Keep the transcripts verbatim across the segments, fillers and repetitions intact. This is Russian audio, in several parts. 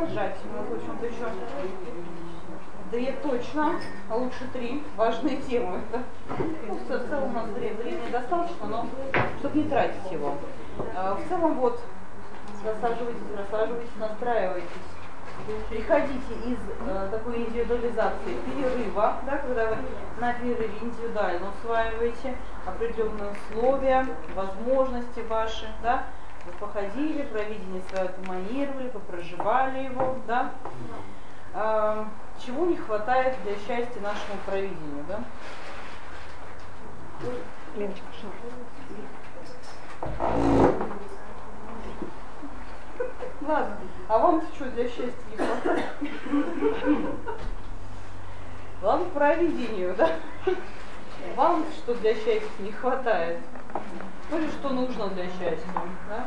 продолжать. Мы, в общем-то, еще две точно, а лучше три важные темы. Да? Ну, в целом у нас времени достаточно, но чтобы не тратить его. В целом, вот, рассаживайтесь, рассаживайтесь, настраивайтесь. Приходите из э, такой индивидуализации перерыва, да, когда вы на перерыве индивидуально усваиваете определенные условия, возможности ваши, да, вы походили, провидение свое отуманировали, попроживали его, да. Э, чего не хватает для счастья нашему провидению, да? Леночка, шар. Ладно, а вам что для счастья не хватает? Вам провидению, да? Вам что для счастья не хватает? Ну или что нужно для счастья, да?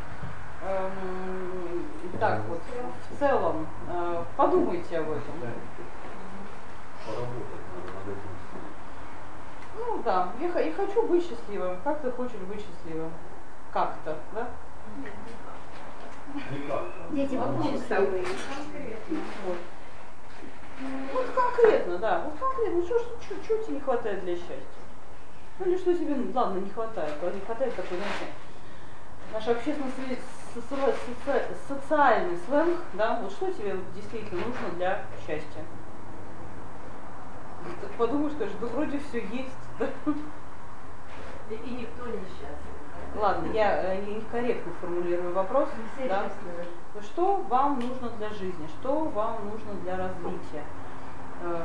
Эм, так вот, в целом, э, подумайте об этом. Ну да, я, я хочу быть счастливым. Как ты хочешь быть счастливым? Как-то, да? Дети получатся. Вот. Вот конкретно, да. Вот конкретно, что, что, что тебе не хватает для счастья? Ну или что тебе, ну, ладно, не хватает. Не хватает такой, знаете, наш общественно социальный сленг, да, вот что тебе действительно нужно для счастья? Так подумаешь, скажешь, да вроде все есть, да? И, и никто не счастлив. Ладно, я э, некорректно формулирую вопрос. Да? Что вам нужно для жизни? Что вам нужно для развития? Э,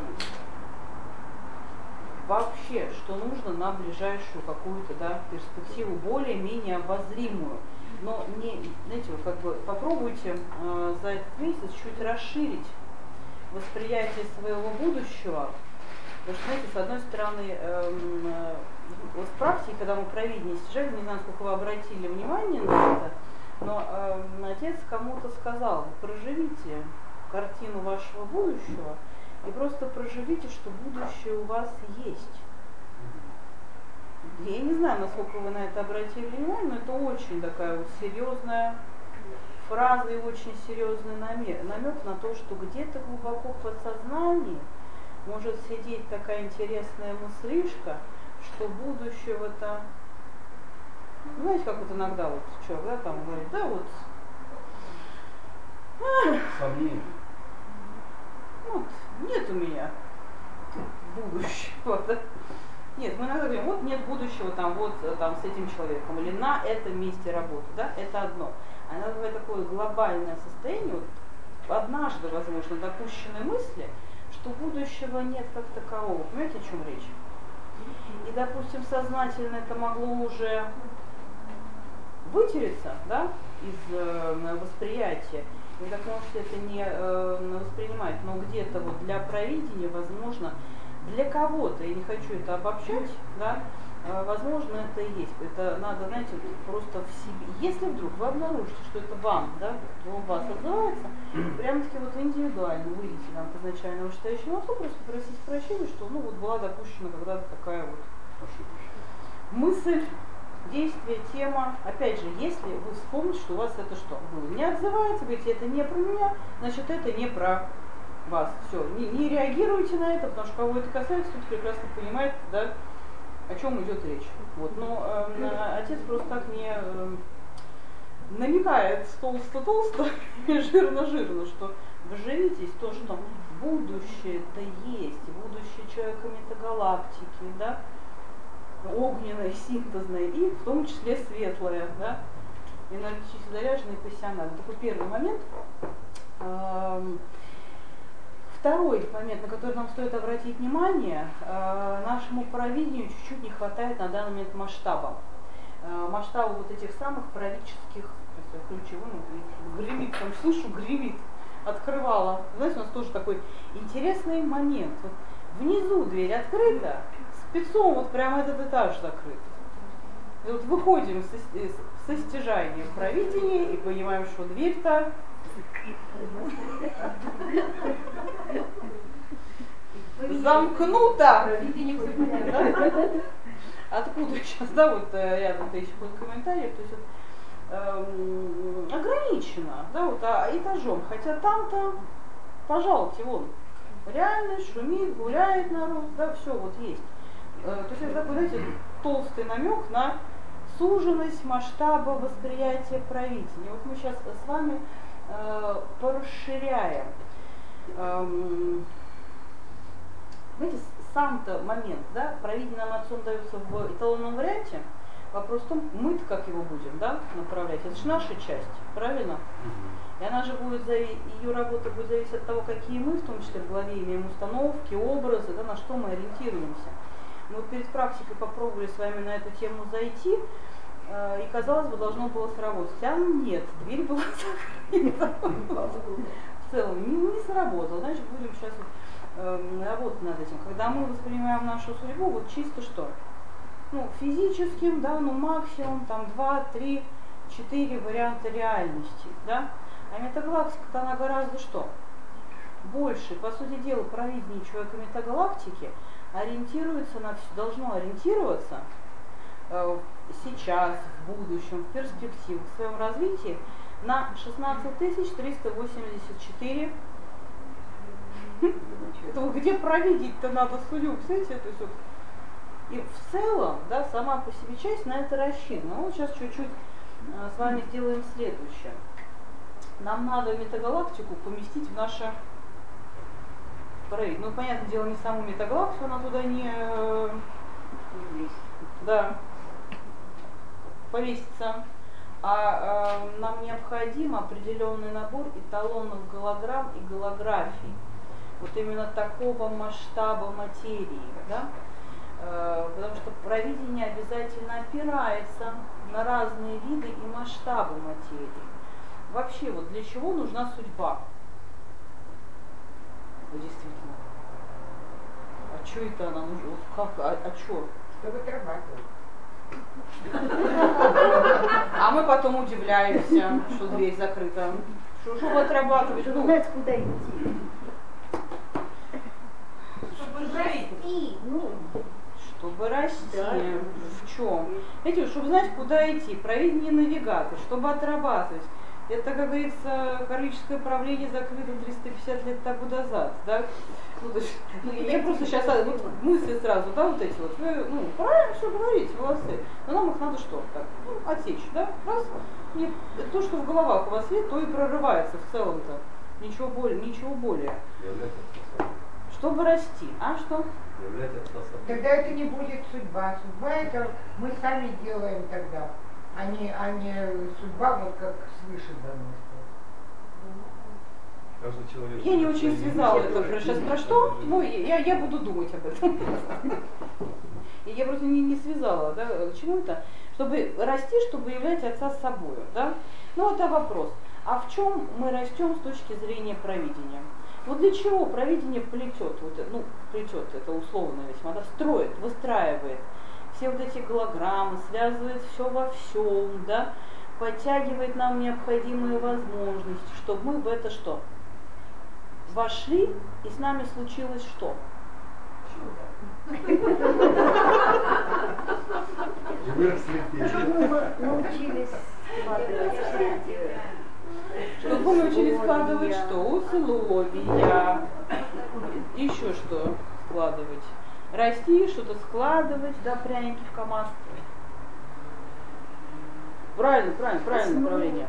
вообще, что нужно на ближайшую какую-то, да, перспективу, более-менее обозримую. Но не, знаете, вот как бы попробуйте э, за этот месяц чуть расширить восприятие своего будущего. Потому что, знаете, с одной стороны, эм, э, вот в практике, когда мы провидение стяжали, не знаю, сколько вы обратили внимание на это, но эм, отец кому-то сказал, проживите картину вашего будущего и просто проживите, что будущее у вас есть. Я не знаю, насколько вы на это обратили внимание, но это очень такая вот серьезная фраза и очень серьезный намек, намек на то, что где-то глубоко в подсознании может сидеть такая интересная мыслишка, что будущего-то, ну, знаете, как вот иногда вот человек, да, там говорит, да, вот, Сомнения. вот, нет у меня будущего, да. Нет, мы иногда говорим, вот нет будущего там, вот там с этим человеком, или на этом месте работы, да, это одно. А иногда бывает такое глобальное состояние, вот, однажды, возможно, допущенной мысли, что будущего нет как такового. Понимаете, о чем речь? И, допустим, сознательно это могло уже вытереться, да, из э, восприятия. Вы так можете это не э, воспринимать, но где-то вот для провидения, возможно, для кого-то, я не хочу это обобщать, да, э, возможно, это и есть. Это надо, знаете, просто в себе. Если вдруг вы обнаружите, что это вам, да, у вас отзывается, прямо-таки вот индивидуально выйдите там к изначально вышестоящему отцу, просто просить прощения, что, ну, вот была допущена когда-то такая вот мысль, действие, тема. Опять же, если вы вспомните, что у вас это что? Было не отзывается, говорите, это не про меня, значит, это не про вас. Все, не, не реагируйте на это, потому что кого это касается, тут прекрасно понимает, да, о чем идет речь. Вот. Но э, отец просто так не э, намекает толсто-толсто и жирно-жирно, что вживитесь в то, что будущее-то есть, будущее человека метагалактики, да, огненное, синтезное и в том числе светлое, да, энергетически заряженное и пассионарное. Такой первый момент. Эм, Второй момент, на который нам стоит обратить внимание, э, нашему провидению чуть-чуть не хватает на данный момент масштаба. Э, масштаба вот этих самых правительских, ключевой, ну, гремит, там слышу, гремит, открывала. Знаете, у нас тоже такой интересный момент. Вот внизу дверь открыта, спецом вот прямо этот этаж закрыт. И вот выходим со, со стяжания в провидение и понимаем, что дверь-то замкнуто. Да? Откуда сейчас, да, вот рядом есть комментарий, то есть вот, эм, ограничено. ограничено, да, вот, а этажом, хотя там-то, пожалуйте, вон, реальность, шумит, гуляет народ, да, все вот есть. То есть это такой, знаете, толстый намек на суженность масштаба восприятия провидения. Вот мы сейчас с вами э, порасширяем. Эм, знаете, сам-то момент, да, провидение нам отцом дается в эталонном варианте. Вопрос в том, мы-то как его будем, да, направлять. Это же наша часть, правильно? И она же будет, ее работа будет зависеть от того, какие мы, в том числе в главе, имеем установки, образы, да, на что мы ориентируемся. Мы перед практикой попробовали с вами на эту тему зайти, э, и, казалось бы, должно было сработать. А нет, дверь была закрыта. В целом не, не сработало. Значит, будем сейчас вот, э, работать над этим. Когда мы воспринимаем нашу судьбу, вот чисто что? Ну, физическим, да, ну максимум там два, три, четыре варианта реальности, да. А метагалактика-то она гораздо что? Больше. По сути дела, провидение человека метагалактики ориентируется на все, должно ориентироваться э, сейчас, в будущем, в перспективе, в своем развитии на шестнадцать тысяч триста восемьдесят четыре. Это вот где провидеть-то надо судью, представляете? То есть вот, и в целом, да, сама по себе часть на это рассчитана. Вот сейчас чуть-чуть э, с вами сделаем следующее. Нам надо метагалактику поместить в наше провидение. Ну, понятное дело, не саму метагалактику, она туда не э, да, повесится. А э, нам необходим определенный набор эталонов голограмм и голографий. Вот именно такого масштаба материи, да? э, потому что провидение обязательно опирается на разные виды и масштабы материи. Вообще, вот для чего нужна судьба? Ну, действительно. А что это она нужна? Вот как? А, а что? Чтобы отрабатывать. А мы потом удивляемся, что дверь закрыта. Что, чтобы отрабатывать? Чтобы Ну, знать, куда идти. Чтобы жить. Ну, чтобы расти. Да. В чем? Знаете, чтобы знать, куда идти. Провидение навигатор, чтобы отрабатывать. Это, как говорится, кармическое правление закрыто триста пятьдесят лет тому назад, да? Ну, то есть, ну, я просто сейчас вот, мысли сразу, да, вот эти вот, вы, ну, правильно все говорите, молодцы, но нам их надо что, так, ну, отсечь, да, раз, и то, что в головах у вас есть, то и прорывается в целом-то, ничего более, ничего более. Чтобы расти, а что? Тогда это не будет судьба. Судьба это мы сами делаем тогда, а не, а не судьба вот как свыше дано. Я не очень связала это сейчас про что, но я, я буду думать об этом. И я просто не, не связала, да, к чему это? Чтобы расти, чтобы являть отца с собой, да? Ну, это вопрос. А в чем мы растем с точки зрения провидения? Вот для чего провидение плетет, вот, ну, плетет, это условно весьма, да, строит, выстраивает все вот эти голограммы, связывает все во всем, да, подтягивает нам необходимые возможности, чтобы мы в это что? Вошли, и с нами случилось что? научились складывать все эти... Чтобы мы научились складывать что? Условия. Еще что складывать? Расти, что-то складывать, да, пряники в КамАЗ. Правильно, правильно, правильное направление.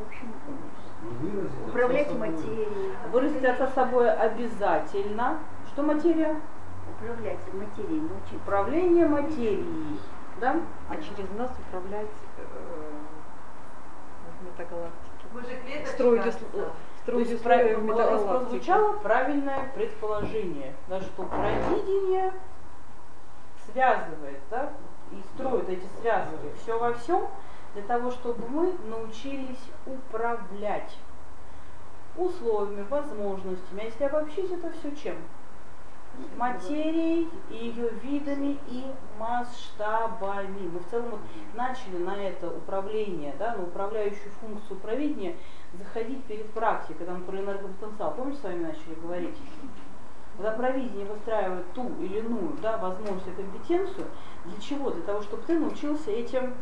Управлять материей. Выразить отца собой обязательно. Что материя? Управлять материей, научиться. Управление материей. Да? А через нас управлять э, метагалактикой. Мы же клеточка. Строить, ус- То строить есть условия в про- метагалактике. прозвучало правильное предположение, да, что провидение связывает, да, и строит эти связки все во всем для того, чтобы мы научились управлять условиями, возможностями. А если обобщить это все чем? Материей, ее видами и масштабами. Мы в целом вот начали на это управление, да, на управляющую функцию провидения заходить перед практикой, когда мы про энергопотенциал, помните, с вами начали говорить? Когда провидение выстраивает ту или иную, да, возможность и компетенцию, для чего? Для того, чтобы ты научился этим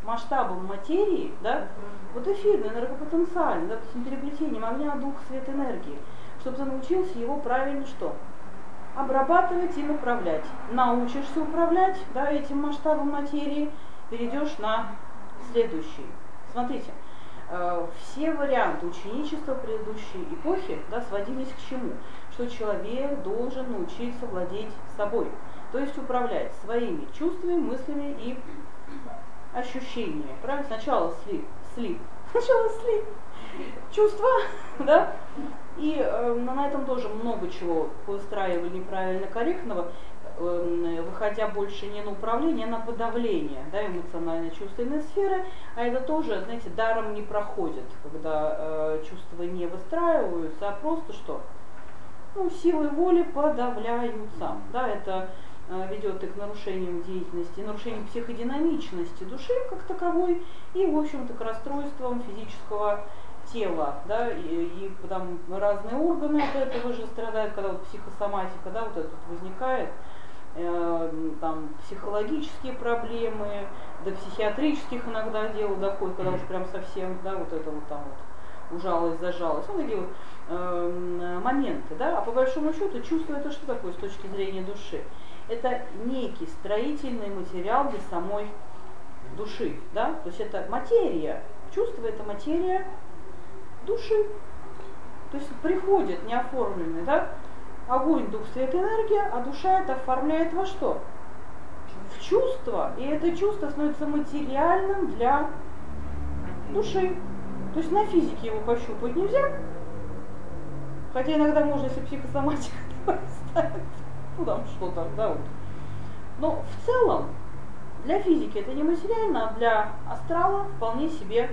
масштабом материи, да, вот эфирный, энергопотенциальный, да, то есть переплетением огня, духа, света, энергии, чтобы ты научился его правильно что? Обрабатывать и направлять. Научишься управлять, да, этим масштабом материи, перейдешь на следующий. Смотрите, э, все варианты ученичества предыдущей эпохи, да, сводились к чему? Что человек должен научиться владеть собой, то есть управлять своими чувствами, мыслями и ощущениями. Правильно? Сначала слип, слип, сначала слип, чувства, да, и э, на этом тоже много чего выстраивали неправильно корректного, э, выходя больше не на управление, а на подавление, да, эмоционально-чувственной сферы, а это тоже, знаете, даром не проходит, когда э, чувства не выстраиваются, а просто что? Ну, силой воли подавляются, да, это э, ведет и к нарушениям деятельности, нарушениям психодинамичности души как таковой, и, в общем-то, к расстройствам физического тела, да, и, и там разные органы от этого же страдают, когда вот психосоматика, да, вот это вот возникает, э, там психологические проблемы, до психиатрических иногда дело доходит, когда уж прям совсем, да, вот это вот там вот ужалось, зажалось, вот такие вот э, моменты, да, а по большому счету чувство это что такое с точки зрения души? Это некий строительный материал для самой души, да, то есть это материя, чувство это материя души. То есть приходит неоформленный, да, огонь, дух, свет, энергия, а душа это оформляет во что? В чувство. И это чувство становится материальным для души. То есть на физике его пощупать нельзя. Хотя иногда можно, если психосоматика ставить, ну там что-то, да, вот. Но в целом для физики это не материально, а для астрала вполне себе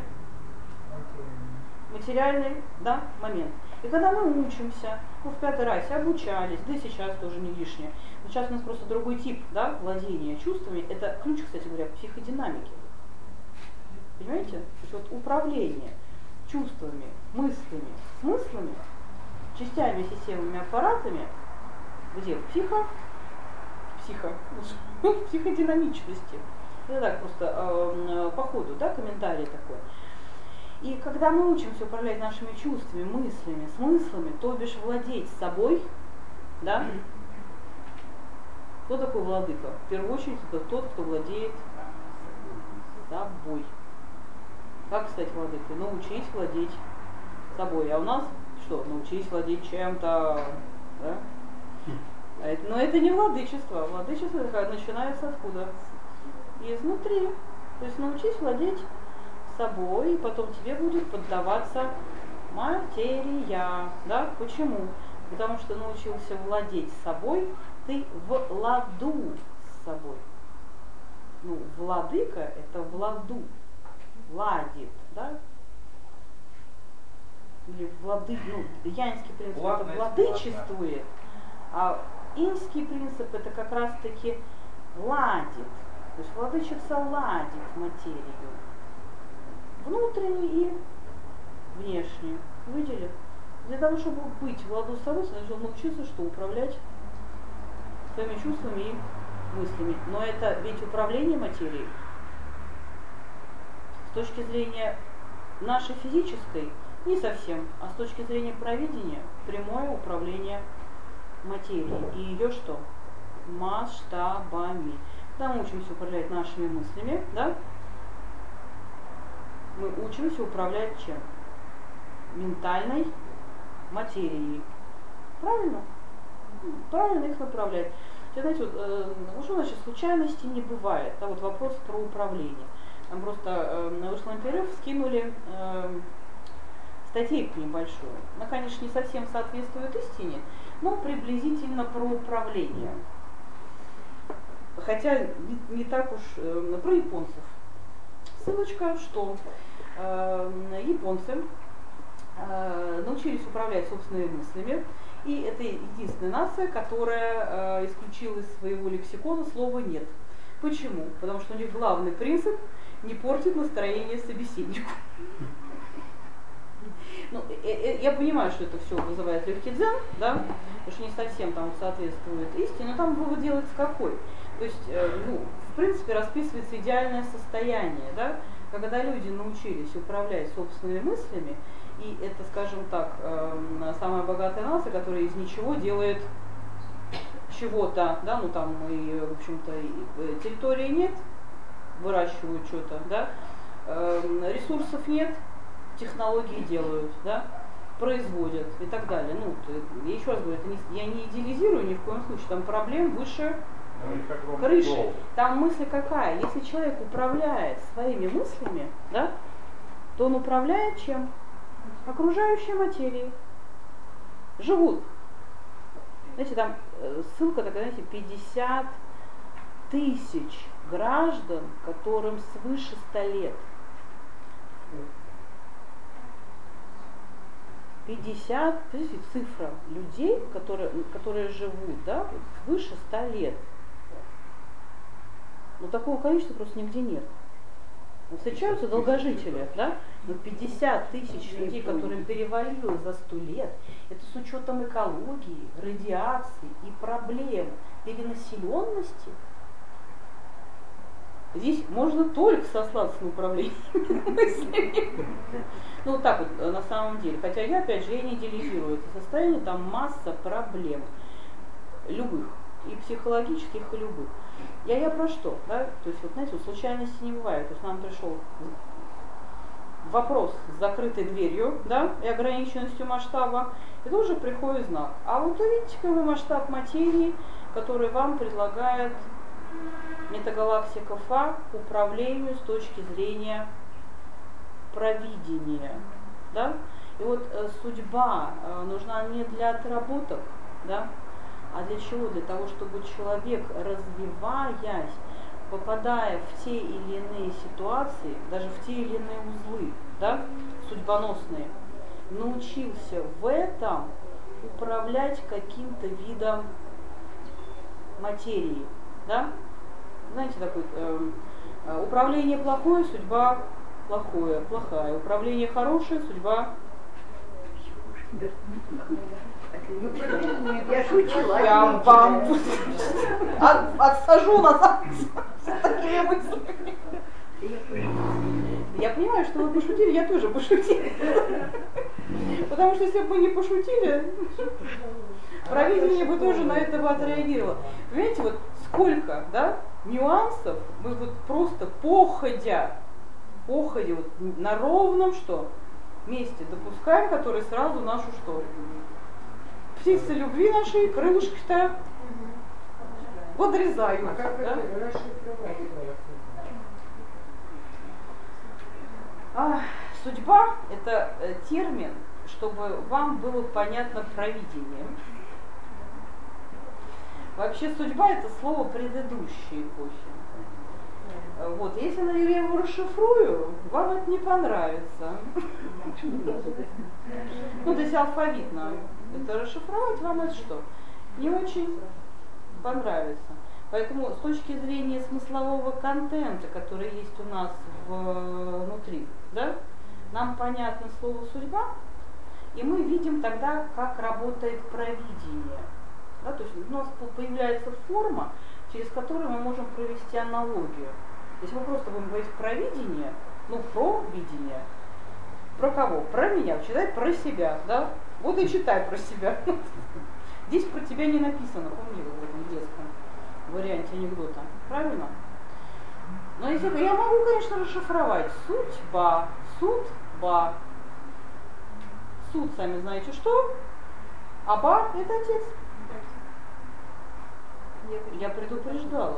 материальный, да, момент. И когда мы учимся, мы в пятой расе обучались, да и сейчас тоже не лишнее. Но сейчас у нас просто другой тип, да, владения чувствами. Это ключ, кстати говоря, к психодинамике. Понимаете? То есть вот управление чувствами, мыслями, смыслами, частями, системами, аппаратами, где психо, психо, психодинамичности. Это так просто э, по ходу, да, комментарий такой. И когда мы учимся управлять нашими чувствами, мыслями, смыслами, то бишь владеть собой, да, кто такой владыка? В первую очередь это тот, кто владеет собой. Как стать владыкой? Научись владеть собой. А у нас что? Научись владеть чем-то, да? А это, но это не владычество. Владычество начинается откуда? Изнутри. То есть научись владеть собой, и потом тебе будет поддаваться материя. Да? Почему? Потому что научился владеть собой, ты в ладу с собой. Ну, владыка это в ладу, ладит, да? Или влады, ну, янский принцип это владычествует, а инский принцип это как раз таки ладит. То есть владычица ладит материю. Внутренне и внешне. Видели? Для того, чтобы быть в ладу с собой, нужно научиться, что управлять своими чувствами и мыслями. Но это ведь управление материей. С точки зрения нашей физической не совсем, а с точки зрения провидения прямое управление материей. И ее что? Масштабами. Когда мы учимся управлять нашими мыслями, да? Мы учимся управлять чем? Ментальной материей. Правильно? Правильно их направлять. Знаете, вот, э, ну что значит, случайностей не бывает. Да, вот вопрос про управление. Там просто э, на вышлом перерыв скинули э, статейку небольшую. Она, конечно, не совсем соответствует истине, но приблизительно про управление. Хотя не, не так уж э, про японцев. Ссылочка, что э, японцы э, научились управлять собственными мыслями, и это единственная нация, которая э, исключила из своего лексикона слово «нет». Почему? Потому что у них главный принцип – не портить настроение собеседнику. Ну, я понимаю, что это все вызывает легкий дзен, да, потому что не совсем там соответствует истине, но там вывод делается какой? То есть, ну, принципе, расписывается идеальное состояние, да, когда люди научились управлять собственными мыслями, и это, скажем так, самая богатая нация, которая из ничего делает чего-то, да, ну там и, в общем-то, и территории нет, выращивают что-то, да, ресурсов нет, технологии делают, да, производят и так далее. Ну, я еще раз говорю, это не, я не идеализирую ни в коем случае, там проблем выше крыши. Там мысль какая? Если человек управляет своими мыслями, да, то он управляет чем? Окружающей материей. Живут. Знаете, там ссылка такая, знаете, пятьдесят тысяч граждан, которым свыше ста лет. пятьдесят, видите, цифра людей, которые, которые живут, да, свыше ста лет. Но такого количества просто нигде нет. Встречаются долгожители, да, но пятьдесят тысяч людей, которым перевалило за сто лет, это с учетом экологии, радиации и проблем перенаселенности. Здесь можно только сослаться на управление мыслями. Ну вот так вот на самом деле. Хотя я, опять же, я не идеализирую это состояние, там масса проблем. Любых. И психологических, и любых. Я, я про что? Да? То есть, вот, знаете, вот случайности не бывает. То есть нам пришел вопрос с закрытой дверью, да, и ограниченностью масштаба, и тоже приходит знак. А вот увидите-ка вы масштаб материи, который вам предлагает метагалактика Фа к управлению с точки зрения провидения. Да? И вот э, судьба э, нужна не для отработок, да? А для чего? Для того, чтобы человек, развиваясь, попадая в те или иные ситуации, даже в те или иные узлы, да, судьбоносные, научился в этом управлять каким-то видом материи. Да? Знаете, такое э, управление плохое, судьба плохое, плохая. Управление хорошее, судьба. Я шучу. Я вам от, отсажу назад с такими мыслями. Я понимаю, что вы пошутили, я тоже пошутила. Потому что если бы мы не пошутили, провидение бы тоже на это бы отреагировало. Понимаете, вот сколько, да, нюансов мы вот просто походя, походя вот на ровном что месте допускаем, которые сразу нашу что? Птицы любви нашей, крылышки-то подрезают. А как да? это расшифровать? А, судьба – это э, термин, чтобы вам было понятно провидение. Вообще судьба – это слово предыдущей эпохи. Вот, если я его расшифрую, вам это не понравится. Ну, то есть алфавитно это расшифровать вам это что? Не очень понравится. Поэтому с точки зрения смыслового контента, который есть у нас внутри, да, нам понятно слово «судьба», и мы видим тогда, как работает провидение. Да, то есть у нас появляется форма, через которую мы можем провести аналогию. Если мы просто будем говорить про видение, ну, про видение, про кого? Про меня, читай про себя, да? Вот и читай про себя. Здесь про тебя не написано, помните, в этом детском варианте анекдота, правильно? Но если я могу, конечно, расшифровать судьба, судьба. Суд, сами знаете что? Аба – это отец. Я предупреждала.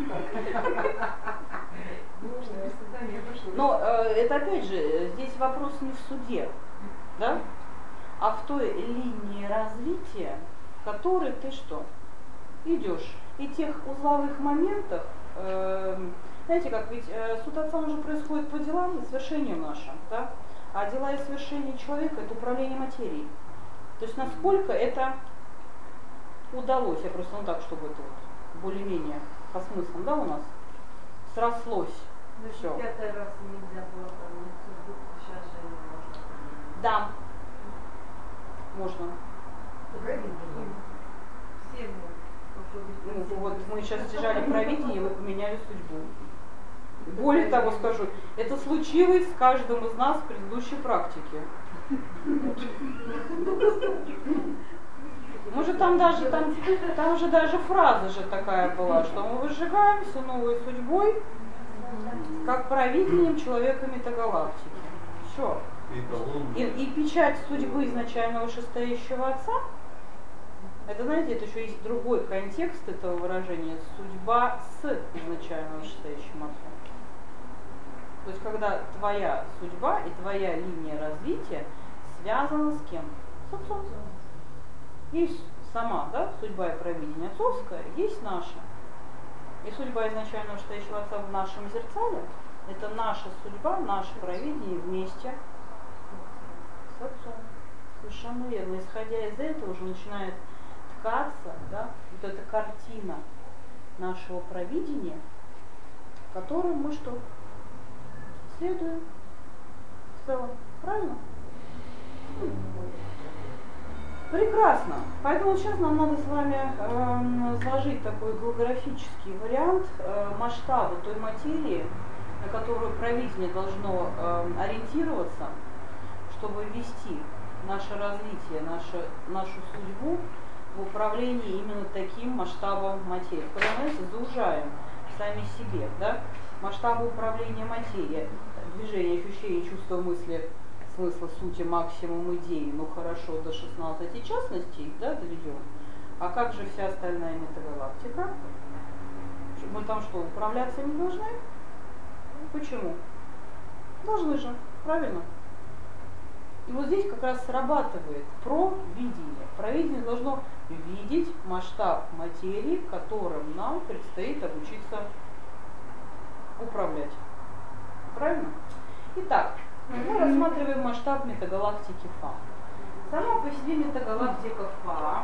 Но э, это опять же, здесь вопрос не в суде, да? А в той линии развития, в которой ты что? Идешь. И тех узловых моментах, э, знаете, как ведь э, суд отца уже происходит по делам и свершениям нашим, да? А дела и свершения человека – это управление материей. То есть насколько это удалось, я просто ну так, чтобы это вот более-менее по смыслам, да, у нас срослось. Ну, все. Пятый раз нельзя было поменять судьбу, сейчас же не можно. Да, можно. Все могут. Ну, вот мы сейчас держали провидение, вы поменяли судьбу. Более того скажу, это случилось с каждым из нас в предыдущей практике. Может, там даже там, там же даже фраза же такая была, что мы выжигаемся новой судьбой, как провидением человека метагалактики. Все. И, и печать судьбы изначально вышестоящего отца, это, знаете, это еще есть другой контекст этого выражения, судьба с изначально вышестоящим отцом. То есть, когда твоя судьба и твоя линия развития связана с кем? С отцом. Есть сама, да, судьба и провидение отцовская, есть наша. И судьба изначально вышестоящего отца в нашем зеркале, это наша судьба, наше провидение вместе с отцом. Совершенно верно. Исходя из этого уже начинает ткаться, да, вот эта картина нашего провидения, которую мы что? Следуем в целом. Правильно? Прекрасно. Поэтому сейчас нам надо с вами э, сложить такой географический вариант э, масштаба той материи, на которую провидение должно э, ориентироваться, чтобы вести наше развитие, наше, нашу судьбу в управлении именно таким масштабом материи. Когда мы, знаете, заужаем сами себе, да, масштабы управления материей, движение, ощущение, чувство, мысли, смысла, сути, максимум идеи, ну хорошо, до шестнадцати частностей, да, доведем. А как же вся остальная метагалактика? Мы там что, управляться не должны? Почему? Должны же, правильно? И вот здесь как раз срабатывает провидение. Провидение должно видеть масштаб материи, которым нам предстоит обучиться управлять. Правильно? Итак, мы рассматриваем масштаб метагалактики Фа. Сама по себе метагалактика Фа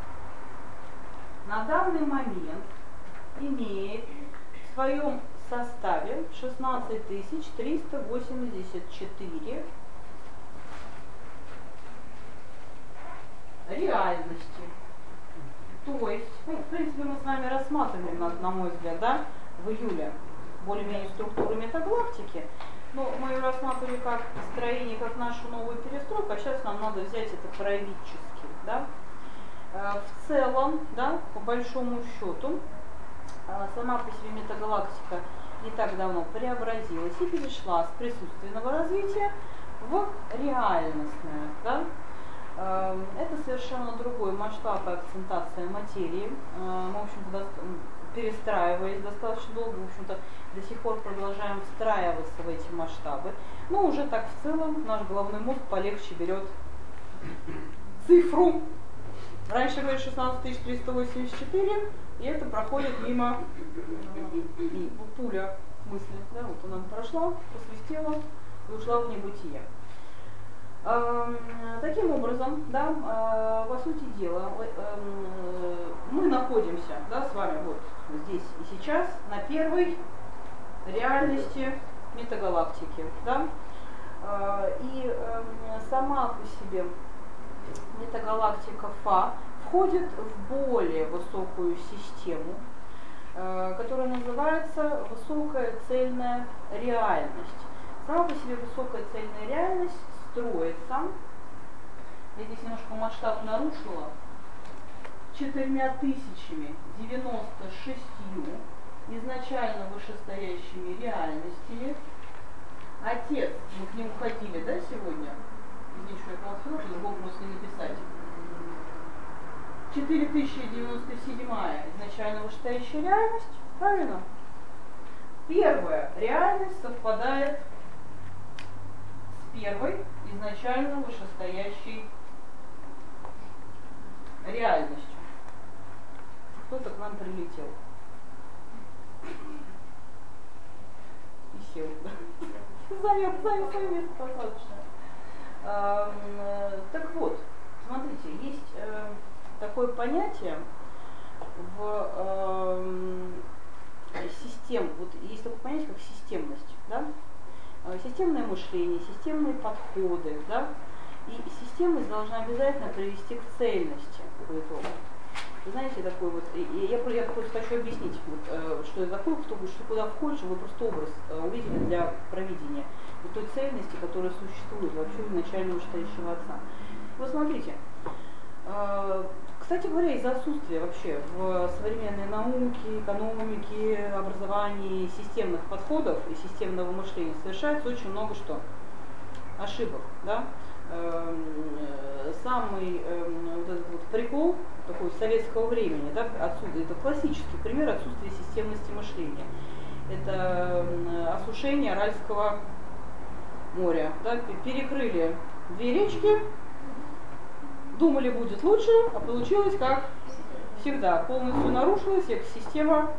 на данный момент имеет в своем составе шестнадцать тысяч триста восемьдесят четыре реальности. То есть, ну, в принципе, мы с вами рассматривали, на, на мой взгляд, да, в июле более-менее структуру метагалактики, но мы ее рассматривали как строение, как нашу новую перестройку, а сейчас нам надо взять это правительски, да. В целом, да, по большому счету, сама по себе метагалактика не так давно преобразилась и перешла с присутственного развития в реальностное, да. Это совершенно другой масштаб и акцентация материи. Мы, в общем-то, перестраиваясь достаточно долго, в общем-то, до сих пор продолжаем встраиваться в эти масштабы. Но уже так в целом наш головной мозг полегче берет цифру. Раньше говорили шестнадцать тысяч триста восемьдесят четыре, и это проходит мимо и пуля мысли. Да, вот она прошла, посвистела и ушла в небытие. Таким образом, да, по сути дела, мы находимся, да, с вами вот здесь и сейчас на первой реальности метагалактики, да, и сама по себе метагалактика Фа входит в более высокую систему, которая называется высокая цельная реальность. Сама по себе высокая цельная реальность строится, я здесь немножко масштаб нарушила, четырьмя тысячами девяносто шестью изначально вышестоящими реальностями. Отец, мы к нему ходили, да, сегодня? Здесь еще я полфилу, по-другому просто не написать. четыре тысячи девяносто седьмая изначально вышестоящая реальность, правильно? Первая реальность совпадает с первой изначально вышестоящей реальностью. Кто-то к нам прилетел. И сел. Занят, занят свое место посадочное. Так вот, смотрите, есть э, такое понятие в э, систем, вот есть такое понятие, как системность, да? Системное мышление, системные подходы, да? И системность должна обязательно привести к цельности по итогу. Вы знаете, такой вот, и, и я, я просто хочу объяснить, вот, э, что это такое, кто, что куда входит, чтобы вы просто образ э, увидели для провидения вот той цельности, которая существует вообще в начале вышестоящего отца. Вот смотрите, э, кстати говоря, из-за отсутствия вообще в современной науке, экономике, образовании системных подходов и системного мышления совершается очень много что? Ошибок, да? Самый вот этот вот прикол такой советского времени, да, отсюда, это классический пример отсутствия системности мышления. Это осушение Аральского моря. Да, перекрыли две речки, думали, будет лучше, а получилось как всегда. Полностью нарушилась экосистема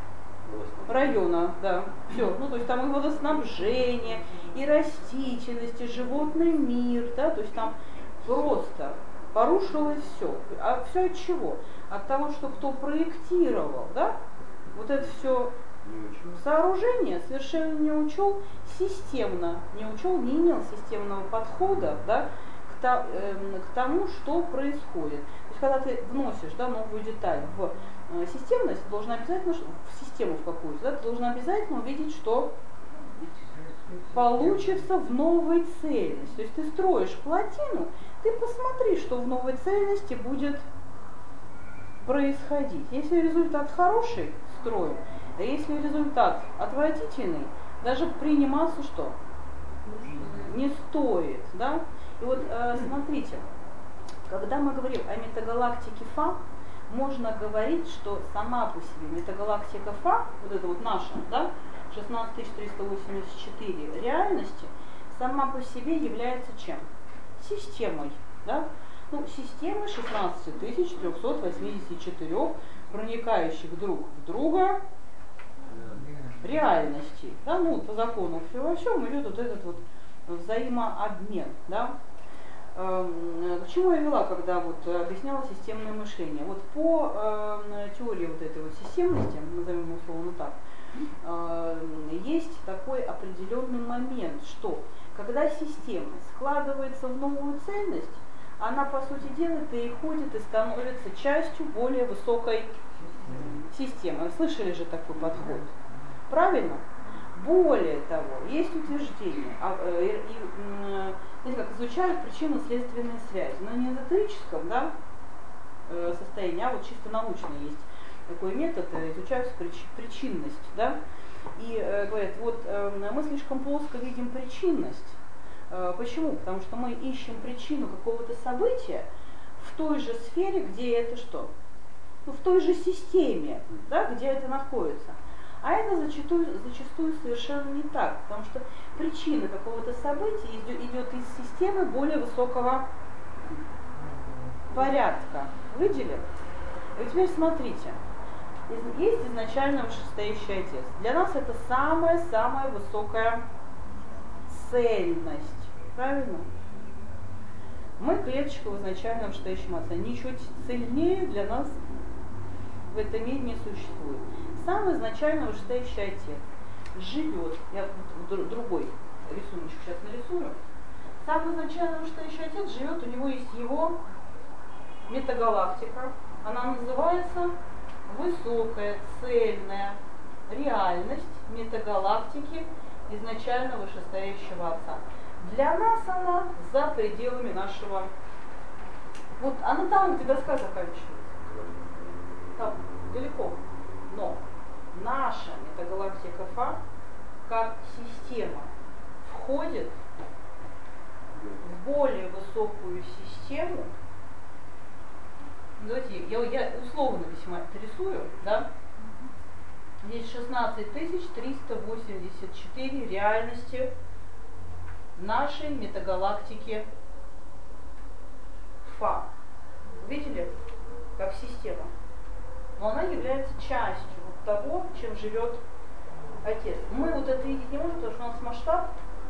района, да, все. Ну, то есть там и водоснабжение, и растительность, и животный мир, да, то есть там просто порушилось все. А все от чего? От того, что кто проектировал, да, вот это все сооружение совершенно не учел системно, не учел, не имел системного подхода, да, к, та, э, к тому, что происходит. То есть, когда ты вносишь, да, новую деталь в э, системность, ты должен обязательно, в систему в какую-то, да, ты должен обязательно увидеть, что получится в новой цельности. То есть ты строишь плотину, ты посмотри, что в новой цельности будет происходить. Если результат хороший, строим. А если результат отвратительный, даже приниматься что? Не стоит. Да? И вот э, смотрите, когда мы говорим о метагалактике Фа, можно говорить, что сама по себе метагалактика Фа, вот это вот наша, да, шестнадцать тысяч триста восемьдесят четыре реальности, сама по себе является чем? Системой. Да? Ну, системой шестнадцать тысяч триста восемьдесят четыре проникающих друг в друга реальностей. Да? Ну, по закону все во всем идет вот этот вот взаимообмен. Да? К чему я вела, когда вот объясняла системное мышление? Вот по э, теории вот этой вот системности, назовем условно так, э, есть такой определенный момент, что когда система складывается в новую цельность, она, по сути дела, переходит и становится частью более высокой системы. Слышали же такой подход? Правильно? Более того, есть утверждение, а, э, э, знаете, как изучают причинно-следственные связи, но не эзотерическом, да, э, состоянии, а вот чисто научно есть такой метод, э, изучают прич, причинность, да, и э, говорят, вот э, мы слишком плоско видим причинность. Э, почему? Потому что мы ищем причину какого-то события в той же сфере, где это что? Ну, в той же системе, да, где это находится. А это зачастую, зачастую совершенно не так, потому что причина какого-то события идет, идет из системы более высокого порядка. Видели? И теперь смотрите, есть изначально вышестоящий отец. Для нас это самая-самая высокая цельность. Правильно? Мы клеточка в изначально вышестоящем отце. Ничего цельнее для нас в этом мире не существует. Сам изначально вышестоящий отец живет, я другой рисуночек сейчас нарисую, сам изначально вышестоящий отец живет, у него есть его метагалактика, она называется высокая, цельная реальность метагалактики изначально вышестоящего отца. Для нас она за пределами нашего, вот она там, где доска заканчивается, там, далеко. Но наша метагалактика Фа как система входит в более высокую систему. Давайте я, я условно весьма это рисую, да? Здесь шестнадцать тысяч триста восемьдесят четыре реальности нашей метагалактики Фа. Видели? Как система. Но она является частью вот того, чем живет отец. Мы вот это видеть не можем, потому что у нас масштаб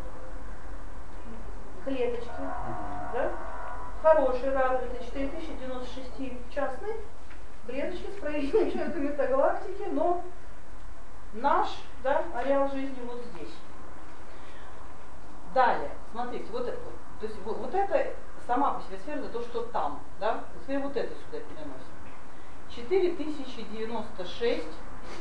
клеточки, да? Хороший, развитый, четыре тысячи девяносто шесть частных клеточки с проявлением метагалактики, но наш, да, ареал жизни вот здесь. Далее, смотрите, вот это, то есть вот, вот это сама по себе сфера, это то, что там, да? Теперь вот это сюда переносим. четыре тысячи девяносто шесть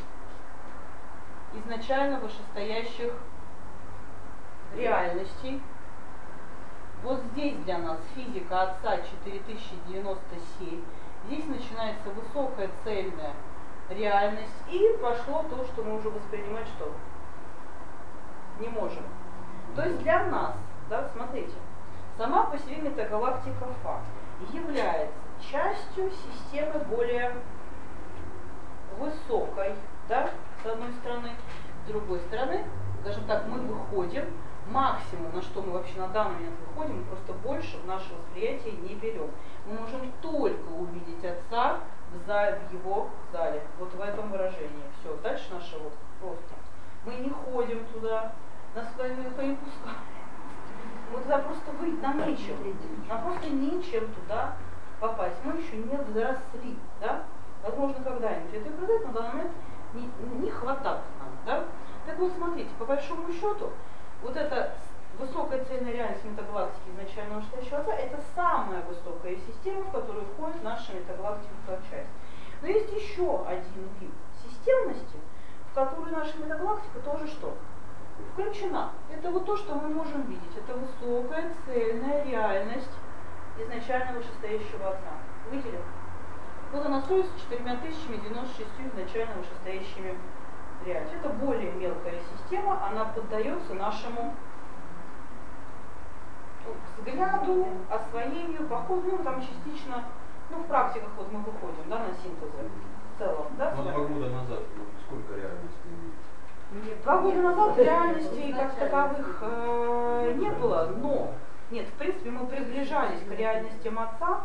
изначально вышестоящих реальностей. Вот здесь для нас физика Отца четыре тысячи девяносто семь. Здесь начинается высокая цельная реальность. И пошло то, что мы уже воспринимать что? Не можем. То есть для нас, да, смотрите, сама по себе метагалактика Фа является частью системы более высокой, да, с одной стороны. С другой стороны, скажем так, мы выходим, максимум, на что мы вообще на данный момент выходим, мы просто больше в наше восприятие не берем. Мы можем только увидеть Отца в, зале, в его зале, вот в этом выражении. Все, дальше нашего просто. Мы не ходим туда, нас туда никто не пускает. Мы туда просто выйти, нам нечем. Нам просто нечем туда попасть. Мы еще не взросли, да? Возможно, когда-нибудь это и произойдет, но на данный момент не, не хватает нам, да? Так вот, смотрите, по большому счету, вот эта высокая цельная реальность метагалактики изначального вышестоящего Отца — это самая высокая система, в которую входит наша метагалактика часть. Но есть еще один вид системности, в которую наша метагалактика тоже что? Включена. Это вот то, что мы можем видеть. Это высокая цельная реальность изначально вышестоящего Отца. Видели? Вот она строится четырьмя тысячами девяносто шестью изначально вышестоящими реальностями. Это более мелкая система, она поддается нашему взгляду, освоению, походу, ну там частично, ну в практиках вот мы выходим, да, на синтезы в целом. Да, ну, два года назад сколько реальностей? Два года назад реальностей как таковых э, не было, но нет, в принципе мы приближались к реальностям Отца.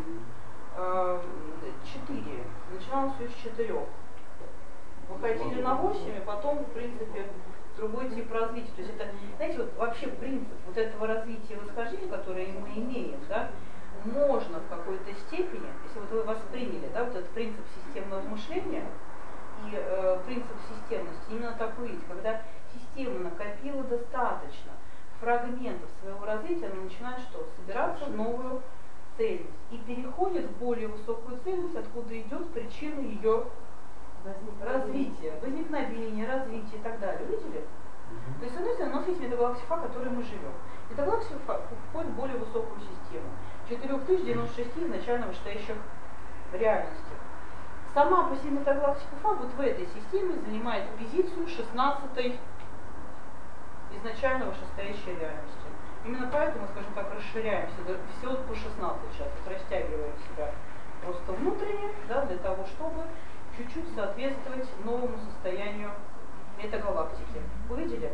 Четыре. Э, Начиналось все с четырех. Выходили на восемь, и потом, в принципе, другой тип развития. То есть это, знаете, вот вообще принцип вот этого развития и восхождения, которое мы имеем, да, можно в какой-то степени, если вот вы восприняли, да, вот этот принцип системного мышления и э, принцип системности, именно так увидеть, когда система накопила достаточно фрагментов своего развития, она начинает что? Собираться в новую цельность и переходит в более высокую цельность, откуда идет причина ее развития, возникновения, развития и так далее. Видели? Mm-hmm. То есть, с одной стороны, у нас есть метагалактика Фа, в которой мы живем. Метагалактика Фа входит в более высокую систему. четыре тысячи девяносто шесть изначально вышестоящих реальностей. Сама по себе метагалактика Фа вот в этой системе занимает позицию шестнадцатой изначально вышестоящей реальности. Именно поэтому, скажем так, расширяемся всего по шестнадцать сейчас, вот растягиваем себя просто внутренне, да, для того, чтобы чуть-чуть соответствовать новому состоянию метагалактики. Увидели?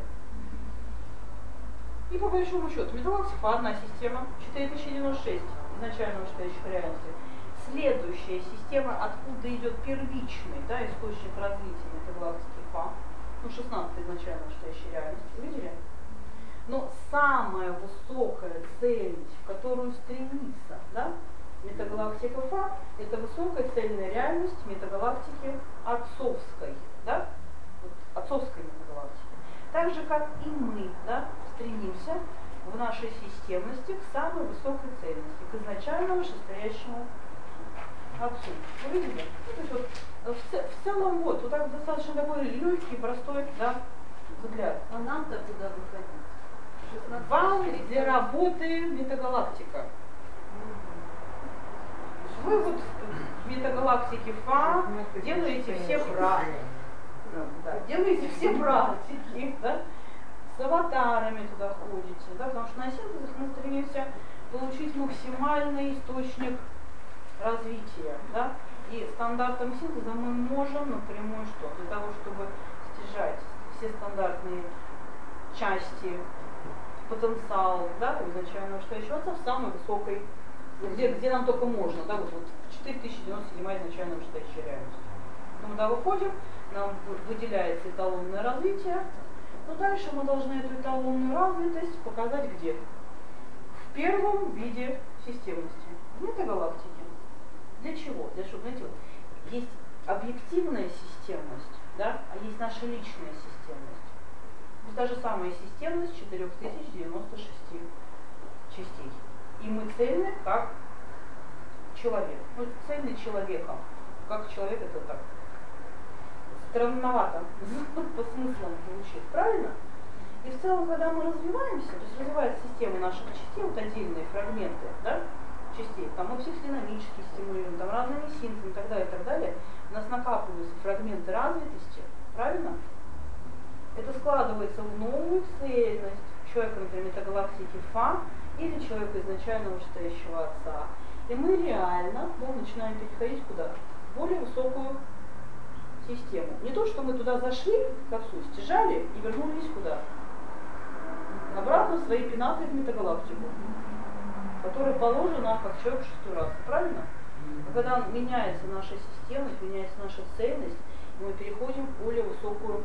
И по большому счету, метагалактика одна система, четыре тысячи девяносто шесть изначально вышестоящих реальностей. Следующая система, откуда идет первичный, да, источник развития метагалактики Фа, ну, шестнадцать изначально вышестоящей реальности. Увидели? Но самая высокая цельность, в которую стремится, да, метагалактика Фа, это высокая цельная реальность метагалактики отцовской, да, вот, отцовской метагалактики. Так же, как и мы, да, стремимся в нашей системности к самой высокой цельности, к изначально вышестоящему Отцу. Вы видели? Ну, то есть вот, в, в целом вот, вот так достаточно такой легкий, простой, да, взгляд. А нам-то куда выходить? Вам для работы метагалактика. Вы вот в метагалактике Фа делаете все практики, да, делаете все практики, да, с аватарами туда ходите, да, потому что на синтезах мы стремимся получить максимальный источник развития, да, и стандартом синтеза мы можем напрямую что? Для того, чтобы стяжать все стандартные части, потенциал, да, изначально что еще Отца в самой высокой, где, где нам только можно, да, вот, вот четыре тысячи девяносто семь изначально вышестоящая реальность. Мы туда выходим, нам выделяется эталонное развитие, но дальше мы должны эту эталонную развитость показать где? В первом виде системности, в метагалактике. Для чего? Для чего? Знаете, вот, есть объективная системность, да, а есть наша личная системность. Вот та же самая системность четыре тысячи девяносто шесть частей. И мы цельны как человек. Мы цельны человеком. как человек это так странновато по смыслам звучит, правильно? И в целом, когда мы развиваемся, то есть развивается система наших частей, вот отдельные фрагменты, да, частей, там мы психодинамически стимулируем, там разными синтезами и так далее, и так далее, у нас накапливаются фрагменты развитости, правильно? Это складывается в новую цельность человека, например, метагалактики Фа или человека изначально вышестоящего Отца. И мы реально да, начинаем переходить куда? В более высокую систему. Не то, что мы туда зашли к Отцу, стяжали и вернулись куда? Обратно в свои пенаты в метагалактику, которая положена как человек шестой расы. Правильно? А когда меняется наша система, меняется наша цельность, мы переходим в более высокую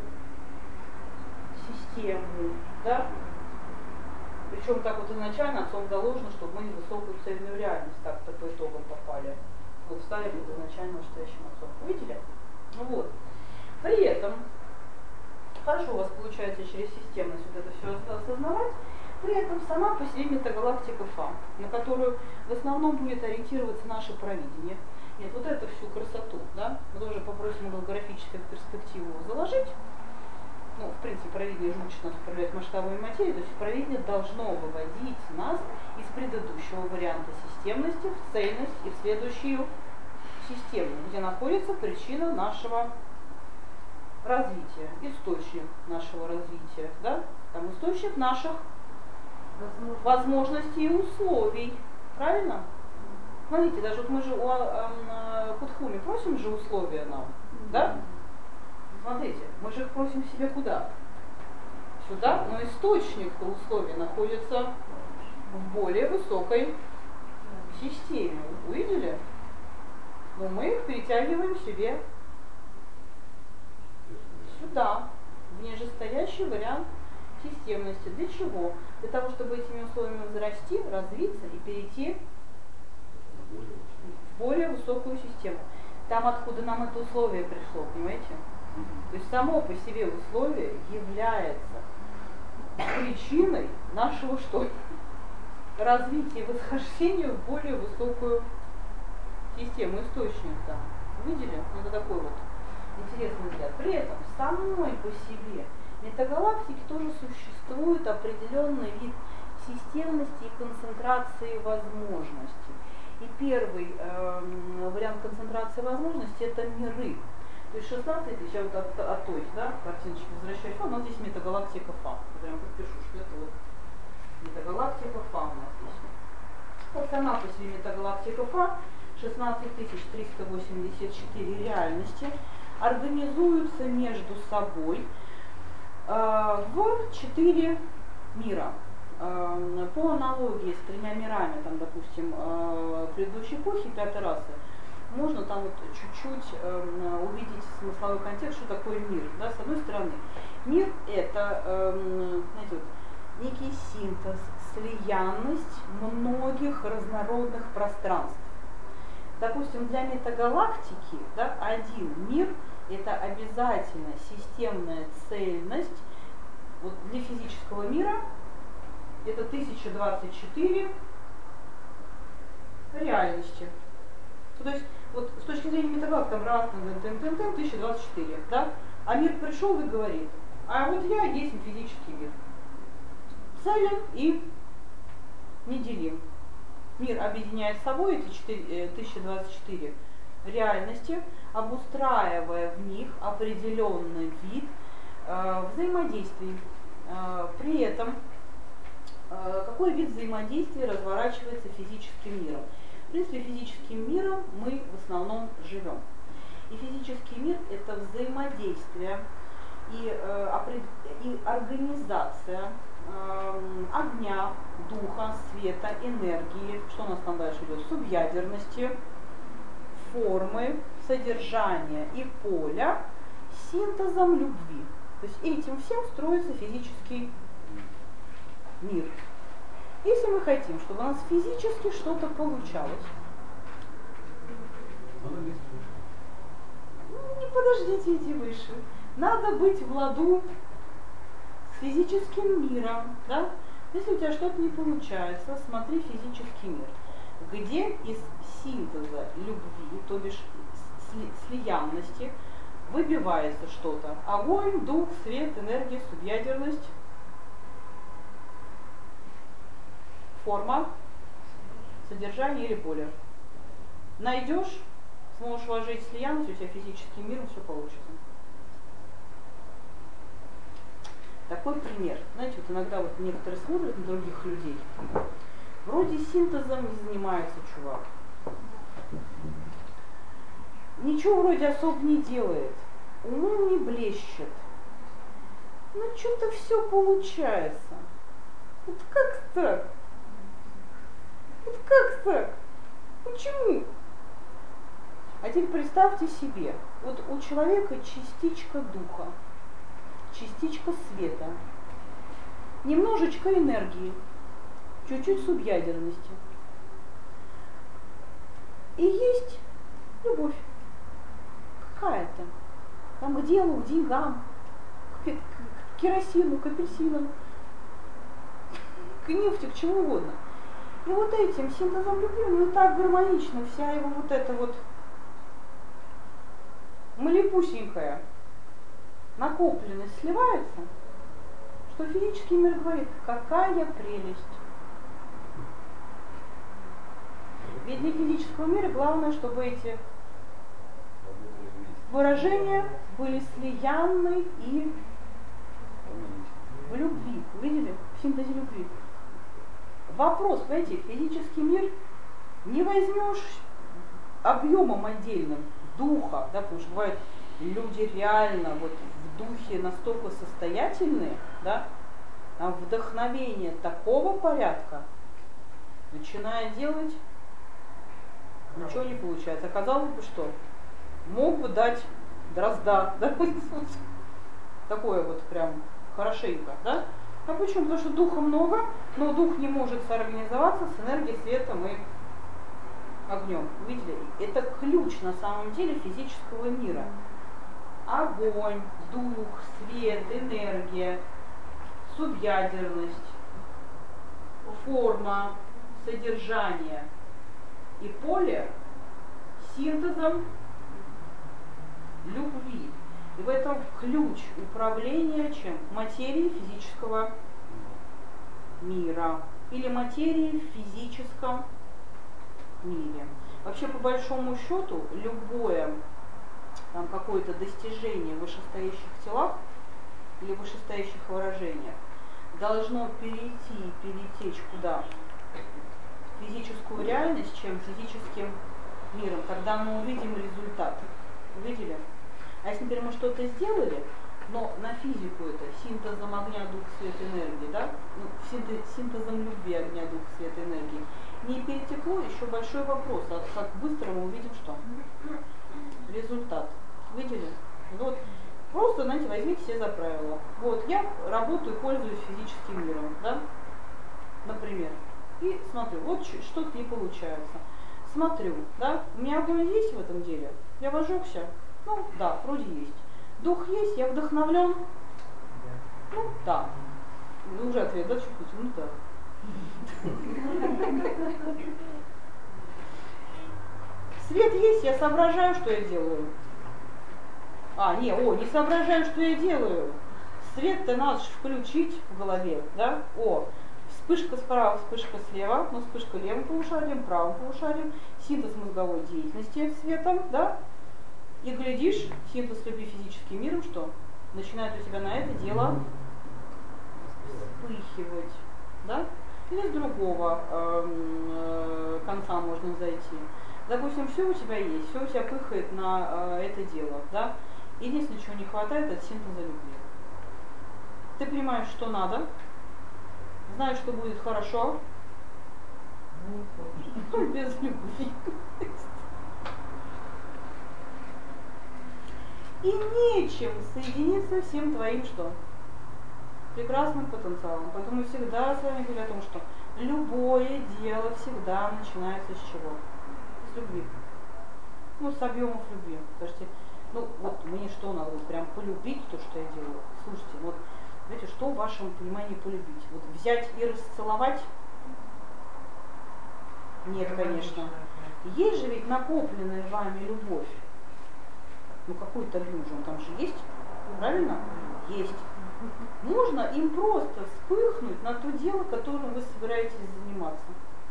систему. Да? Причем так вот изначально отцом заложено, чтобы мы в высокую цельную реальность так-то по итогам попали. Вот встали под изначально настоящим отцом. Видели? Ну вот. При этом, хорошо у вас получается через системность вот это все осознавать, при этом сама по себе метагалактика Фа, на которую в основном будет ориентироваться наше провидение. Нет, вот эту всю красоту, да, мы тоже попросим голографическую перспективу заложить. Ну, в принципе, провидение же учит нас управлять масштабами материи, то есть провидение должно выводить нас из предыдущего варианта системности в цельность и в следующую систему, где находится причина нашего развития, источник нашего развития, да? Там источник наших возможностей и условий, правильно? Смотрите, даже вот мы же у э, Кутхуми просим же условия нам, да? Смотрите, мы же их просим себе куда? Сюда, но источник условий находится в более высокой системе. Увидели? Но мы их перетягиваем себе сюда, в нижестоящий вариант системности. Для чего? Для того, чтобы этими условиями возрасти, развиться и перейти в более высокую систему. Там, откуда нам это условие пришло, понимаете? То есть само по себе условие является причиной нашего что? Развития и восхождения в более высокую систему, источник там. Видели? Ну, это такой вот интересный взгляд. При этом самой по себе метагалактики тоже существует определенный вид системности и концентрации возможностей. И первый э, вариант концентрации возможностей это миры. То есть шестнадцать тысяч, я вот от, от той, да, картиночки возвращаюсь, а у нас здесь метагалактика Фа. Я прям подпишу, что это вот метагалактика Фа у нас здесь. Вот сама по себе метагалактика Фа, шестнадцать тысяч триста восемьдесят четыре реальности организуются между собой э, в четыре мира. Э, по аналогии с тремя мирами, там, допустим, э, предыдущей эпохи, пятой расы, можно там вот чуть-чуть э, увидеть смысловой контекст, что такое мир. Да? С одной стороны, мир это э, знаете, вот, некий синтез, слиянность многих разнородных пространств. Допустим, для метагалактики да, один мир это обязательно системная цельность. Вот для физического мира это тысяча двадцать четыре реальности. То есть вот с точки зрения метагалактики там раз, тысяча двадцать четыре, да? А мир пришел и говорит, а вот я есть физический мир. Целен и неделим. Мир объединяет с собой эти тысяча двадцать четыре реальности, обустраивая в них определенный вид э, взаимодействий. Э, при этом э, какой вид взаимодействия разворачивается физическим миром? В принципе, физическим миром мы в основном живем. И физический мир – это взаимодействие и, э, и организация э, огня, духа, света, энергии, что у нас там дальше идет, субъядерности, формы, содержания и поля синтезом любви. То есть этим всем строится физический мир. Если мы хотим, чтобы у нас физически что-то получалось, ну, не подождите, иди выше. Надо быть в ладу с физическим миром. Да? Если у тебя что-то не получается, смотри физический мир, где из синтеза любви, то бишь сли- слиянности выбивается что-то. Огонь, дух, свет, энергия, субъядерность, форма, содержание или поле. Найдешь, сможешь вложить слиянность, у тебя физическим миром все получится. Такой пример. Знаете, вот иногда вот некоторые смотрят на других людей. Вроде синтезом не занимается чувак. Ничего вроде особо не делает. Умом не блещет. Но что-то все получается. Вот как так? Вот как так? Почему? А теперь представьте себе, вот у человека частичка духа, частичка света, немножечко энергии, чуть-чуть субъядерности. И есть любовь какая-то. Там к делу, к деньгам, к, к, к керосину, к апельсинам, к нефти, к чему угодно. И вот этим синтезом любви, ну и так гармонично, вся его вот эта вот малепусенькая накопленность сливается, что физический мир говорит, какая прелесть. Ведь для физического мира главное, чтобы эти выражения были слиянны и в любви. Видели? В синтезе любви. Вопрос, понимаете, физический мир не возьмешь объемом отдельным духа, да, потому что бывает люди реально вот в духе настолько состоятельные, да, а вдохновение такого порядка, начиная делать, ничего не получается. Оказалось бы, что мог бы дать дрозда, да, такое вот прям хорошенько, да? А почему? Потому что духа много, но дух не может соорганизоваться с энергией, светом и огнем. Видели? Это ключ на самом деле физического мира. Огонь, дух, свет, энергия, субъядерность, форма, содержание и поле синтезом любви. И в этом ключ управления чем? Материей физического мира. Или материей в физическом мире. Вообще, по большому счету, любое там какое-то достижение в вышестоящих телах или вышестоящих выражениях должно перейти и перетечь куда? В физическую реальность, чем физическим миром, когда мы увидим результат. Увидели? А если, например, мы что-то сделали, но на физику это синтезом огня, дух, свет, энергии, да? Ну, синтез, синтезом любви, огня, дух, свет, энергии, не перетекло, еще большой вопрос, а как быстро мы увидим что? Результат. Видели? Вот. Просто, знаете, возьмите себе за правило. Вот, я работаю, пользуюсь физическим миром, да? Например. И смотрю, вот что-то не получается. Смотрю, да? У меня огонь есть в этом деле? Я вожегся? Ну, да, вроде есть. Дух есть, я вдохновлен? Ну, да. Ну, уже ответ, да, чуть-чуть? Ну, да. Свет есть, я соображаю, что я делаю. А, не, о, не соображаю, что я делаю. Свет-то надо же включить в голове, да? О, вспышка справа, вспышка слева, ну, вспышка левым полушарием, правым полушарием, синтез мозговой деятельности светом, да? И глядишь, синтез любви физическим миром, что? Начинает у тебя на это дело вспыхивать, да? Или с другого э, э, конца можно зайти. Допустим, все у тебя есть, все у тебя пыхает на э, это дело, да? Единственное, чего не хватает, это синтеза любви. Ты понимаешь, что надо, знаешь, что будет хорошо, без любви. И нечем соединиться всем твоим что? Прекрасным потенциалом. Поэтому всегда с вами говорю о том, что любое дело всегда начинается с чего? С любви. Ну, с объемов любви. Скажите, ну вот мне что надо? Вот прям полюбить то, что я делаю. Слушайте, вот знаете, что в вашем понимании полюбить? Вот взять и расцеловать? Нет, конечно. Есть же ведь накопленная вами любовь. Ну какой-то объем же он там же есть, правильно? Есть. Можно им просто вспыхнуть на то дело, которым вы собираетесь заниматься.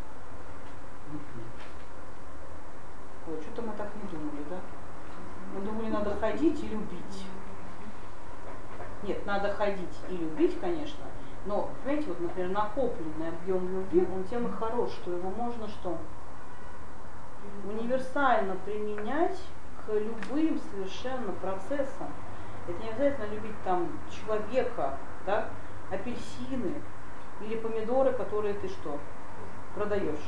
Ой, что-то мы так не думали, да? Мы думали, надо ходить и любить. Нет, надо ходить и любить, конечно, но, понимаете, вот, например, накопленный объем любви, он тем и хорош, что его можно что? Универсально применять к любым совершенно процессам. Это не обязательно любить там человека, да, апельсины или помидоры, которые ты что, продаешь.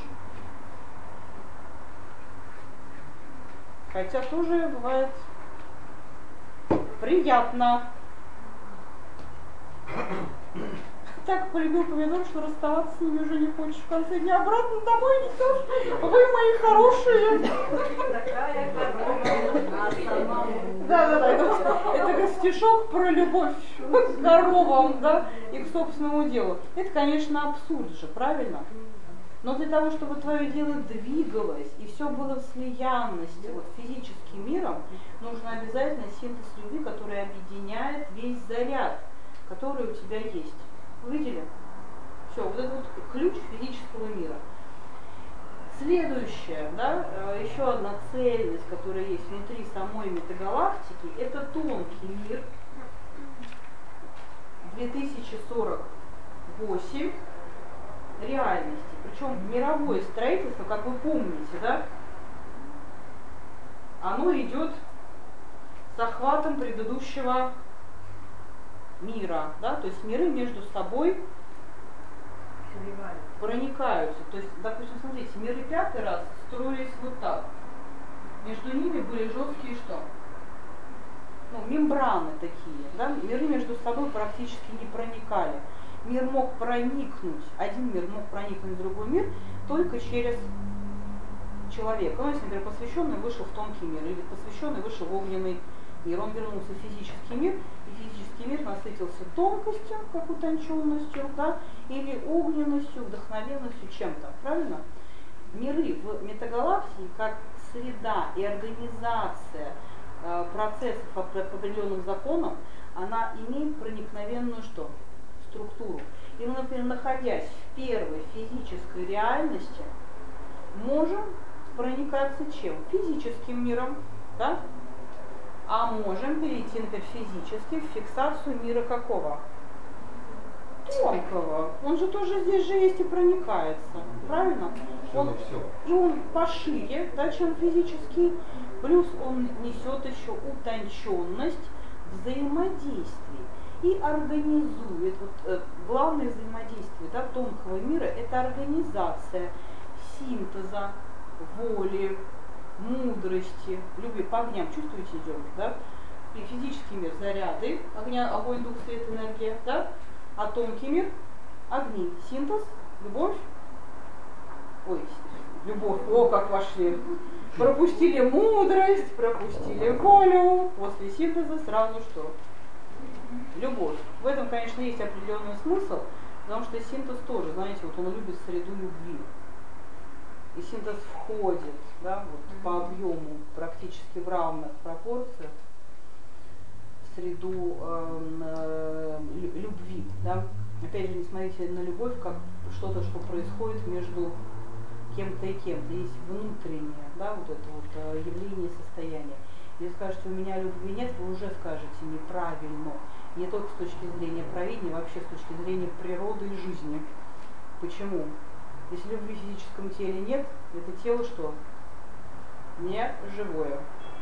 Хотя тоже бывает приятно. Так полюбил помидор, что расставаться с ними уже не хочешь. В конце дня обратно домой несешь. Вы мои хорошие. Такая корова, а сама... Да, да, да. Это, это стишок про любовь к коровам, да, и к собственному делу. Это, конечно, абсурд же, правильно? Но для того, чтобы твое дело двигалось и все было в слиянности вот, физическим миром, нужно обязательно синтез любви, который объединяет весь заряд, который у тебя есть. Увидели? Все, вот это вот ключ физического мира. Следующая, да, еще одна цельность, которая есть внутри самой метагалактики, это тонкий мир две тысячи сорок восемь реальности. Причем мировое строительство, как вы помните, да, оно идет с охватом предыдущего мира, да, то есть миры между собой проникаются. То есть, допустим, смотрите, миры пятый раз строились вот так. Между ними были жесткие что? Ну, мембраны такие, да, миры между собой практически не проникали. Мир мог проникнуть, один мир мог проникнуть в другой мир только через человека. Ну, если, например, посвященный вышел в тонкий мир, или посвященный вышел в огненный мир, он вернулся в физический мир, и физический мир насытился тонкостью, как утонченностью, да, или огненностью, вдохновенностью, чем-то, правильно? Миры в метагалактике как среда и организация э, процессов по определенным законам, она имеет проникновенную что? Структуру. И мы, например, находясь в первой физической реальности, можем проникаться чем? Физическим миром, да? А можем перейти, например, физически в фиксацию мира какого? Тонкого. Он же тоже здесь же есть и проникается. Правильно? Он, и он пошире, да, чем физический. Плюс он несет еще утонченность взаимодействий. И организует. Вот, э, главное взаимодействие, да, тонкого мира — это организация синтеза, воли, мудрости, любви. По огням, чувствуете, идем, да? И физический мир — заряды, огня, огонь, дух, свет, энергия, да? А тонкий мир — огни, синтез, любовь. Ой, любовь, о, как вошли. Пропустили мудрость, пропустили волю. После синтеза сразу что? Любовь. В этом, конечно, есть определенный смысл, потому что синтез тоже, знаете, вот он любит среду любви. И синтез входит, да, вот, по объему практически в равных пропорциях в среду э, э, любви. Да. Опять же, не смотрите на любовь как что-то, что происходит между кем-то и кем-то. Есть внутреннее, да, вот это вот э, явление, состояние. Если скажете, у меня любви нет, вы уже скажете неправильно. Не только с точки зрения провидения, вообще с точки зрения природы и жизни. Почему? Если любви в физическом теле нет, это тело что? Не живое.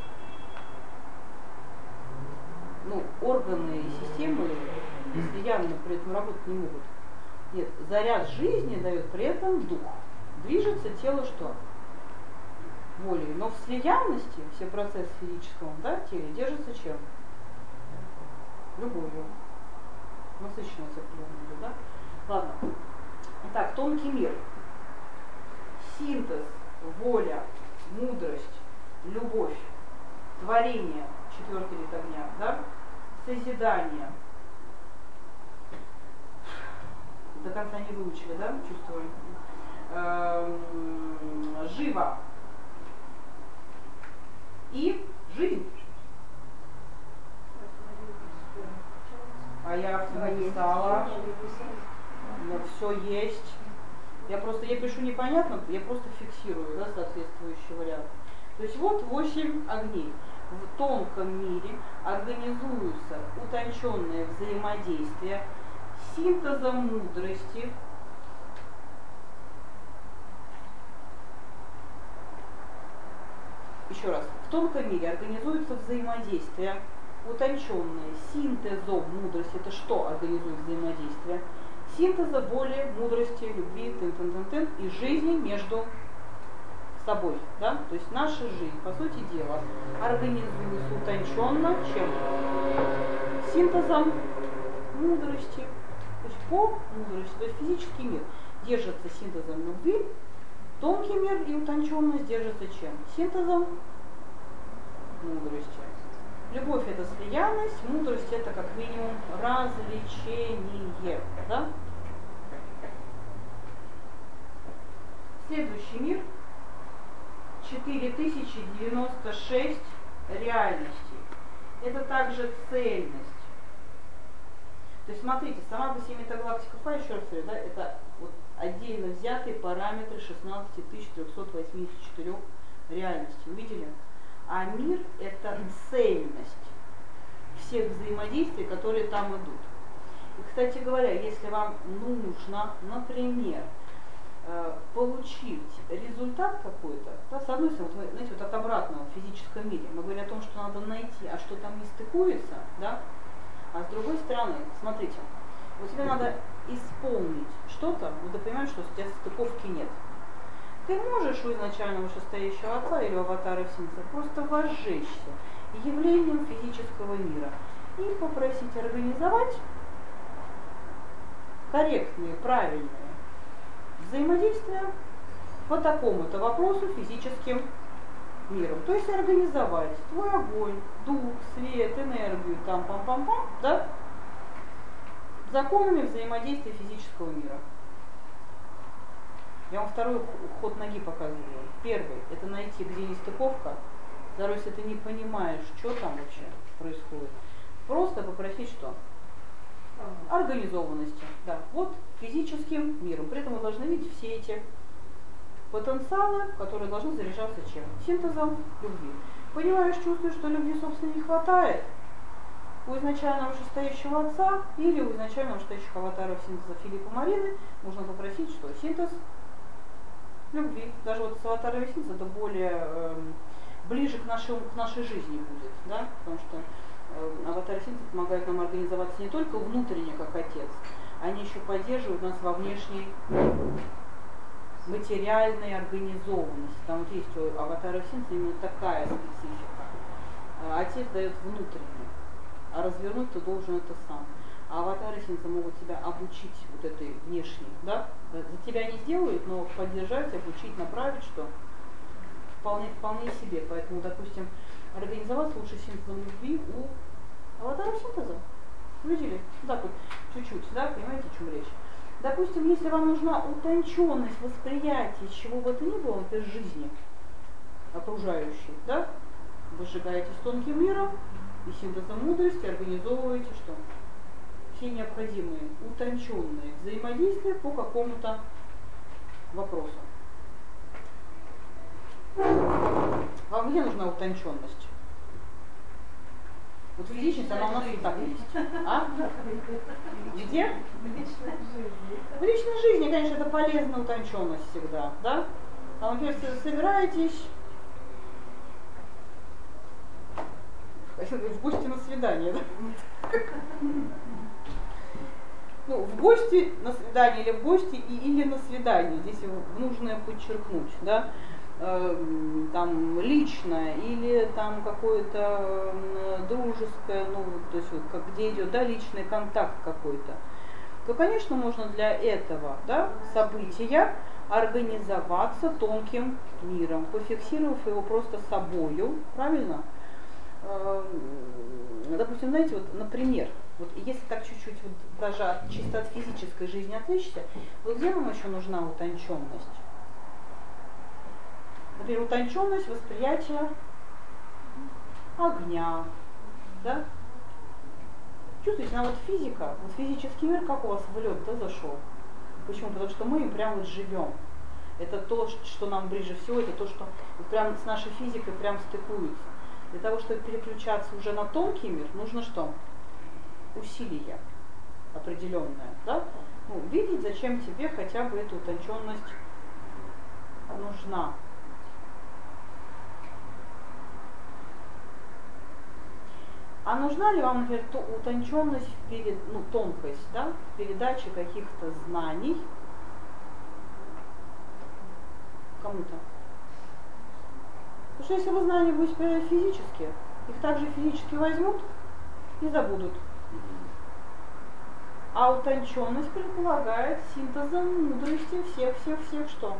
Ну, органы и системы слиянно при этом работать не могут. Нет, заряд жизни дает при этом дух. Движется тело что? Волей. Но в слиянности все процессы в физическом, да, теле держатся чем? Любовью. Насыщенность определенная, да? Ладно. Итак, тонкий мир. Синтез, воля, мудрость, любовь, творение, четвертый вид огня, да? Созидание. До конца не выучили, да? Чувствую. Эм, живо. И жизнь. написала. Все есть. Я просто, я пишу непонятно, я просто фиксирую, да, соответствующий вариант. То есть вот восемь огней. В тонком мире организуются утонченные взаимодействия синтеза мудрости, еще раз, в тонком мире организуется взаимодействие утонченное синтезом мудрости. Это что организует взаимодействие? Синтеза воли, мудрости, любви, тын-тын-тын-тын, и жизни между собой. Да? То есть наша жизнь, по сути дела, организуется утонченно чем? Синтезом мудрости. То есть по мудрости, то есть физический мир держится синтезом любви, тонкий мир и утонченность держится чем? Синтезом мудрости. Любовь — это слиянность, мудрость — это как минимум развлечение. Да? Следующий мир — четыре тысячи девяносто шесть реальностей. Это также цельность. То есть смотрите, сама по себе метагалактика Фа, еще раз говорю, да, это вот отдельно взятые параметры шестнадцать тысяч триста восемьдесят четыре реальностей. Увидели? А мир — это цельность всех взаимодействий, которые там идут. И, кстати говоря, если вам нужно, например, получить результат какой-то, да, с одной стороны, вот, знаете, вот от обратного в физическом мире, мы говорим о том, что надо найти, а что там не стыкуется, да, а с другой стороны, смотрите, вот тебе надо исполнить что-то, но ты понимаешь, что у тебя стыковки нет. Ты можешь у изначально вышестоящего отца или у аватара Синца просто возжечься явлением физического мира и попросить организовать корректные, правильные взаимодействия по такому-то вопросу физическим миром. То есть организовать твой огонь, дух, свет, энергию, там, пам-пам-пам, да, законами взаимодействия физического мира. Я вам второй ход ноги показываю. Первый – это найти, где нестыковка. Второй, если ты не понимаешь, что там вообще происходит, просто попросить что? Организованности. Да. Вот физическим миром. При этом вы должны видеть все эти потенциалы, которые должны заряжаться чем? Синтезом любви. Понимаешь, чувствуешь, что любви, собственно, не хватает у изначально вышестоящего отца или у изначально вышестоящих аватаров синтеза Филиппа Марины, можно попросить, что синтез любви. Даже вот с аватарами синтеза это более э, ближе к, нашему, к нашей жизни будет, да? Потому что э, аватары синтеза помогают нам организоваться не только внутренне, как отец, они еще поддерживают нас во внешней материальной организованности. Там вот есть у аватаров синтеза именно такая специфика. Отец дает внутренне, а развернуть ты должен это сам. А аватары синтеза могут тебя обучить вот этой внешней, да? За тебя не сделают, но поддержать, обучить, направить, что вполне, вполне себе. Поэтому, допустим, организоваться лучше синтезом любви у аватара синтеза. Видели? Так вот, чуть-чуть, да, понимаете, о чем речь? Допустим, если вам нужна утонченность восприятия чего бы то ни было, например, жизни окружающей, да, вы сжигаетесь тонким миром и синтезом мудрости организовываете что? Все необходимые утонченные взаимодействия по какому-то вопросу. Вам где нужна утонченность? Вот физичность, она у нас и так есть. А? Где? В личной жизни. В личной жизни, конечно, это полезная утонченность всегда, да? Там, например, собираетесь в гости на свидание, да? Ну, в гости на свидание или в гости и, или на свидание. Здесь нужно подчеркнуть, да? Там личное или там какое-то дружеское, ну, то есть вот, как, где идет, да, личный контакт какой-то, то, конечно, можно для этого, да, события организоваться тонким миром, пофиксировав его просто собою, правильно? Допустим, знаете, вот, например, вот если так чуть-чуть вот даже от, чисто от физической жизни отвлечься, вот где нам еще нужна утонченность? Например, утонченность восприятия огня, да? Чувствуете, а вот физика, вот физический мир, как у вас в лед, да, зашел? Почему? Потому что мы им прям вот живем. Это то, что нам ближе всего, это то, что вот прям с нашей физикой прям стыкуется. Для того, чтобы переключаться уже на тонкий мир, нужно что? Усилие определенное, да? Ну, видеть, зачем тебе хотя бы эта утонченность нужна. А нужна ли вам, например, то, утонченность, в перед, ну, тонкость, да, в передаче каких-то знаний кому-то? Потому что если вы знания будете передать физически, их также физически возьмут и забудут. А утонченность предполагает синтезом мудрости всех-всех-всех что?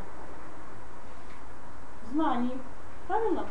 Знаний. Правильно?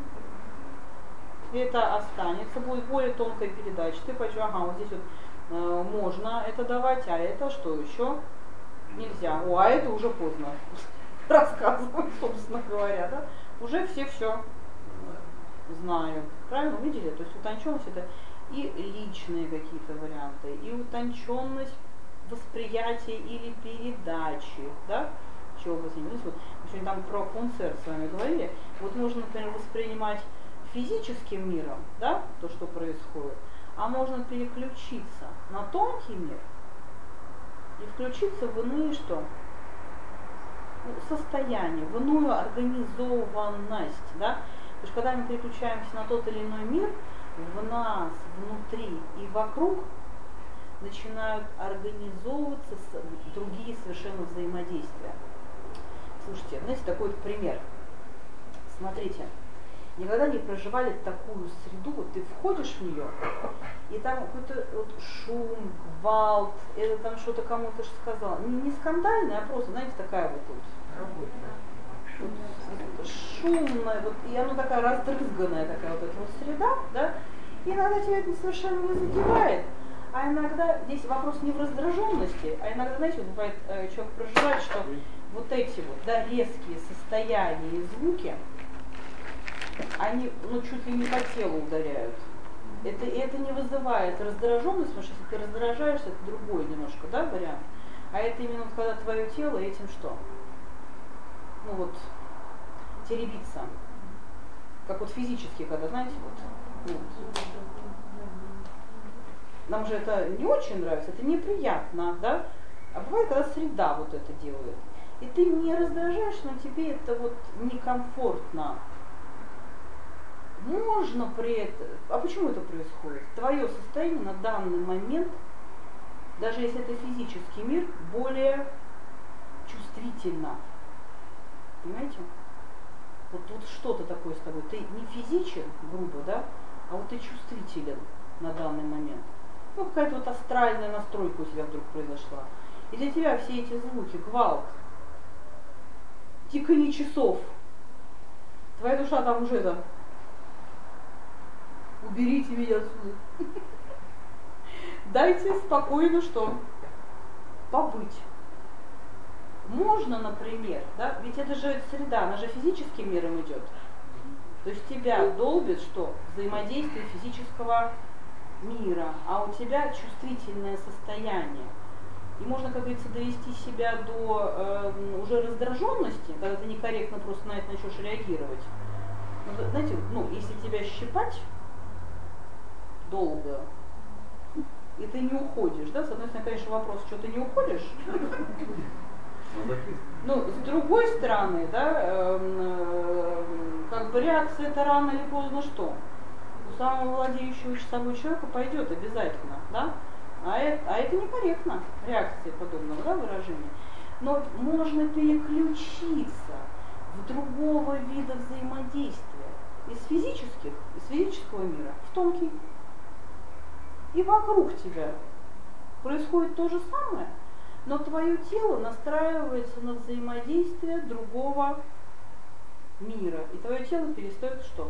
И это останется, будет более тонкая передача. Ты пойдешь, ага, вот здесь вот э, можно это давать, а это что еще? Нельзя. О, а это уже поздно рассказывать, собственно говоря, да? Уже все все знают. Правильно, видели? То есть утонченность это и личные какие-то варианты, и утонченность восприятия или передачи, да? Чего вы знаете? Вот, мы сегодня там про концерт с вами говорили. Вот можно, например, воспринимать физическим миром, да, то, что происходит, а можно переключиться на тонкий мир и включиться в иные что? Ну, состояния, в иную организованность, да. Потому что когда мы переключаемся на тот или иной мир, в нас, внутри и вокруг начинают организовываться другие совершенно взаимодействия. Слушайте, знаете, такой вот пример. Смотрите, никогда не проживали такую среду, вот ты входишь в нее, и там какой-то вот шум, гвалт, это там что-то кому-то сказал. Не, не скандальная, а просто, знаете, такая вот, вот, вот шумная, вот, и она такая раздрызганная такая вот эта вот среда, да, и иногда тебя это совершенно не задевает, а иногда здесь вопрос не в раздраженности, а иногда, знаете, вот бывает, человек проживает, что вот эти вот, да, резкие состояния и звуки, они, ну, чуть ли не по телу ударяют. Это, это не вызывает раздраженность, потому что если ты раздражаешься, это другой немножко, да, вариант. А это именно когда твое тело этим что? Ну вот, теребится. Как вот физически, когда, знаете, вот. вот. Нам же это не очень нравится, это неприятно, да? А бывает, когда среда вот это делает. И ты не раздражаешь, но тебе это вот некомфортно. Можно при этом... А почему это происходит? Твое состояние на данный момент, даже если это физический мир, более чувствительно. Понимаете? Вот, вот что-то такое с тобой. Ты не физичен, грубо, да? А вот ты чувствителен на данный момент. Ну, какая-то вот астральная настройка у тебя вдруг произошла. И для тебя все эти звуки, гвалт, тиканье часов, твоя душа там уже это... Уберите меня отсюда. Дайте спокойно что? Побыть. Можно, например, да, ведь это же среда, она же физическим миром идет. То есть тебя долбит что? Взаимодействие физического мира, а у тебя чувствительное состояние. И можно, как говорится, довести себя до э, уже раздраженности, когда ты некорректно просто на это начнешь реагировать. Ну, знаете, ну, если тебя щипать долго, и ты не уходишь, да, с одной стороны, конечно, вопрос, что ты не уходишь, но с другой стороны, да, э, э, как бы реакция это рано или поздно что? У самого владеющего собой человека пойдет обязательно, да, а это, а это некорректно, реакция подобного, да, выражения. Но можно переключиться в другого вида взаимодействия, из физических, из физического мира в тонкий. И вокруг тебя происходит то же самое, но твое тело настраивается на взаимодействие другого мира. И твое тело перестает что?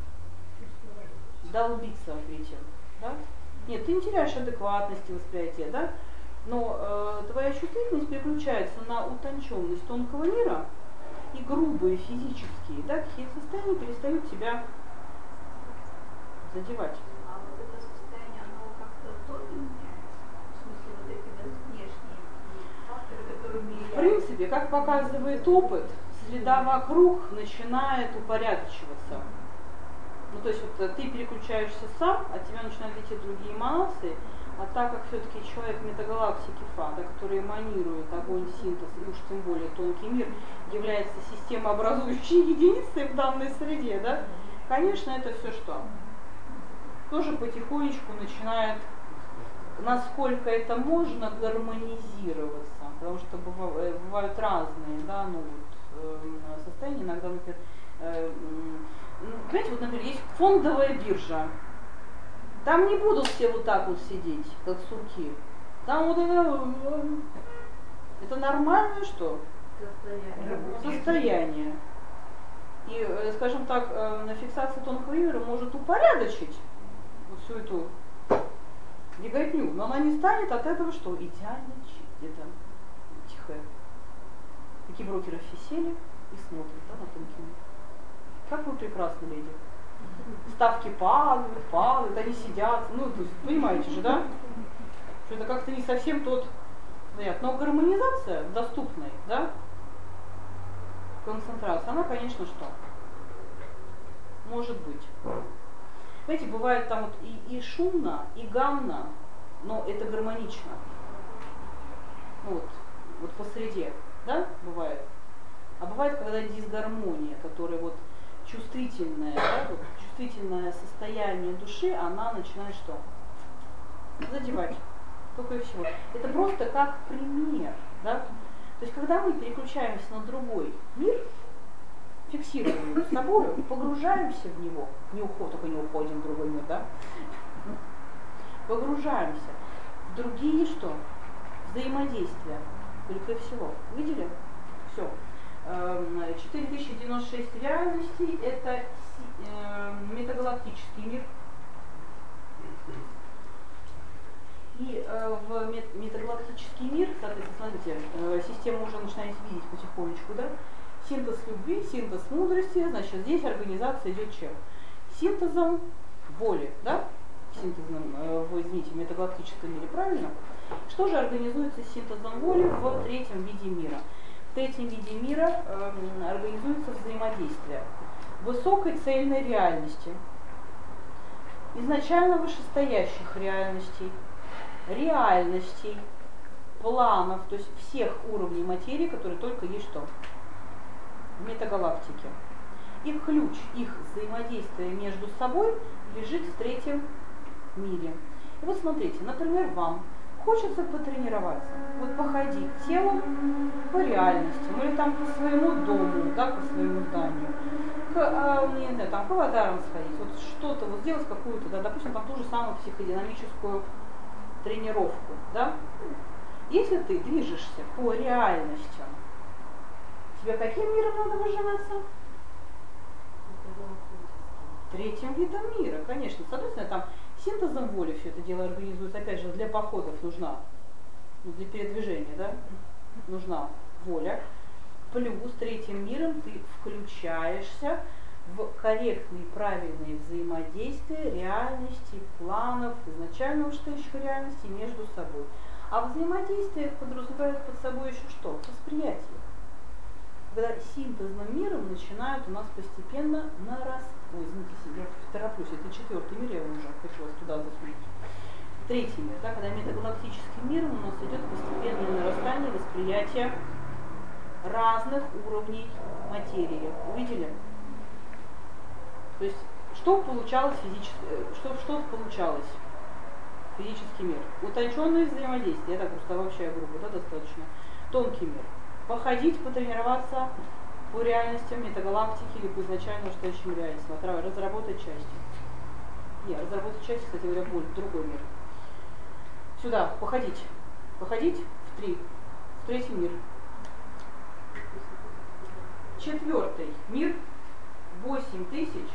Долбиться этим. Да? Нет, ты не теряешь адекватности восприятия, да? Но э, твоя чувствительность переключается на утонченность тонкого мира, и грубые физические, да, какие-то состояния перестают тебя задевать. А вот это состояние, оно как-то то принципе, как показывает опыт, среда вокруг начинает упорядочиваться. Ну, то есть вот ты переключаешься сам, от тебя начинают идти другие эманации, а так как все-таки человек метагалактики Фа, да, который эманирует огонь, синтез, и уж тем более тонкий мир, является системообразующей единицей в данной среде, да, конечно, это все что? Тоже потихонечку начинает, насколько это можно, гармонизироваться. Потому что бывают, бывают разные, да, ну, вот, э, состояния, иногда, например, э, понимаете, вот, например, есть фондовая биржа. Там не будут все вот так вот сидеть, как сурки. Там вот это, это нормальное что? Состояние. Состояние. И, скажем так, на фиксации тонкого мира может упорядочить вот всю эту беготню, но она не станет от этого что? Идеально где-то тихая. Такие брокеры все сели и смотрят, да, на тонкий мир. Как вы прекрасны, леди. Ставки падают, падают, они сидят. Ну, то есть, понимаете же, да? Что это как-то не совсем тот вариант. Но гармонизация доступной, да? Концентрация, она, конечно, что? Может быть. Знаете, бывает там вот и, и шумно, и гамно, но это гармонично. Ну, вот, вот по среде, да, бывает. А бывает, когда дисгармония, которая вот чувствительное, да, вот, чувствительное состояние души, она начинает что? Задевать. Только и всего. Это просто как пример. Да? То есть, когда мы переключаемся на другой мир, фиксируем его с собой, погружаемся в него, не уходим, только не уходим в другой мир, да? Погружаемся в другие что? Взаимодействия. Только и всего. Видели? Все. четыре тысячи девяносто шесть реальностей — это э, метагалактический мир. И э, в мет, метагалактический мир, соответственно, смотрите, э, систему уже начинаете видеть потихонечку, да? Синтез любви, синтез мудрости, значит, здесь организация идет чем? Синтезом воли, да? Синтезом, э, в, извините, в метагалактическом мире, правильно? Что же организуется синтезом воли в третьем виде мира? В третьем виде мира э, организуется взаимодействие высокой цельной реальности, изначально вышестоящих реальностей, реальностей, планов, то есть всех уровней материи, которые только есть что? В метагалактике. И ключ их взаимодействия между собой лежит в третьем мире. И вот смотрите, например, вам хочется потренироваться, вот походить телом по реальностям, или там по своему дому, да, по своему зданию, к, а, не знаю, там, к аватарам сходить, вот что-то, вот сделать какую-то, да, допустим, там ту же самую психодинамическую тренировку, да. Если ты движешься по реальностям, тебе каким миром надо выживаться? Третьим видом мира, конечно. Соответственно, там синтезом воли все это дело организуется. Опять же, для походов нужна, ну, для передвижения, да, нужна воля. Плюс третьим миром ты включаешься в корректные, правильные взаимодействия реальности, планов, изначально вышестоящих реальностей между собой. А взаимодействие подразумевает под собой еще что? Восприятие. Когда синтезным миром начинают у нас постепенно нарастать. Ой, извините, я тороплюсь, это четвертый мир, я уже хочу вас туда засунуть. Третий мир, да, когда метагалактическим миром у нас идет постепенное нарастание восприятия разных уровней материи. Увидели? То есть, что получалось физически, что, что получалось физический мир? Утонченное взаимодействие, я так просто обобщаю грубо, да, достаточно. Тонкий мир. Походить, потренироваться по реальностям метагалактики или по изначально вышестоящим реальностям, разработать части. Нет, разработать части, кстати говоря, более другой мир. Сюда, походить. Походить в три. В третий мир. Четвертый мир. Восемь тысяч.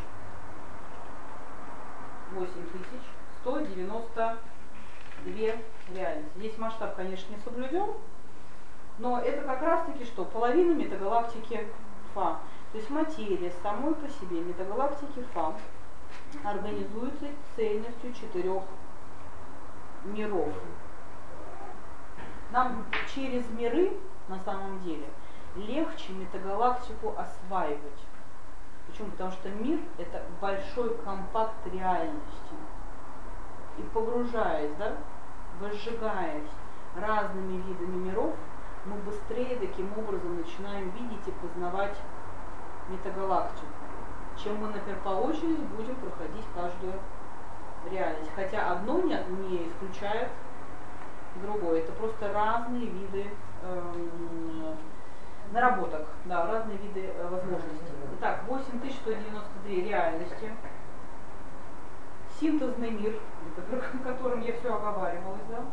Восемь тысяч сто девяносто две реальности. Здесь масштаб, конечно, не соблюден. Но это как раз-таки что? Половина метагалактики Фа. То есть материя самой по себе метагалактики Фа организуется цельностью четырех миров. Нам через миры на самом деле легче метагалактику осваивать. Почему? Потому что мир — это большой компакт реальности. И погружаясь, да, возжигаясь разными видами миров, мы быстрее таким образом начинаем видеть и познавать метагалактику, чем мы, например, по очереди будем проходить каждую реальность. Хотя одно не, не исключает другое. Это просто разные виды эм, наработок, да, разные виды э, возможностей. Итак, восемь тысяч сто девяносто три реальности. Синтезный мир, о котором я все оговаривалась, да?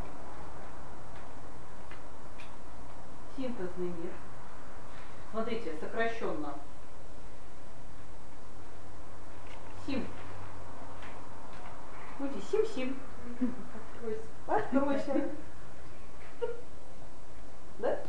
Синтезный мир. Смотрите, сокращенно. Сим. Смотрите, сим-сим. Откройся. Откройся. Да?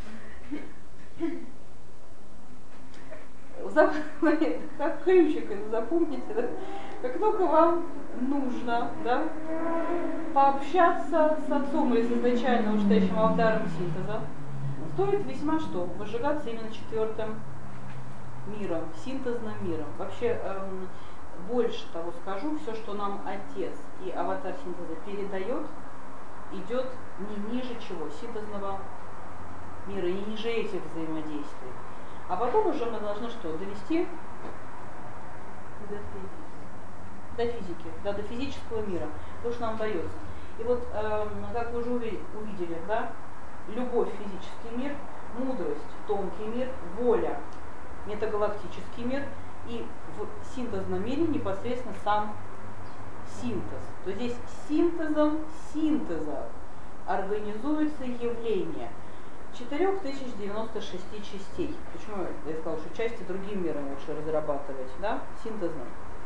Как ключик, запомните, да? Как только вам нужно, да, пообщаться с отцом или с изначально ушедшим аватаром синтеза, стоит весьма что? Возжигаться именно четвертым миром, синтезным миром. Вообще, эм, больше того скажу, все, что нам отец и аватар синтеза передает, идет не ниже чего? Синтезного мира, не ниже этих взаимодействий. А потом уже мы должны что? Довести до физики, до физики, да, до физического мира, то, что нам дается. И вот, эм, как вы уже увидели, да, любовь — физический мир, мудрость — тонкий мир, воля — метагалактический мир, и в синтезном мире непосредственно сам синтез. То здесь синтезом синтеза организуется явление четыре тысячи девяносто шесть частей. Почему я сказала, что части другим миром лучше разрабатывать, да, синтезом?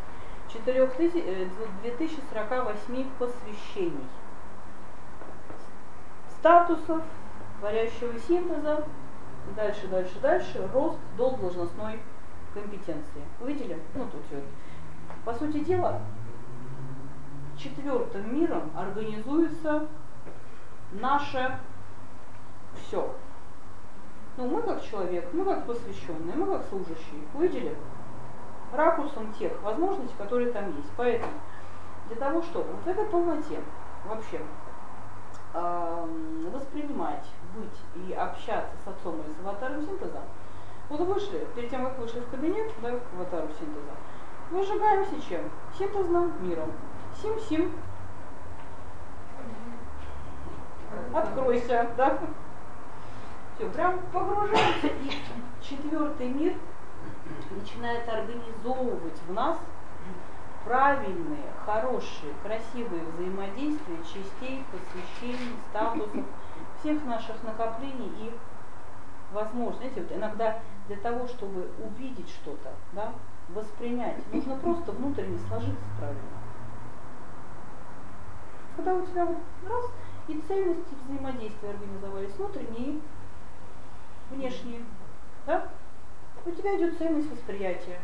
две тысячи сорок восемь посвящений, статусов творящего синтеза, дальше, дальше, дальше, рост до должностной компетенции. Увидели? Ну тут вот. По сути дела, четвертым миром организуется наше все. Ну, мы как человек, мы как посвященные, мы как служащие. Увидели? Ракурсом тех возможностей, которые там есть. Поэтому для того, чтобы вот в этой полноте вообще э, воспринимать, быть и общаться с отцом или с аватаром синтеза, вот вышли, перед тем, как вышли в кабинет, да, к аватару синтеза, выжигаемся чем? Синтезным миром. Сим-сим. Откройся, да? Все, прям погружаемся, и четвертый мир начинает организовывать в нас правильные, хорошие, красивые взаимодействия частей, посвящений, статусов, всех наших накоплений и возможностей. Знаете, вот иногда для того, чтобы увидеть что-то, да, воспринять, нужно просто внутренне сложиться правильно. Когда у тебя вот раз, и ценности взаимодействия организовались внутренние и внешние, да? У тебя идет ценность восприятия.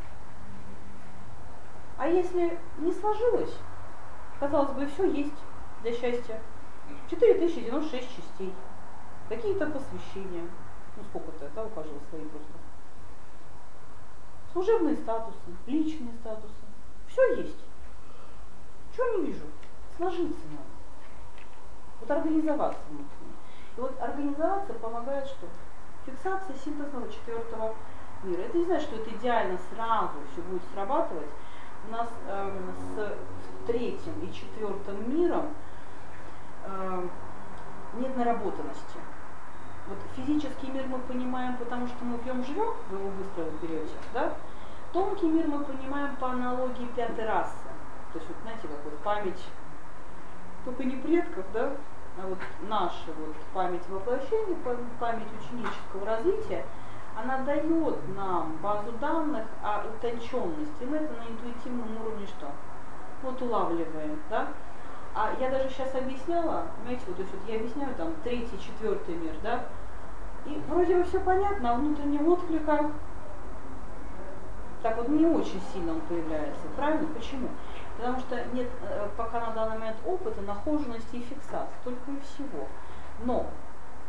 А если не сложилось, казалось бы, все есть для счастья. четыре тысячи девяносто шесть частей, какие-то посвящения, ну сколько-то, да, у каждого свои просто. Служебные статусы, личные статусы, все есть. Чего не вижу? Сложиться надо. Вот организоваться внутренне. И вот организоваться помогает что? Фиксация синтезного четвертого мира. Это не значит, что это идеально сразу все будет срабатывать. У нас эм, с третьим и четвертым миром эм, нет наработанности. Вот физический мир мы понимаем, потому что мы в нем живем, вы его быстро берете, да? Тонкий мир мы понимаем по аналогии пятой расы. То есть, вот, знаете, как вот память, только не предков, да, а вот наша вот память воплощения, память ученического развития, она дает нам базу данных о утонченности. Мы это на интуитивном уровне что? Вот улавливаем, да? А я даже сейчас объясняла, понимаете, вот, то есть вот я объясняю там третий, четвертый мир, да? И вроде бы все понятно, а внутреннего отклика так вот не очень сильно он появляется. Правильно? Почему? Потому что нет пока на данный момент опыта, нахоженности и фиксации, только и всего. Но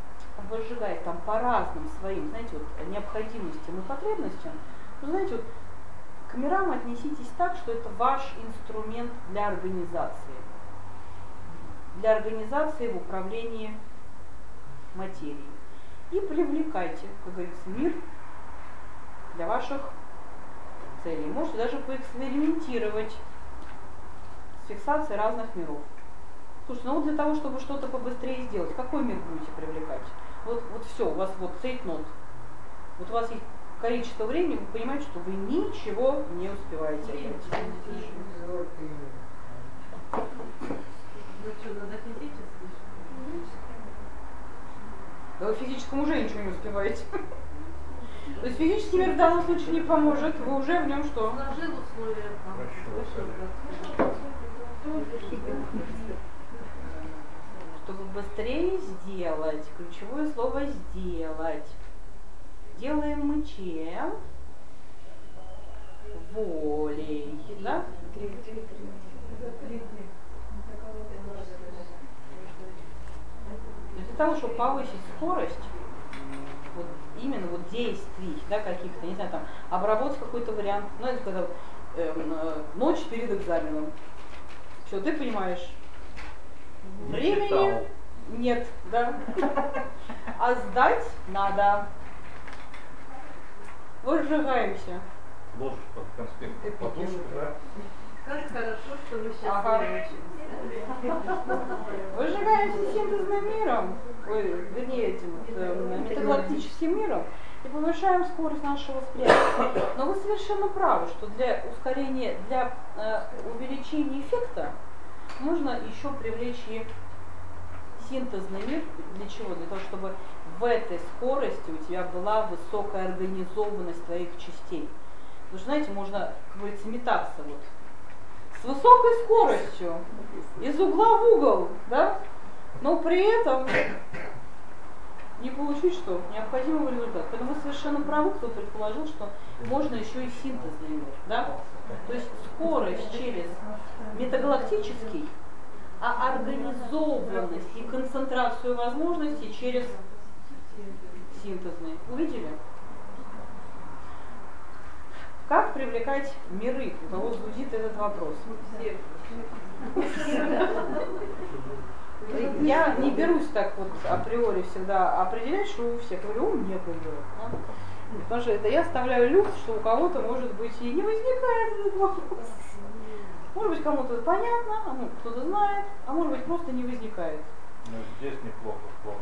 вас сжигает там по разным своим, знаете, вот, необходимостям и потребностям, ну, знаете, вот, к мирам отнеситесь так, что это ваш инструмент для организации. Для организации в управлении материей. И привлекайте, как говорится, мир для ваших целей. Можете даже поэкспериментировать с фиксацией разных миров. Слушайте, ну вот для того, чтобы что-то побыстрее сделать, какой мир будете привлекать? Вот, вот все, у вас вот цейтнот. Вот у вас есть количество времени, вы понимаете, что вы ничего не успеваете. Ну что, надо физически? Да вы физическом уже ничего не успеваете. То есть физический мир в данном случае не поможет, вы уже в нем что? Сложил условия там. Чтобы быстрее сделать, ключевое слово «сделать». Делаем мы чем? Волей. Да? Для того, чтобы повысить скорость, вот именно вот действий, да, каких-то, не знаю, там, обработать какой-то вариант, ну, это когда э, ночь перед экзаменом. Все, ты понимаешь, Не времени читал. нет, да, а сдать надо. Выжигаемся. Ложишь под конспект подушку, да? Как хорошо, что мы сейчас Ага. не учимся. Выжигаемся синтезным миром, ой, вернее, этим вот, э, метагалактическим миром, и повышаем скорость нашего восприятия. Но вы совершенно правы, что для ускорения, для э, увеличения эффекта нужно еще привлечь и синтезный мир. Для чего? Для того, чтобы в этой скорости у тебя была высокая организованность твоих частей. Потому что, знаете, можно, как говорится, метаться вот с высокой скоростью, из угла в угол, да? Но при этом не получить что? Необходимый результат. Поэтому вы совершенно правы, кто предположил, что можно еще и синтезный мир, да? То есть скорость через метагалактический, а организованность и концентрацию возможностей через синтезный. Увидели? Как привлекать миры? У кого звучит этот вопрос? Я не берусь так вот априори всегда определять, что у всех. Я говорю, у меня повезло. Потому что это я оставляю люфт, что у кого-то, может быть, и не возникает этот вопрос. Может быть, кому-то это понятно, а ну, кто-то знает, а может быть, просто не возникает. Ну, здесь неплохо,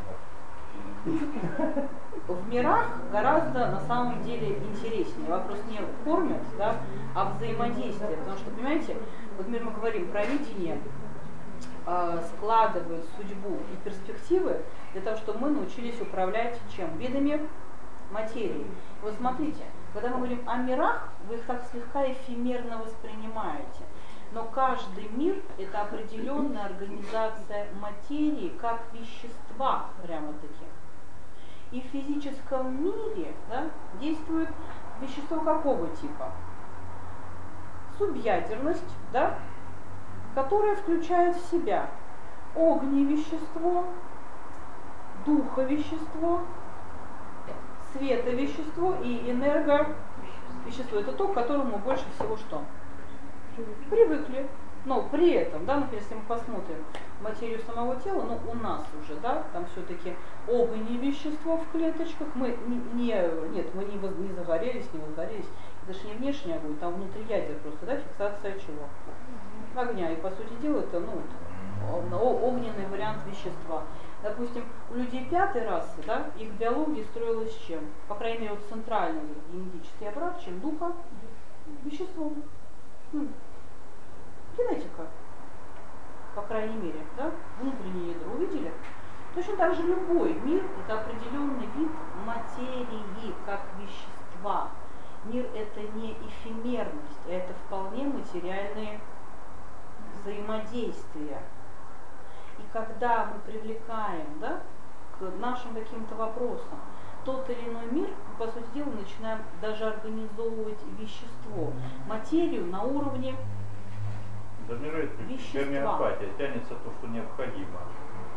плохо. В мирах гораздо на самом деле интереснее. Вопрос не кормят, да, а взаимодействие. Потому что, понимаете, вот мы говорим про видение, э, складывают судьбу и перспективы для того, чтобы мы научились управлять чем? Видами материи. Вот смотрите, когда мы говорим о мирах, вы их так слегка эфемерно воспринимаете. Но каждый мир – это определенная организация материи как вещества, прямо-таки. И в физическом мире, да, действует вещество какого типа? Субъядерность, да, которая включает в себя огневещество, духовещество, световещество и энерговещество. Это то, к которому больше всего что? Привыкли. Но при этом, да, например, если мы посмотрим материю самого тела, ну у нас уже, да, там все-таки огневещество в клеточках, мы не, не нет, мы не, воз, не загорелись, не возгорелись, это же не внешний огонь, там внутри ядер просто, да, фиксация чего? Огня. И по сути дела это, ну, вот, огненный вариант вещества. Допустим, у людей пятой расы, да, их биология строилась чем? По крайней мере, вот центральный генетический аппарат, чем духа, веществом. Ну, генетика, по крайней мере, да, внутреннее ядро, увидели? Точно так же любой мир – это определенный вид материи, как вещества. Мир – это не эфемерность, а это вполне материальные взаимодействия. И когда мы привлекаем, да, к нашим каким-то вопросам тот или иной мир, мы, по сути дела, начинаем даже организовывать вещество, материю на уровне Да миры, вещества. гомеопатия, тянется то, что необходимо.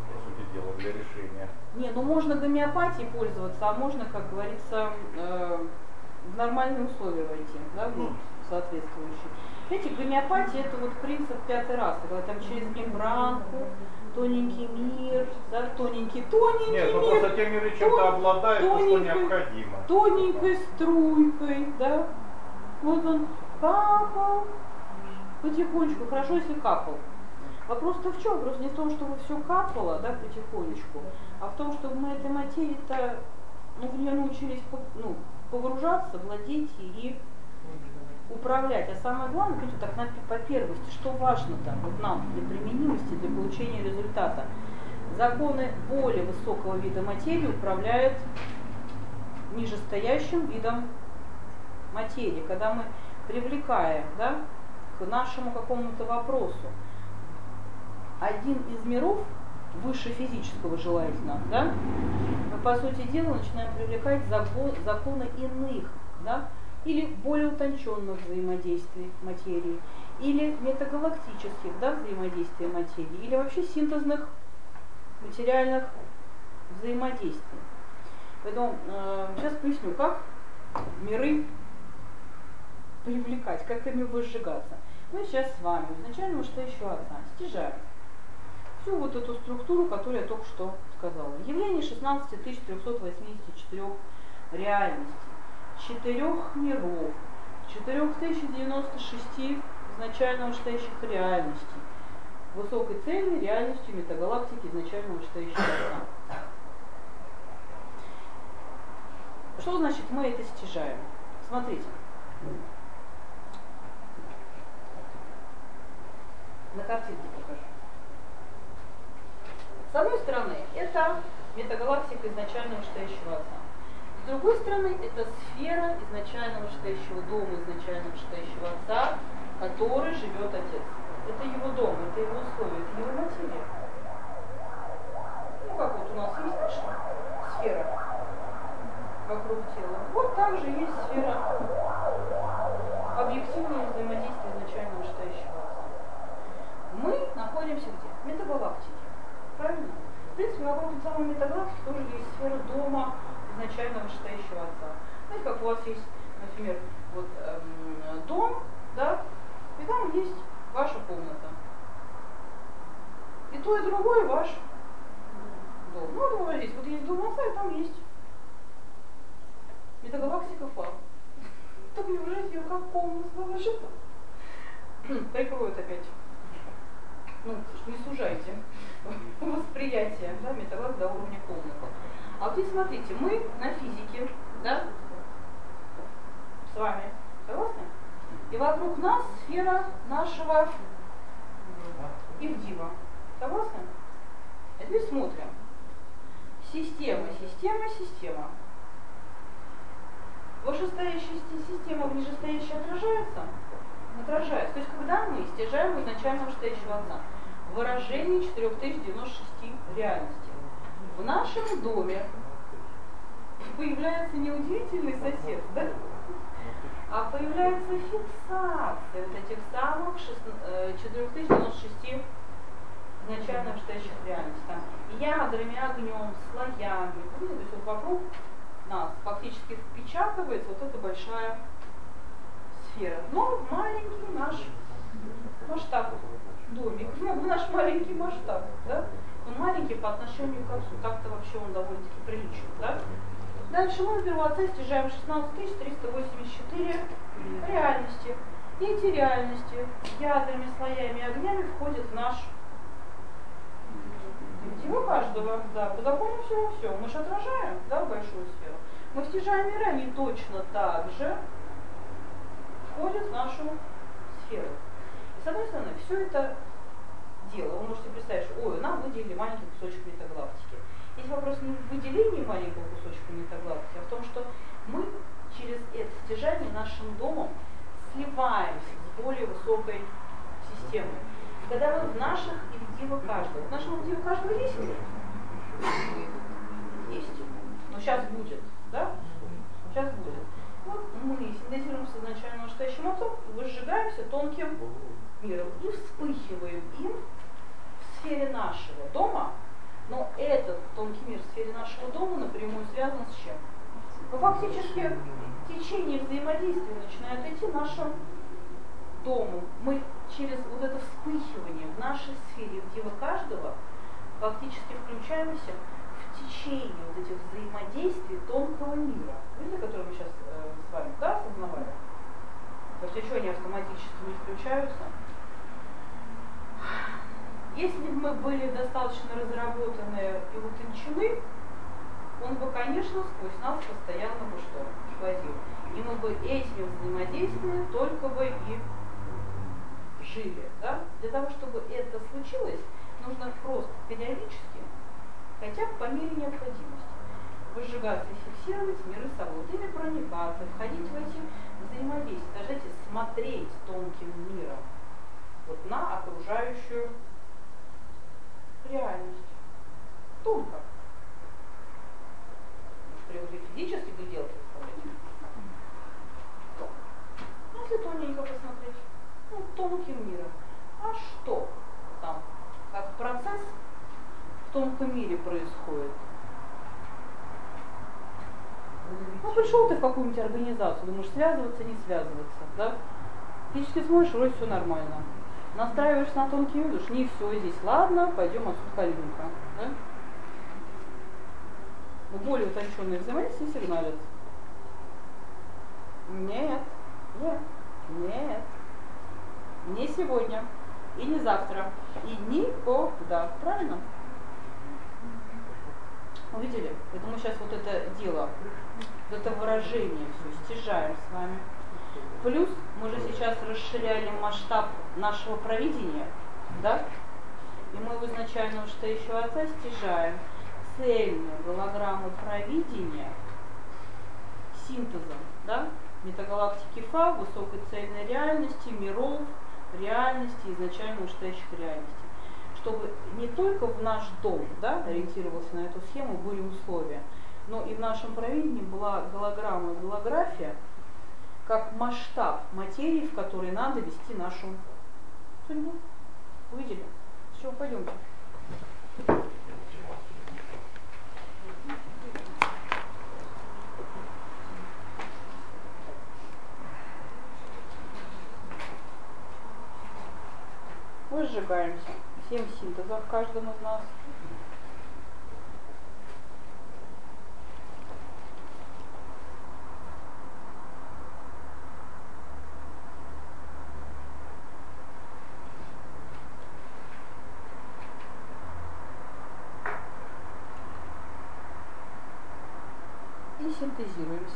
по сути дела, для решения. Не, ну можно гомеопатией пользоваться, а можно, как говорится, э, в нормальные условия войти, да, ну, соответствующие. Видите, гомеопатия это вот принцип пятой расы, когда там через мембранку, тоненький мир, да, тоненький, тоненький Нет, ну мир, просто те миры чем-то тон- обладают, то, что тоненькой- необходимо. тоненькой струйкой, да, вот он капал, потихонечку, хорошо, если капал. Вопрос-то в чем? Вопрос не в том, чтобы все капало, да, потихонечку, а в том, чтобы мы этой материи-то, ну, в нее научились, ну, погружаться, владеть и управлять. А самое главное, видите, так на, по первости, что важно-то вот нам для применимости, для получения результата. Законы более высокого вида материи управляют нижестоящим видом материи. Когда мы привлекаем, да, к нашему какому-то вопросу один из миров, выше физического желательно, да, мы, по сути дела, начинаем привлекать законы иных, да, или более утонченных взаимодействий материи, или метагалактических, да, взаимодействий материи, или вообще синтезных материальных взаимодействий. Поэтому э, сейчас поясню, как миры привлекать, как ими выжигаться. Мы сейчас с вами изначально что еще отца стяжаем всю вот эту структуру, которую я только что сказала. Явление шестнадцать тысяч триста восемьдесят четыре реальностей, четырех миров, четыре тысячи девяносто шесть изначально вышестоящих реальностей, высокой цельной реальностью метагалактики изначально вышестоящего отца. Что значит мы это стяжаем? Смотрите. На картинке покажу. С одной стороны, это метагалактика изначально вышестоящего отца. С другой стороны, это сфера изначально вышестоящего дома, изначально вышестоящего отца, в которой живет отец. Это его дом, это его условия, это его материя. Ну, как вот у нас есть наша сфера вокруг тела. Вот там же есть сфера объективного взаимодействия изначально вышестоящего отца. Мы находимся где? В метагалактике. Правильно? В принципе, вокруг этой самой метагалактики тоже есть сфера дома изначально вышестоящего отца. Знаете, как у вас есть, например, вот эм, дом, да, и там есть ваша комната. И то, и другое ваш дом. Ну, вот здесь вот есть дом отца, и там есть метагалактика флаг. Так не ужать ее как комнату положить. Прикроют опять. Ну, не сужайте восприятие, да, метагалактики до уровня комнаты. А вот здесь смотрите, мы на физике, да, с вами, согласны? И вокруг нас сфера нашего Ивдива. Согласны? А теперь смотрим. Система, система, система. Вышестоящая система в нижестоящей отражается? Отражается. То есть когда мы стяжаем изначально вышестоящего отца, выражение четыре тысячи девяносто шесть реальностей. В нашем доме появляется не удивительный сосед, да? А появляется фиксация вот этих самых четыре тысячи девяносто шесть изначально вышестоящих реальностей. Там ядрами, огнем, слоями. То есть вот вокруг нас фактически впечатывается вот эта большая сфера. Но маленький наш масштаб домик, ну, наш маленький масштаб, да? Он маленький по отношению к отцу, так-то вообще он довольно-таки приличный, да? Дальше мы в первого отца стяжаем шестнадцать тысяч триста восемьдесят четыре реальности. И эти реальности ядрами, слоями, огнями входят в наш его каждого, да, по закону всего все. Мы же отражаем, да, большую сферу. Мы стяжаем миры, они точно так же входят в нашу сферу. И с одной стороны, все это дело, вы можете представить, что ой, нам выделили маленький кусочек метагалактики. Здесь вопрос не в выделении маленького кусочка метагалактики, а в том, что мы через это стяжание нашим домом сливаемся с более высокой системой. Когда мы в наших Ивдива каждого, в нашем Ивдива каждого есть мир? Есть. Но сейчас будет, да? Сейчас будет. Вот мы синтезируем с изначально вышестоящим отцом, выжигаемся тонким миром и вспыхиваем им в сфере нашего дома Но этот тонкий мир в сфере нашего дома напрямую связан с чем? Ну, фактически течение взаимодействия начинает идти нашим домом. Мы через вот это вспыхивание в нашей сфере, в дело каждого, фактически включаемся в течение вот этих взаимодействий тонкого мира. Видите, которые мы сейчас э, с вами, да, осознавали? То есть еще они автоматически не включаются. Если бы мы были достаточно разработаны и утончены, он бы, конечно, сквозь нас постоянно бы что? Ходил. И мы бы этими взаимодействиями только бы и жили. Да? Для того, чтобы это случилось, нужно просто периодически, хотя бы по мере необходимости, выжигаться и фиксировать миры собой, ими проникаться, входить в эти взаимодействия, даже эти смотреть тонким миром вот на окружающую реальность. Тонко. Может, привыкли физически пределы представлять? Ну, если тоненько посмотреть, ну, тонким миром. А что там? Как процесс в тонком мире происходит? Ну, пришел ты в какую-нибудь организацию, думаешь, связываться, не связываться, да? Физически смотришь, вроде все нормально. Настраиваешься на тонкий мир, думаешь, не все здесь, ладно, пойдем отсюда калинка, да? Но более утонченные взаимодействия сигналят. Нет, нет, нет. Не сегодня, и не завтра, и никогда. Правильно? Увидели? Это мы сейчас вот это дело, вот это выражение все стяжаем с вами. Плюс мы же сейчас расширяли масштаб нашего провидения, да? И мы в изначальном что еще отца стяжаем цельную голограмму провидения синтезом, да? Метагалактики Фа, высокой цельной реальности, миров, реальности, изначально ушедших реальностей. Чтобы не только в наш дом, да, ориентировался на эту схему, были условия, но и в нашем провидении была голограмма, голография, как масштаб материи, в которой надо вести нашу судьбу. Увидели? С чего пойдемте? Мы сжигаемся. Семь синтезов в каждом из нас. И синтезируемся.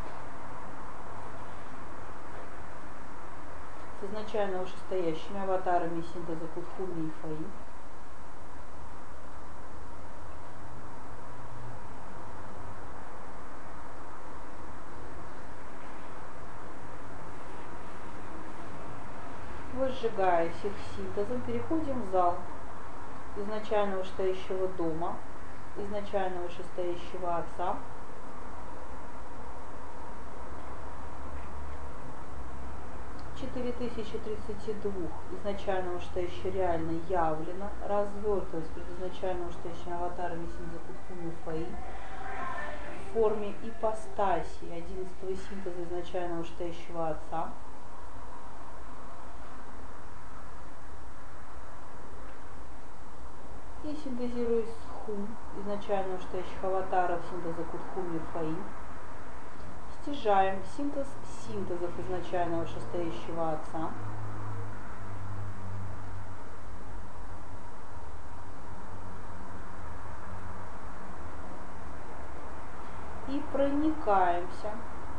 С изначально вышестоящими аватарами синтеза Кутхуми и Фаи. Возжигая всех синтезом, переходим в зал изначально вышестоящего дома, изначально вышестоящего отца, четыре тысячи тридцать два изначально вышестоящее реально явлено, развертываясь перед изначально вышестоящими аватарами синтеза Кутхуми и Фаи в форме ипостаси одиннадцатого синтеза изначально вышестоящего отца. И синтезируясь с Хум, изначально вышестоящих аватаров синтеза Кутхуми и Фаи, стяжаем синтез синтезов изначально вышестоящего отца, и проникаемся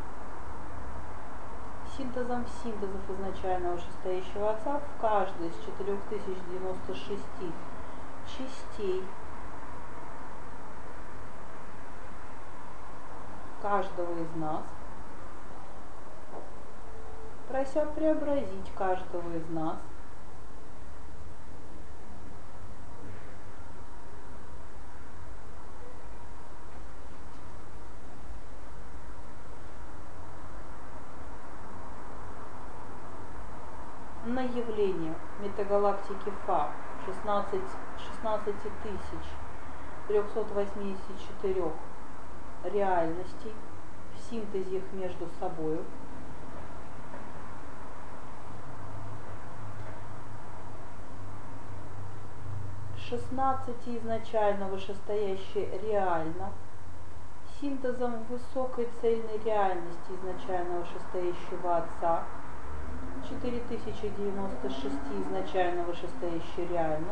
синтезом синтезов изначально вышестоящего отца в каждой из четырех тысяч девяноста шести частей каждого из нас, прося преобразить каждого из нас на явление метагалактики Фа шестнадцать, шестнадцать тысяч трёхсот восьмидесяти четырёх реальностей в синтезе их между собой. шестнадцати изначально вышестоящей реально, синтезом высокой цельной реальности изначально вышестоящего Отца, четыре тысячи девяносто шесть изначально вышестоящей реально,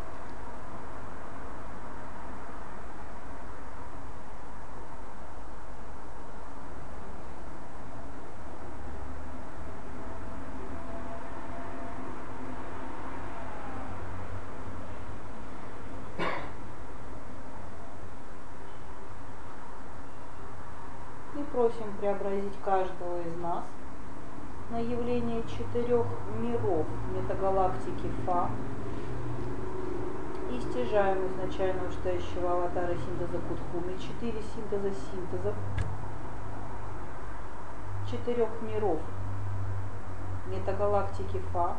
просим преобразить каждого из нас на явление четырех миров метагалактики Фа и стяжаем изначально вышестоящего аватара синтеза Кутхуми, четыре синтеза синтезов четырех миров метагалактики Фа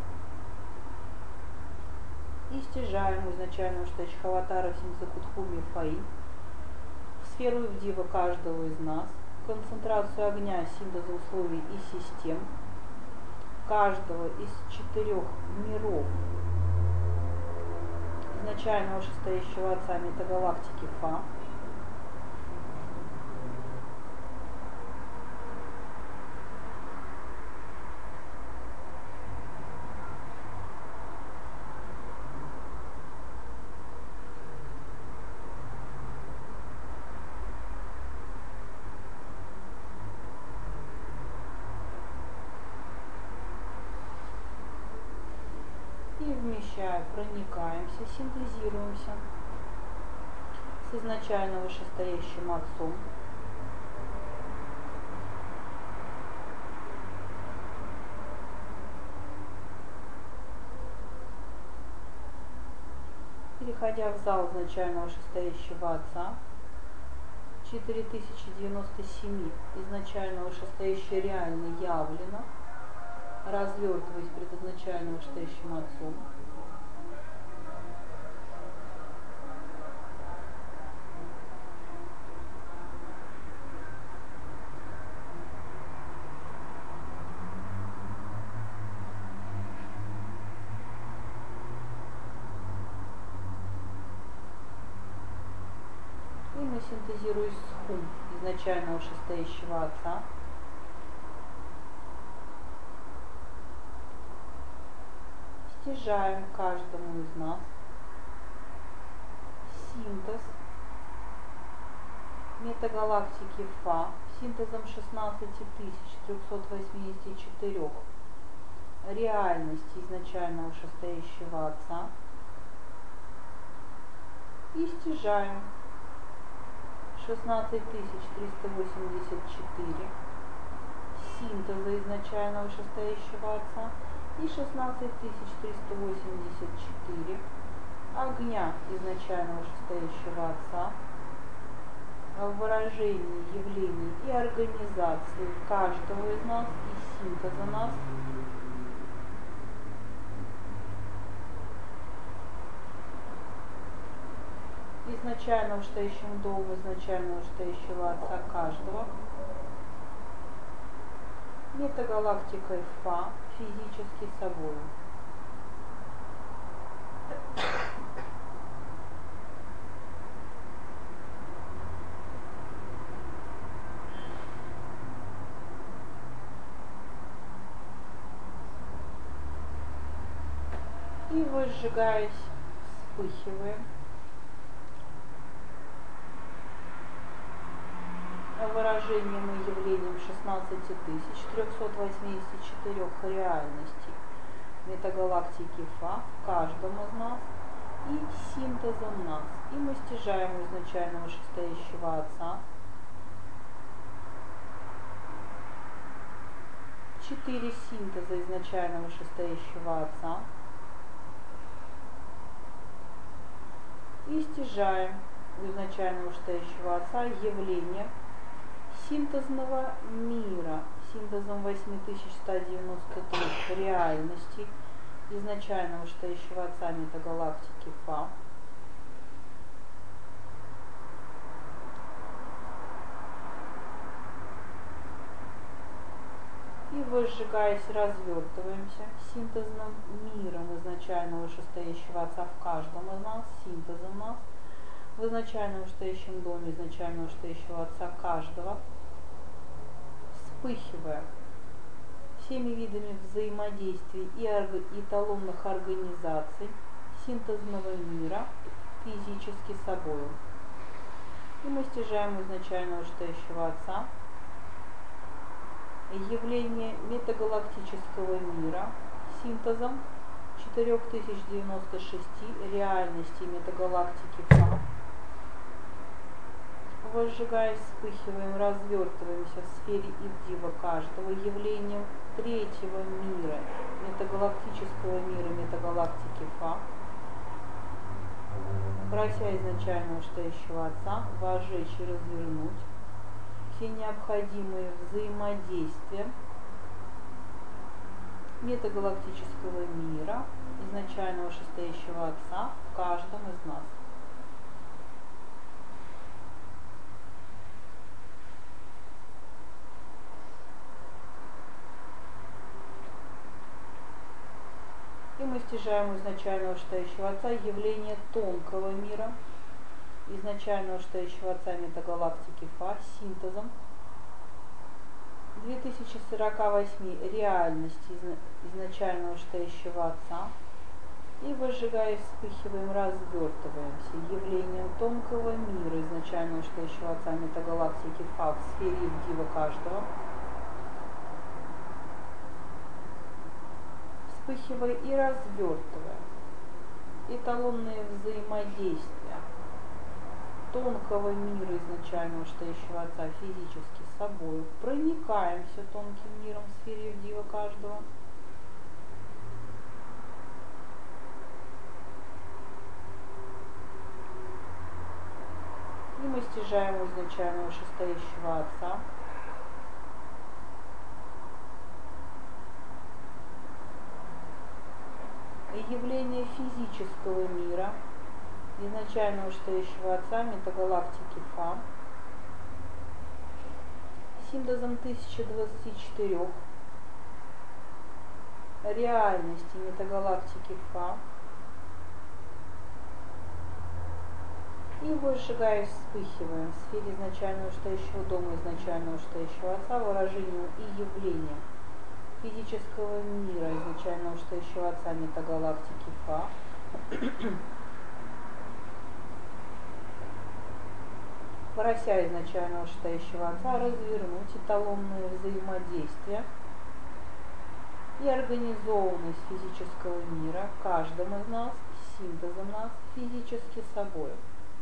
и стяжаем изначально вышестоящих аватаров синтеза Кутхуми Фаи в сферу Ивдива каждого из нас, концентрацию огня синтеза условий и систем каждого из четырех миров изначально вышестоящего Отца метагалактики Фа и вмещая, проникаемся, синтезируемся с изначально вышестоящим Отцом, переходя в зал изначально вышестоящего Отца, четыре тысячи девяносто семь изначально вышестоящее реально явлено, развертываясь перед изначально вышестоящим Отцом. И мы, синтезируясь с Хум изначально вышестоящего Отца, стяжаем каждому из нас синтез метагалактики Фа синтезом шестнадцати тысяч трёхсот восьмидесяти четырёх реальности изначально вышестоящего Отца и стяжаем шестнадцать тысяч триста восемьдесят четыре синтеза изначально вышестоящего Отца и шестнадцать тысяч триста восемьдесят четыре огня изначально вышестоящего Отца в выражении явлений и организации каждого из нас и синтеза нас изначально вышестоящему дому изначально вышестоящего Отца каждого метагалактикой Фа физически собой. И возжигаясь, вспыхиваем выражением и явлением шестнадцати тысяч трёхсот восьмидесяти четырёх реальностей метагалактики Фа в каждом из нас и синтезом нас. И мы стяжаем изначально вышестоящего Отца четыре синтеза изначально вышестоящего Отца и стяжаем у изначально вышестоящего Отца явление синтезного мира синтезом восемь тысяч сто девяносто три реальностей изначально вышестоящего Отца метагалактики Фа возжигаясь, развертываемся синтезом миром изначального вышестоящего Отца в каждом из нас, синтезом нас, в изначальном вышестоящем доме изначального вышестоящего Отца каждого, вспыхивая всеми видами взаимодействий и эталонных организаций синтезного мира физически собою. И мы стяжаем изначального вышестоящего Отца явление метагалактического мира синтезом четыре тысячи девяносто шесть реальностей метагалактики Фа. Возжигаясь, вспыхиваем, развертываемся в сфере Ивдива каждого явлением третьего мира, метагалактического мира метагалактики Фа, прося изначального вышестоящего Отца возжечь и развернуть все необходимые взаимодействия метагалактического мира изначального вышестоящего Отца в каждом из нас. И мы стяжаем изначального вышестоящего Отца явление тонкого мира изначального вышестоящего Отца метагалактики Фа синтезом две тысячи сорок восемь реальностей изначального вышестоящего Отца. И возжигая, вспыхиваем, развертываемся явлением тонкого мира изначального вышестоящего Отца метагалактики Фа в сфере Ивдива каждого, вспыхивая и развертывая эталонные взаимодействия тонкого мира изначального вышестоящего Отца физически с собой, проникаем все тонким миром в сфере Ивдива каждого, и мы стяжаем изначального вышестоящего Отца явление физического мира изначального вышестоящего Отца метагалактики Фа синтезом тысяча двадцать четыре реальности метагалактики Фа. И возжигаясь, вспыхиваем в сфере изначального вышестоящего дома изначального вышестоящего Отца выражением и явлением физического мира изначального вышестоящего Отца метагалактики Фа, прося изначального вышестоящего Отца развернуть эталонные взаимодействия и организованность физического мира каждым из нас, синтезом нас физически собой.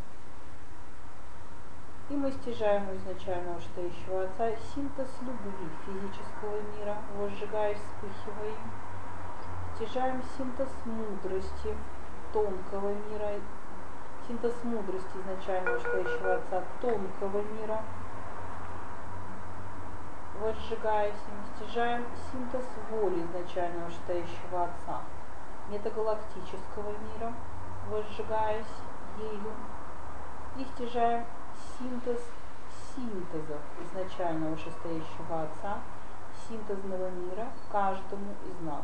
И мы стяжаем изначального вышестоящего Отца синтез любви физического мира, возжигая, вспыхивая, стяжаем синтез мудрости тонкого мира, синтез мудрости изначального вышестоящего Отца тонкого мира, возжигаясь, стяжаем синтез воли изначального вышестоящего Отца метагалактического мира, возжигаясь ею, и стяжаем синтез синтезов изначального вышестоящего Отца синтезного мира каждому из нас.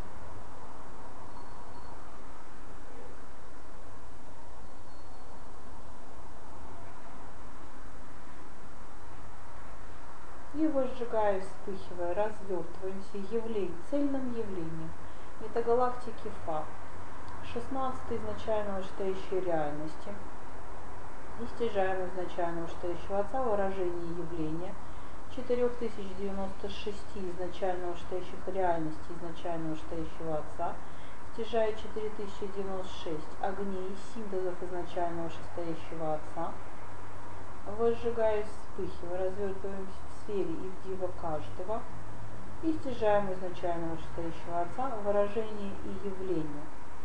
И возжигая, вспыхивая, развертываемся явлением, цельным явлением метагалактики Фа, шестнадцатой изначального вышестоящей реальности, и стяжаем изначального вышестоящего Отца выражение явления четыре тысячи девяносто шесть изначального вышестоящих реальностей изначального вышестоящего Отца, стяжая четыре тысячи девяносто шесть огней синтезов изначального вышестоящего Отца, возжигая, вспыхивая, развертываемся в сфере Ивдива каждого, и стяжаем изначального вышестоящего Отца выражение и явление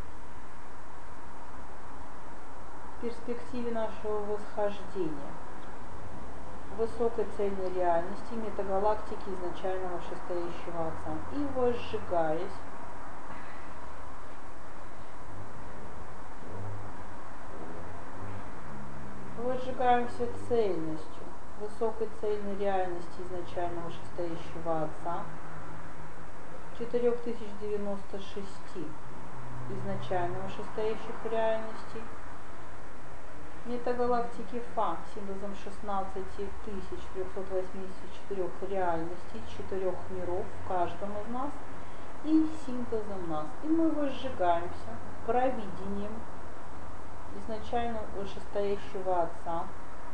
в перспективе нашего восхождения высокой цельной реальности метагалактики изначального вышестоящего Отца, и возжигаясь, возжигаемся цельностью высокой цельной реальности изначального вышестоящего Отца четыре тысячи девяносто шесть изначального шестоящих реальностей, метагалактики Фа синтезом шестнадцать тысяч триста восемьдесят четыре реальностей, четырех миров в каждом из нас и синтезом нас. И мы возжигаемся провидением изначально вышестоящего Отца,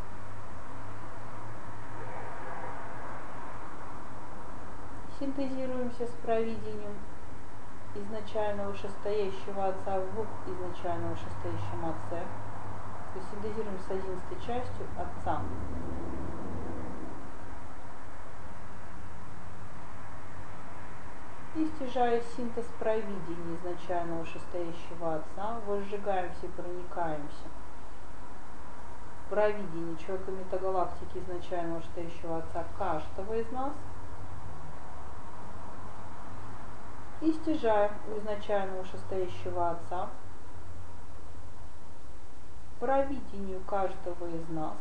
синтезируемся с провидением изначально вышестоящего Отца в изначально вышестоящем Отце, то есть синтезируем с одиннадцатой частью Отца. И стяжая синтез провидения изначально вышестоящего Отца, возжигаемся и проникаемся в провидение человека метагалактики изначально вышестоящего Отца каждого из нас, и стяжаем у изначально вышестоящего Отца провидению каждого из нас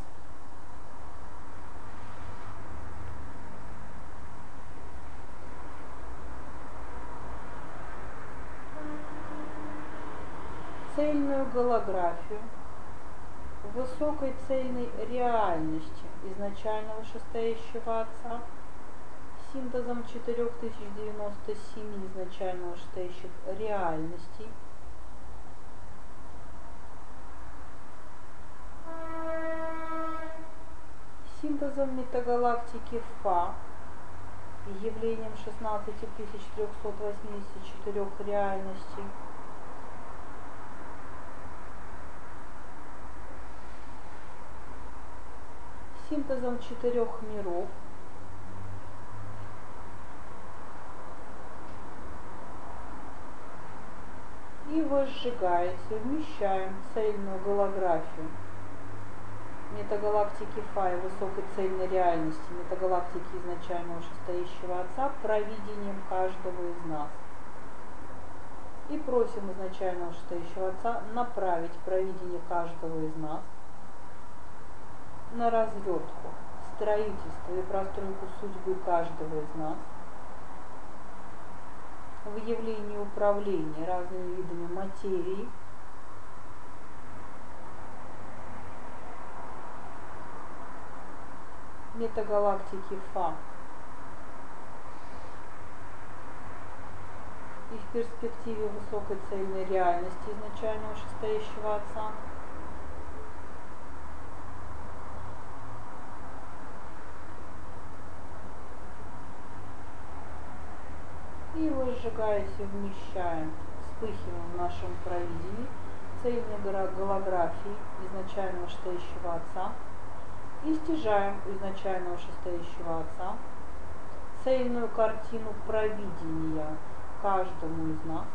цельную голографию высокой цельной реальности изначально вышестоящего Отца, синтезом четыре тысячи девяносто семь изначально вышестоящих реальностей, синтезом метагалактики Фа, явлением шестнадцать тысяч триста восемьдесят четыре реальностей, синтезом четырех миров, и возжигается, вмещаем цельную голографию метагалактики Фа и высокой цельной реальности метагалактики изначально вышестоящего Отца провидением каждого из нас. И просим изначально вышестоящего Отца направить провидение каждого из нас на развертку, строительство и простройку судьбы каждого из нас, в явлении управления разными видами материи, метагалактики Фа и в перспективе высокой цельной реальности изначально вышестоящего Отца, и возжигаясь и вмещаем, вспыхиваем в нашем провидении цельной голографии изначально вышестоящего Отца и стяжаем у изначально вышестоящего Отца цельную картину провидения каждому из нас,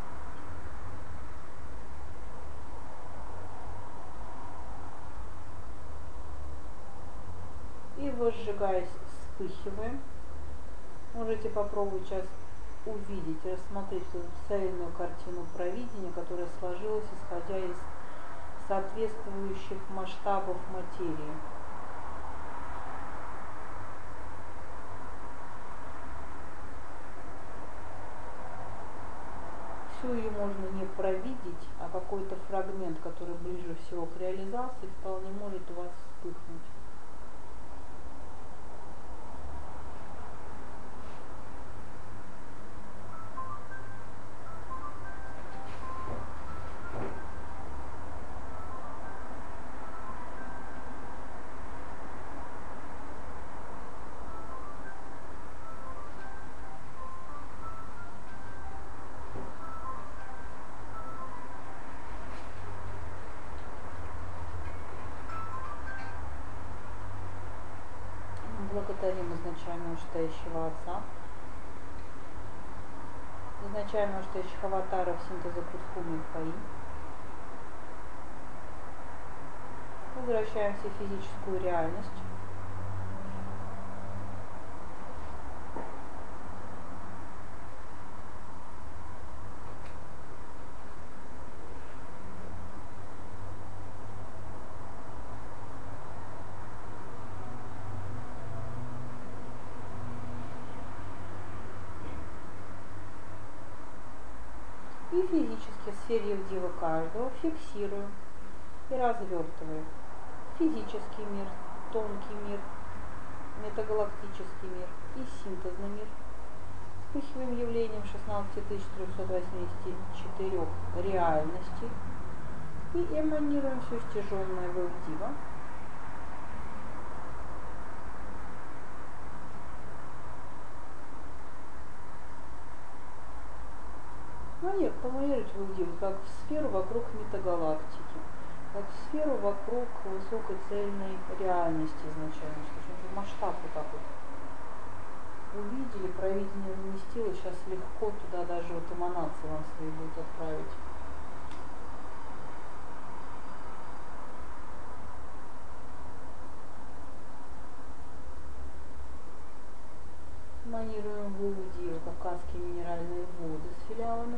и возжигаясь вспыхиваем. Можете попробовать сейчас увидеть, рассмотреть эту цельную картину провидения, которая сложилась исходя из соответствующих масштабов материи. Всю ее можно не провидеть, а какой-то фрагмент, который ближе всего к реализации, вполне может у вас вспыхнуть. Благодарим изначально вышестоящего Отца, изначально вышестоящих аватаров синтеза Кутхуми и Фаи. Возвращаемся в физическую реальность. и физически в сфере Евдива каждого фиксируем и развертываем физический мир, тонкий мир, метагалактический мир и синтезный мир. Вспыхиваем явлением шестнадцать тысяч триста восемьдесят четыре реальностей и эманируем все стяженное в Евдива. Поманировать в Евдива как в сферу вокруг метагалактики, как в сферу вокруг высокой цельной реальности изначально, что масштаб вот так вот увидели, провидение вместило, сейчас легко туда даже вот эманации вам свои будут отправить. Эманируем в Евдива кавказские минеральные воды с филиалами.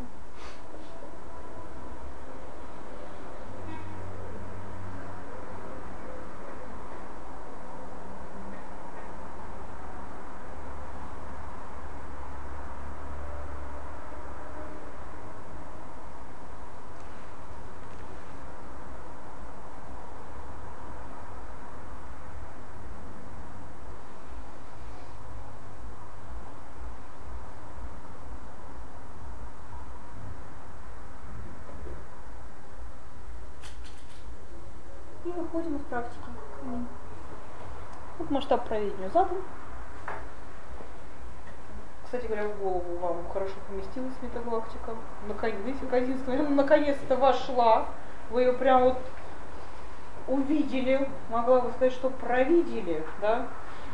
И выходим из практики. Вот масштаб проведения задан. Кстати говоря, в голову вам хорошо поместилась метагалактика. Наконец-то, наконец-то вошла. Вы ее прям вот увидели. Могла бы сказать, что провидели, да?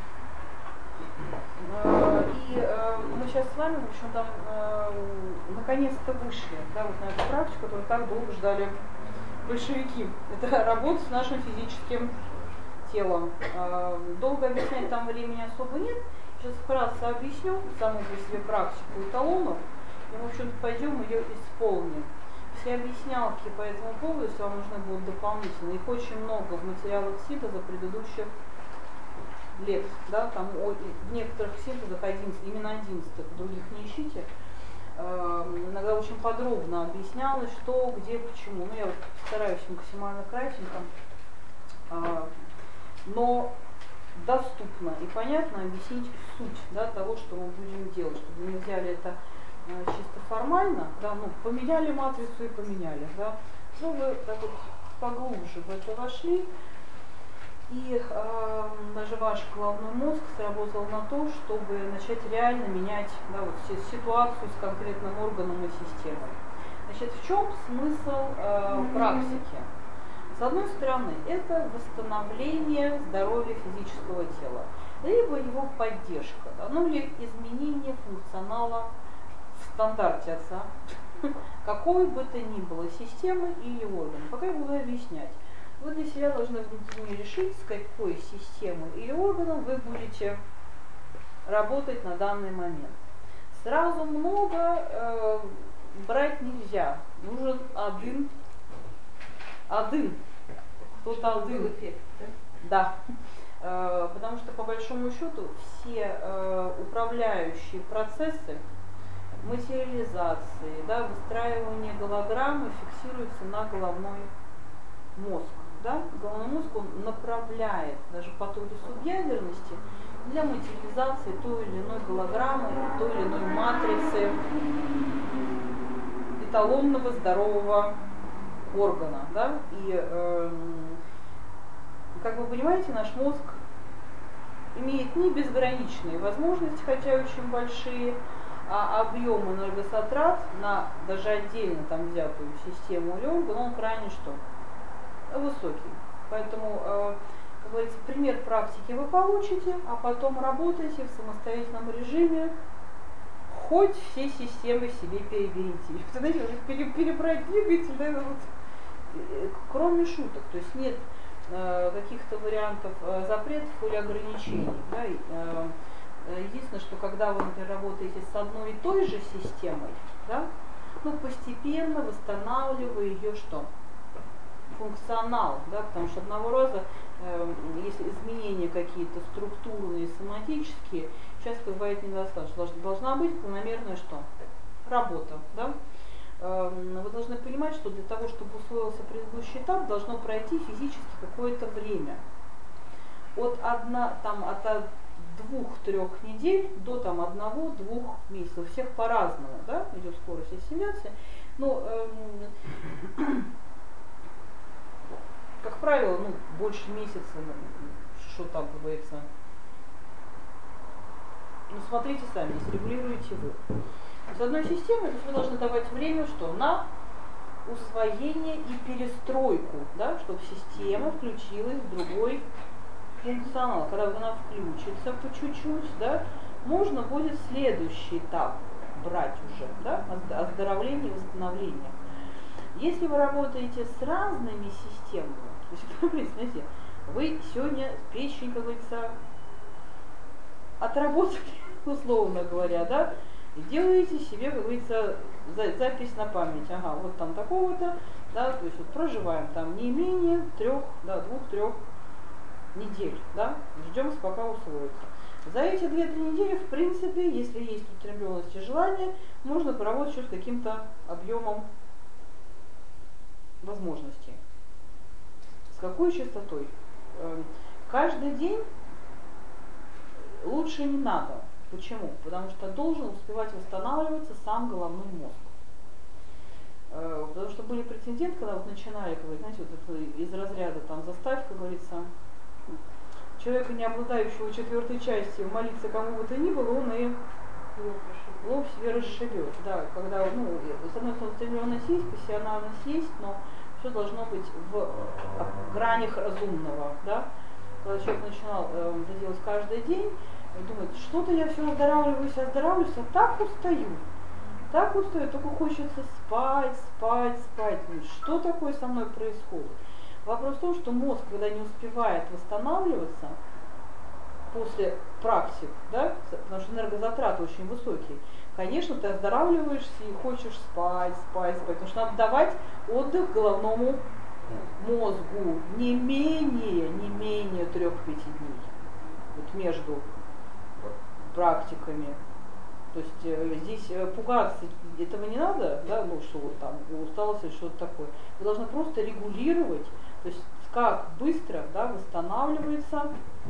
И э, мы сейчас с вами, в общем, там э, наконец-то вышли, да, вот на эту практику, которую так долго ждали большевики. Это работа с нашим физическим телом. Э, долго объяснять там времени особо нет. Сейчас вкратце объясню саму по себе практику эталонов, и мы, в общем-то, пойдем ее исполним. Все объяснялки по этому поводу, если вам нужны будут дополнительно, их очень много в материалах синтеза предыдущих лет, да, там о, в некоторых синтезах одиннадцать, именно одиннадцать, в других не ищите. Э, иногда очень подробно объяснялось, что, где, почему. Ну, я вот стараюсь максимально кратенько, э, но доступно и понятно объяснить суть, да, того, что мы будем делать, чтобы вы не взяли это э, чисто формально, да, ну, поменяли матрицу и поменяли, да, ну, вы так вот поглубже в это вошли. И э, даже ваш головной мозг сработал на то, чтобы начать реально менять, да, вот, ситуацию с конкретным органом и системой. Значит, в чем смысл э, практики? С одной стороны, это восстановление здоровья физического тела, либо его поддержка, да, ну или изменение функционала в стандарте отца, какой бы то ни было системы или органа. Пока я буду объяснять. Вы для себя должны внутренне решить, с какой системой или органом вы будете работать на данный момент. Сразу много э, брать нельзя. Нужен один. Один. Кто-то один. Эффект, да? Да. Э, потому что по большому счету все э, управляющие процессы материализации, да, выстраивания голограммы фиксируются на головной мозг. Да? Головной мозг он направляет даже потоки субъядерности для материализации той или иной голограммы, той или иной матрицы эталонного здорового органа. Да? И, э, как вы понимаете, наш мозг имеет не безграничные возможности, хотя очень большие, а объем энергозатрат на даже отдельно там взятую систему или орган, он крайне что? Высокий. Поэтому, э, как говорится, пример практики вы получите, а потом работаете в самостоятельном режиме, хоть все системы себе переберите. Знаете, перебрать двигатель, да, вот, э, кроме шуток, то есть нет э, каких-то вариантов э, запретов или ограничений. Да, и, э, единственное, что когда вы, например, работаете с одной и той же системой, да, ну, постепенно восстанавливая ее что? Функционал, да, потому что одного раза, э, если изменения какие-то структурные, соматические, часто бывает недостаточно. Должна быть планомерная что? Работа. Да? вы должны понимать, что для того, чтобы усвоился предыдущий этап, должно пройти физически какое-то время. От, одна, там, от двух-трех недель до там, одного-двух месяцев. У всех по-разному, да, идет скорость ассимиляции. Но, эм, как правило, ну, больше месяца, что там, как говорится. Ну, смотрите сами, регулируете вы. С одной системой, то есть вы должны давать время, что на усвоение и перестройку, да, чтобы система включилась в другой функционал. Когда она включится по чуть-чуть, да, можно будет следующий этап брать уже, да, оздоровление и восстановление. Если вы работаете с разными системами, то есть, знаете, вы сегодня печень, как говорится, отработали, условно говоря, да, и делаете себе, как говорится, за, запись на память. Ага, вот там такого-то, да, то есть вот проживаем там не менее трех, да, двух-трех недель, да, ждем, пока усвоится. За эти две-три недели, в принципе, если есть устремленность и желание, можно поработать еще с каким-то объемом возможностей. С какой частотой? Каждый день лучше не надо. Почему? Потому что должен успевать восстанавливаться сам головной мозг. Потому что были прецеденты, когда вот начинали, как вы знаете, вот это из разряда там заставь, как говорится, человека, не обладающего четвертой частью, молиться кому бы то ни было, он и лоб себе расшибет. Да, когда, ну, с одной стороны, устремленность есть, пассионарность есть, но все должно быть в гранях разумного. Да? Когда человек начинал э, это делать каждый день, и думает, что-то я все оздоравливаюсь, оздоравливаюсь, а так устаю. Так устаю, только хочется спать, спать, спать. Что такое со мной происходит? Вопрос в том, что мозг, когда не успевает восстанавливаться после практик, да, потому что энергозатраты очень высокие, конечно, ты оздоравливаешься и хочешь спать, спать, спать, потому что надо давать отдых головному мозгу не менее, не менее трех-пяти дней вот между практиками. То есть э, здесь э, пугаться этого не надо, да, ну что вот там усталость или что-то такое. Вы должны просто регулировать, то есть как быстро, да, восстанавливается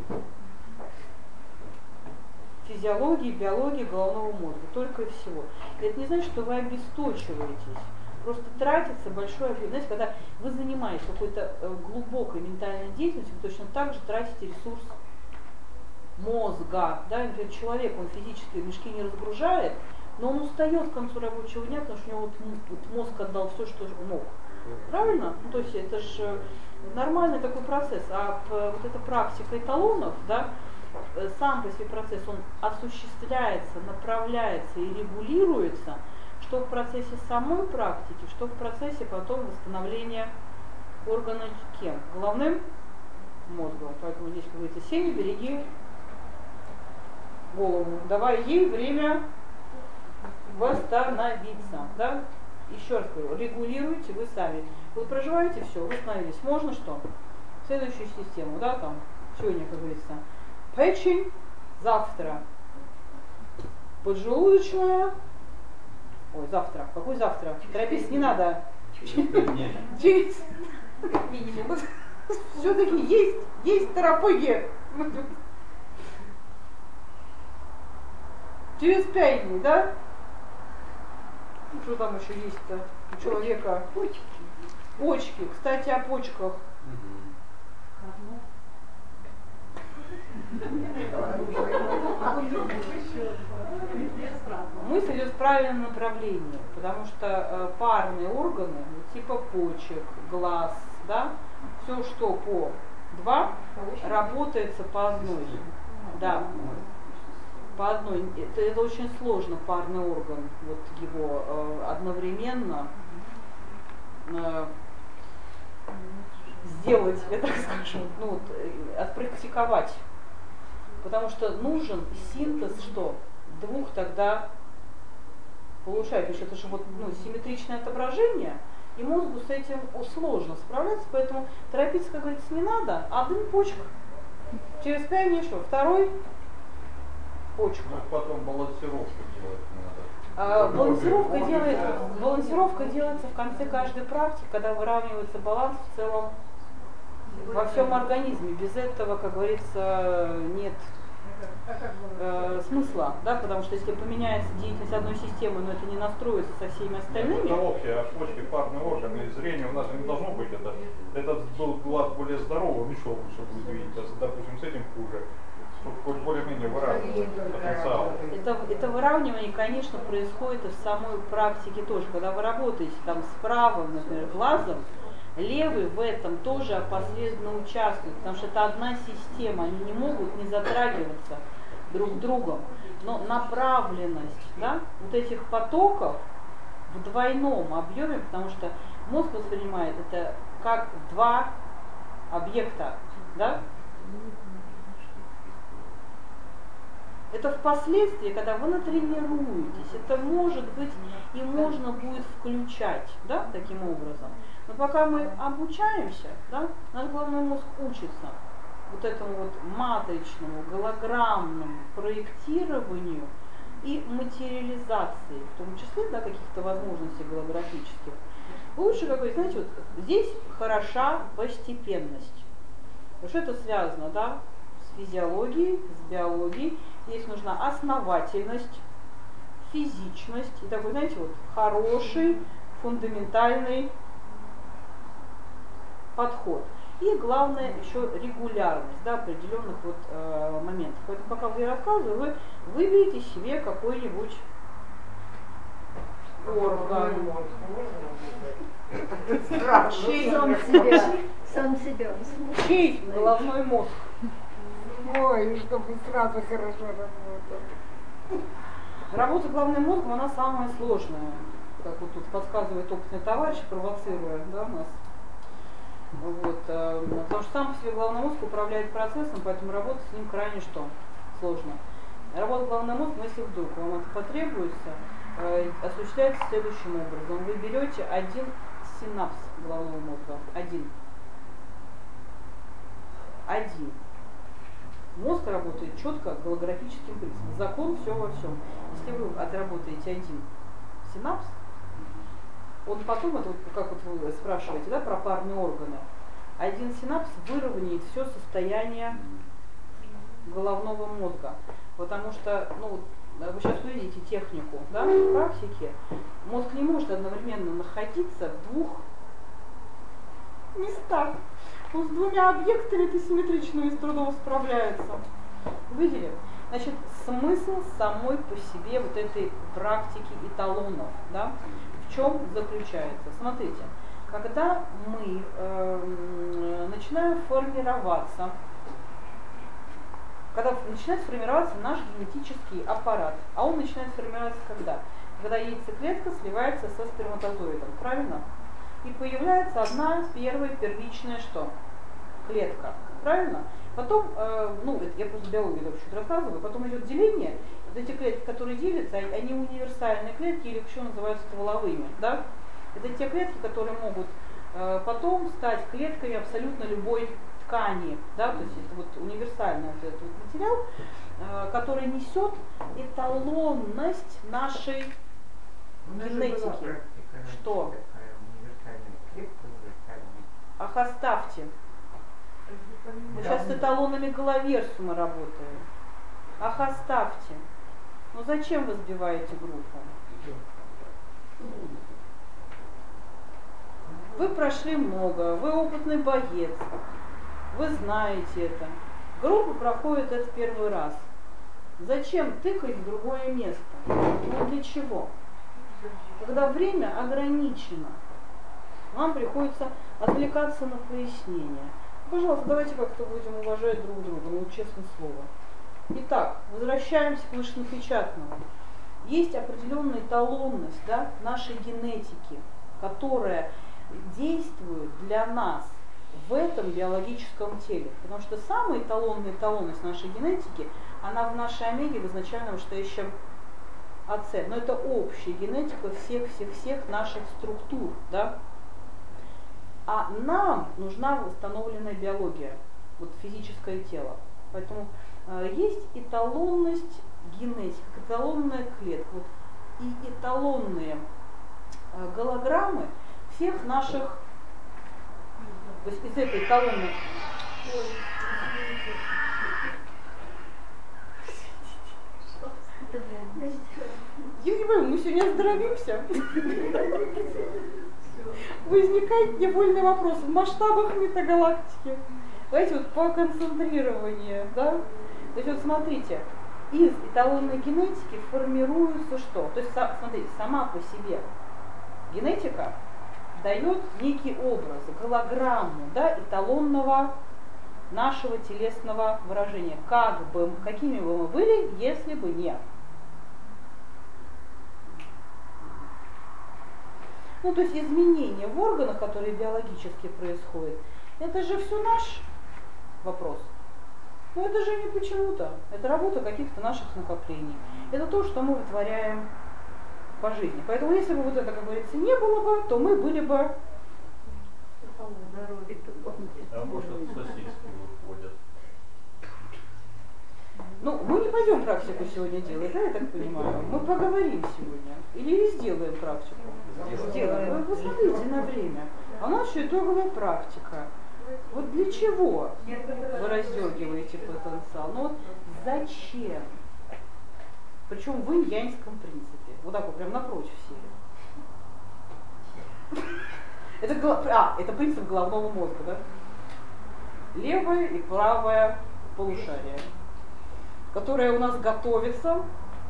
физиология, биология головного мозга, только и всего. И это не значит, что вы обесточиваетесь. Просто тратится большой объем. Знаете, когда вы занимаетесь какой-то э, глубокой ментальной деятельностью, вы точно так же тратите ресурс мозга, да, например, человек, он физически мешки не разгружает, но он устает к концу рабочего дня, потому что у него вот, вот мозг отдал все, что мог. Правильно? Ну, то есть это же нормальный такой процесс. А вот эта практика эталонов, да, сам по себе процесс, он осуществляется, направляется и регулируется, что в процессе самой практики, что в процессе потом восстановления органа кем? Головным мозгом. Поэтому здесь, как говорится, Сеня, береги голову. Давай ей время восстановиться. Да? Еще раз говорю, регулируйте вы сами. Вы проживаете, все, восстановились. Можно что? Следующую систему, да, там, сегодня, как говорится, печень, завтра поджелудочная. Ой, завтра. Какой завтра? Торопиться не надо. Через минимум. Все-таки есть, есть терапия. Через пять дней, да? Ну, что там еще есть-то у человека? Почки. Почки. Кстати, о почках. Мысль идет в правильном направлении, потому что э, парные органы, типа почек, глаз, да, все, что по два, работается по одной. Да, по одной. Это, это очень сложно, парный орган, вот его э, одновременно э, сделать, я так скажу, ну, вот, э, отпрактиковать. Потому что нужен синтез что? Двух тогда полушарий. Потому что это же вот, ну, симметричное отображение, и мозгу с этим сложно справляться, поэтому торопиться, как говорится, не надо. Один почка. Через пять дней что? Второй почка. Ну, потом балансировку делать надо. А, балансировка, делает, балансировка делается в конце каждой практики, когда выравнивается баланс в целом во всем организме. Без этого, как говорится, нет э, смысла, да, потому что если поменяется деятельность одной системы, но это не настроится со всеми остальными. Это общее, а почки, парные органы и зрение у нас не должно быть. Это, этот был глаз более здоровый, он еще лучше будет видеть, а, допустим, с этим хуже. Хоть более-менее выравнивать потенциал. Это, это выравнивание, конечно, происходит и в самой практике тоже. Когда вы работаете там с правым, например, глазом, левый в этом тоже опосредованно участвует, потому что это одна система, они не могут не затрагиваться друг другом. Но направленность, да, вот этих потоков в двойном объеме, потому что мозг воспринимает это как два объекта, да? Это впоследствии, когда вы натренируетесь, это может быть и можно будет включать, да, таким образом. Но пока мы обучаемся, да, наш головной мозг учится вот этому вот матричному, голограммному проектированию и материализации, в том числе, да, каких-то возможностей голографических. Лучше, как вы знаете, вот здесь хороша постепенность. Потому что это связано, да, с физиологией, с биологией. Здесь нужна основательность, физичность и такой, знаете, вот хороший, фундаментальный подход. И главное еще регулярность, да, определенных вот э, моментов. Поэтому пока я рассказываю, вы выберите себе какой-нибудь орган. Чей, Сам себя, сам себя. чей головной мозг? Ой, чтобы сразу хорошо работал. Работа головным мозгом, она самая сложная, как вот тут подсказывает опытный товарищ, провоцируя, да, нас. Вот, э, потому что сам по себе головной мозг управляет процессом, поэтому работать с ним крайне что? Сложно. Работа головным мозгом, если вдруг вам это потребуется, э, осуществляется следующим образом. Вы берете один синапс головного мозга. Один. Один. Мозг работает четко голографическим принципом. Закон все во всем. Если вы отработаете один синапс, он потом, это вот, как вот вы спрашиваете, да, про парные органы, один синапс выровняет все состояние головного мозга. Потому что, ну, вы сейчас увидите технику, да, в практике. Мозг не может одновременно находиться в двух местах. Он с двумя объектами это симметричными с трудом справляется. Видели? Значит, смысл самой по себе вот этой практики эталонов, да, в чем заключается? Смотрите, когда мы э, начинаем формироваться, когда начинает формироваться наш генетический аппарат, а он начинает формироваться когда? Когда яйцеклетка сливается со сперматозоидом, правильно? И появляется одна первая первичная что? Клетка, правильно? Потом, э, ну, это я просто биологию только чуть рассказываю, потом идет деление, вот эти клетки, которые делятся, они универсальные клетки или еще называются стволовыми, да? Это те клетки, которые могут э, потом стать клетками абсолютно любой ткани, да, то есть это вот универсальный вот этот вот материал, э, который несет эталонность нашей генетики. Что? Ах, оставьте. Мы сейчас с эталонами Головерсума работаем. Ах, оставьте. Ну зачем вы сбиваете группу? Вы прошли много, вы опытный боец, вы знаете это. Группа проходит это первый раз. Зачем тыкать в другое место? Ну для чего? Когда время ограничено, нам приходится отвлекаться на пояснение. Пожалуйста, давайте как-то будем уважать друг друга, ну, честное слово. Итак, возвращаемся к вышенапечатанному. Есть определенная эталонность, да, нашей генетики, которая действует для нас в этом биологическом теле. Потому что самая эталонная эталонность нашей генетики, она в нашей омеге в изначально вышестоящем АЦ. Но это общая генетика всех-всех-всех наших структур, да. А нам нужна восстановленная биология, вот физическое тело. Поэтому э, есть эталонность генетики, эталонная клетка. Вот и эталонные голограммы всех наших, то есть из этой эталонной... Я не понимаю, мы сегодня оздоровимся. Возникает невольный вопрос в масштабах метагалактики. Давайте вот по концентрированию, да? То есть вот смотрите, из эталонной генетики формируется что? То есть, смотрите, сама по себе генетика дает некий образ, голограмму, да, эталонного нашего телесного выражения. Как бы, какими бы мы были, если бы не. Ну, то есть изменения в органах, которые биологически происходят, это же все наш вопрос. Но это же не почему-то. Это работа каких-то наших накоплений. Это то, что мы вытворяем по жизни. Поэтому если бы вот это, как говорится, не было бы, то мы были бы... А может, сосиски выходят. Ну, мы не пойдем практику сегодня делать, да, я так понимаю? Мы поговорим сегодня. Или сделаем практику? Сделаем. Вы посмотрите на время. А у нас еще итоговая практика. Вот для чего вы раздергиваете потенциал? Ну вот зачем? Причем в инь-яньском принципе. Вот так вот, прям напротив сели. Это, а, это принцип головного мозга, да? Левое и правое полушарие, которое у нас готовится,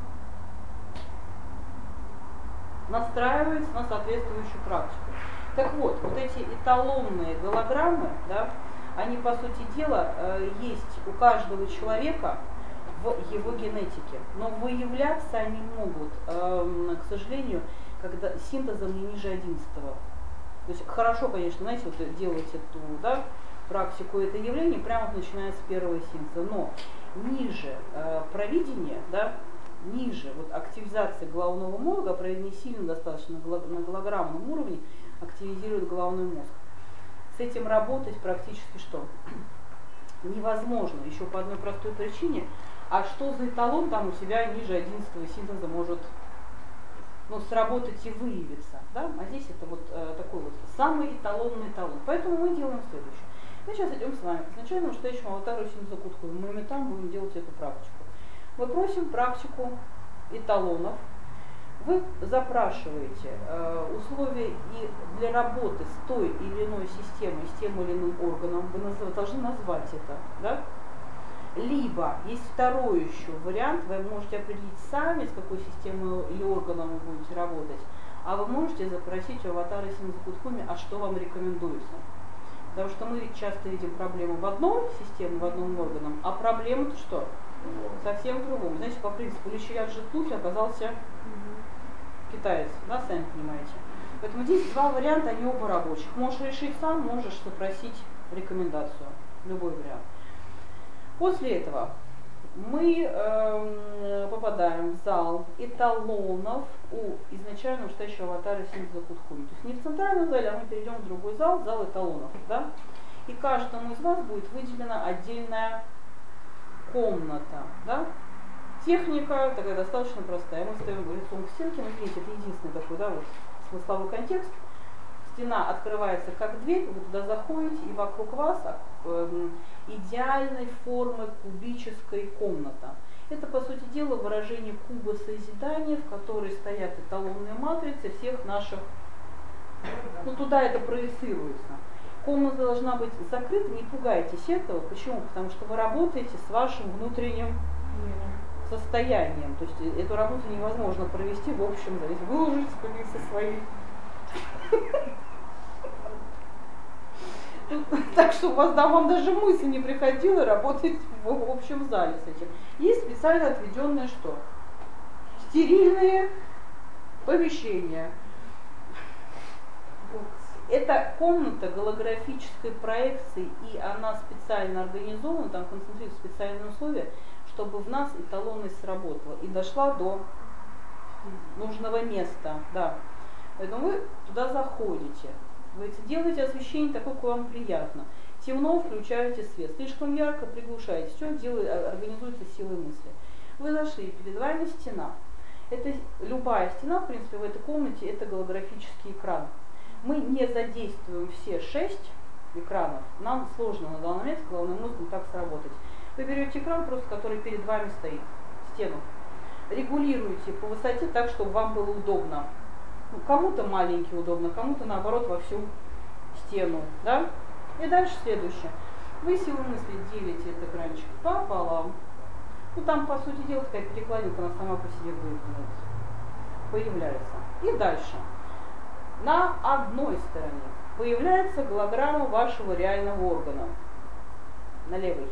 настраивается на соответствующую практику. Так вот, вот эти эталонные голограммы, да, они, по сути дела, есть у каждого человека в его генетике, но выявляться они могут, к сожалению, когда синтезом не ниже одиннадцатого. То есть хорошо, конечно, знаете, вот делать эту, да, практику, это явление прямо начиная с первого синтеза, но ниже э, провидения, да, ниже вот активизации головного мозга, проведение сильно достаточно на голограммном уровне, активизирует головной мозг. С этим работать практически что? Невозможно, еще по одной простой причине. А что за эталон там у себя ниже одиннадцатого синтеза может, ну, сработать и выявиться, да? А здесь это вот э, такой вот самый эталонный эталон. Поэтому мы делаем следующее. Мы сейчас идем с вами к изначальному настоящему аватару Синзакутху, и мы там будем делать эту практику. Мы просим практику эталонов. Вы запрашиваете э, условия и для работы с той или иной системой, с тем или иным органом. Вы назов, должны назвать это, да? Либо есть второй еще вариант, вы можете определить сами, с какой системой или органом вы будете работать, а вы можете запросить у аватара Синзакутхуми, а что вам рекомендуется. Потому что мы ведь часто видим проблему в одной системе, в одном органе, а проблема-то что? Совсем в другом. Знаете, по принципу Личият Житухи оказался китаец, да, сами понимаете. Поэтому здесь два варианта, они оба рабочих. Можешь решить сам, можешь запросить рекомендацию, любой вариант. После этого мы э, попадаем в зал эталонов у изначально настоящего аватара Синзакутхуми. То есть не в центральном зале, а мы перейдем в другой зал, зал эталонов. Да? И каждому из вас будет выделена отдельная комната. Да? Техника такая достаточно простая. Мы стоим лицом к стенке, но видите, это единственный такой, да, вот, смысловой контекст. Стена открывается как дверь, вы туда заходите, и вокруг вас э, идеальной формы кубической комната. Это, по сути дела, выражение куба созидания, в которой стоят эталонные матрицы всех наших, ну туда это проецируется. Комната должна быть закрыта, не пугайтесь этого. Почему? Потому что вы работаете с вашим внутренним состоянием. То есть эту работу невозможно провести в общем зале. Выложить со своей. Так что у вас, да, вам даже мысль не приходила работать в общем зале с этим. Есть специально отведенные что? Стерильные помещения. Это комната голографической проекции, и она специально организована, там концентрируют специальные условия, чтобы в нас эталонность сработала и дошла до нужного места. Да. Поэтому вы туда заходите, вы делаете освещение такое, как вам приятно. Темно, включаете свет. Слишком ярко, приглушаете. Все делает, организуется силой мысли. Вы зашли, перед вами стена. Это любая стена, в принципе, в этой комнате это голографический экран. Мы не задействуем все шесть экранов. Нам сложно на данный момент с головным мозгом так сработать. Вы берете экран, просто который перед вами стоит, стену. Регулируете по высоте так, чтобы вам было удобно. Ну, кому-то маленький удобно, кому-то наоборот во всю стену. Да? И дальше следующее. Вы силой мысли делите этот экранчик пополам. Ну там, по сути дела, такая перекладинка, она сама по себе будет появляется. И дальше. На одной стороне появляется голограмма вашего реального органа. На левой.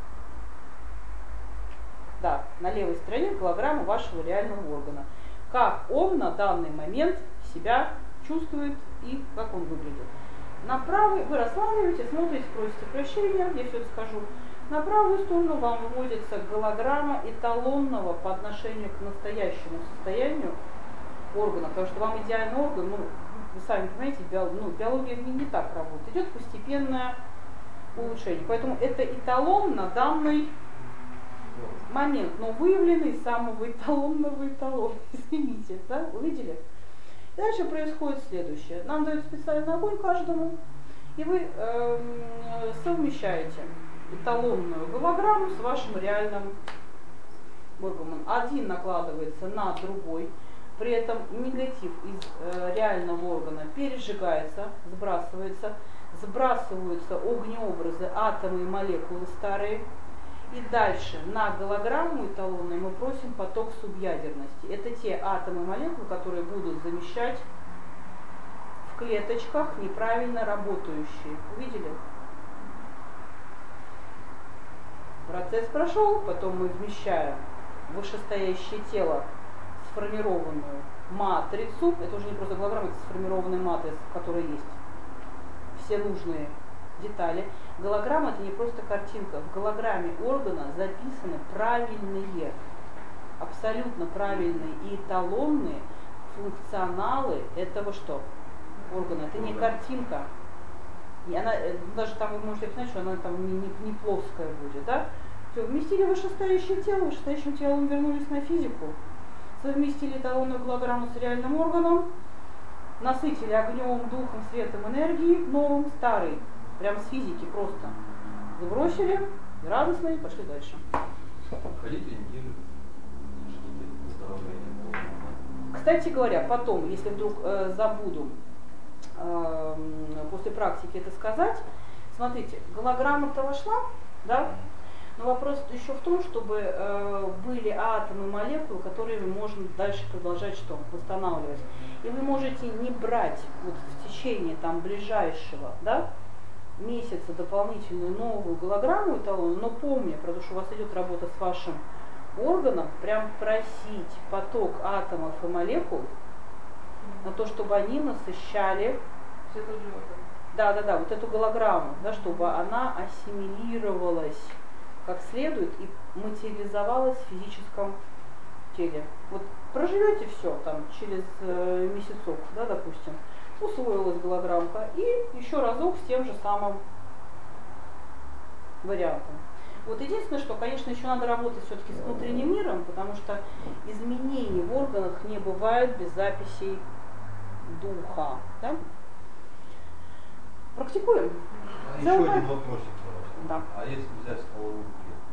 Да, на левой стороне голограмма вашего реального органа. Как он на данный момент себя чувствует и как он выглядит. На правой вы рассматриваете, смотрите, просите прощения, я все это скажу. На правую сторону вам выводится голограмма эталонного по отношению к настоящему состоянию органа, потому что вам идеальный орган, ну, вы сами понимаете, био, ну, биология не, не так работает, идет постепенное улучшение. Поэтому это эталон на данный момент, но выявленный из самого эталонного эталона. Извините, да, увидели? И дальше происходит следующее. Нам дают специальный огонь каждому, и вы э, совмещаете эталонную голограмму с вашим реальным органом. Один накладывается на другой, при этом негатив из э, реального органа пережигается, сбрасывается, сбрасываются огнеобразы, атомы и молекулы старые. И дальше на голограмму эталонную мы просим поток субъядерности. Это те атомы и молекулы, которые будут замещать в клеточках неправильно работающие. Увидели? Процесс прошел, потом мы вмещаем в вышестоящее тело сформированную матрицу. Это уже не просто голограмма, это сформированная матрица, в которой есть все нужные детали. Голограмма — это не просто картинка. В голограмме органа записаны правильные, абсолютно правильные и эталонные функционалы этого что? Органа. Это не картинка. И она, даже там вы можете понять, что она там не, не, не плоская будет. Да? Все, вместили вышестоящее тело, вышестоящим телом вернулись на физику, совместили эталонную голограмму с реальным органом, насытили огнем, духом, светом, энергией, новым, старый. Прям с физики просто. Забросили, радостные, пошли дальше. Ходите неделю, ждите выздоровления. Кстати говоря, потом, если вдруг э, забуду э, после практики это сказать, смотрите, голограмма-то вошла, да? Но вопрос еще в том, чтобы э, были атомы и молекулы, которые можно дальше продолжать что? Восстанавливать. И вы можете не брать вот в течение там ближайшего, да, месяца дополнительную новую голограмму эталона, но помня, потому что у вас идет работа с вашим органом, прям просить поток атомов и молекул на то, чтобы они насыщали Все тот же орган. да, да, да, вот эту голограмму, да, чтобы она ассимилировалась как следует и материализовалась в физическом теле. Вот проживете все там через э, месяцок, да, допустим, усвоилась голограммка, и еще разок с тем же самым вариантом. Вот единственное, что, конечно, еще надо работать все-таки с внутренним миром, потому что изменений в органах не бывает без записей духа. Да? Практикуем. А еще Целая... один вопросик. Да. А если взять стволовую клетку?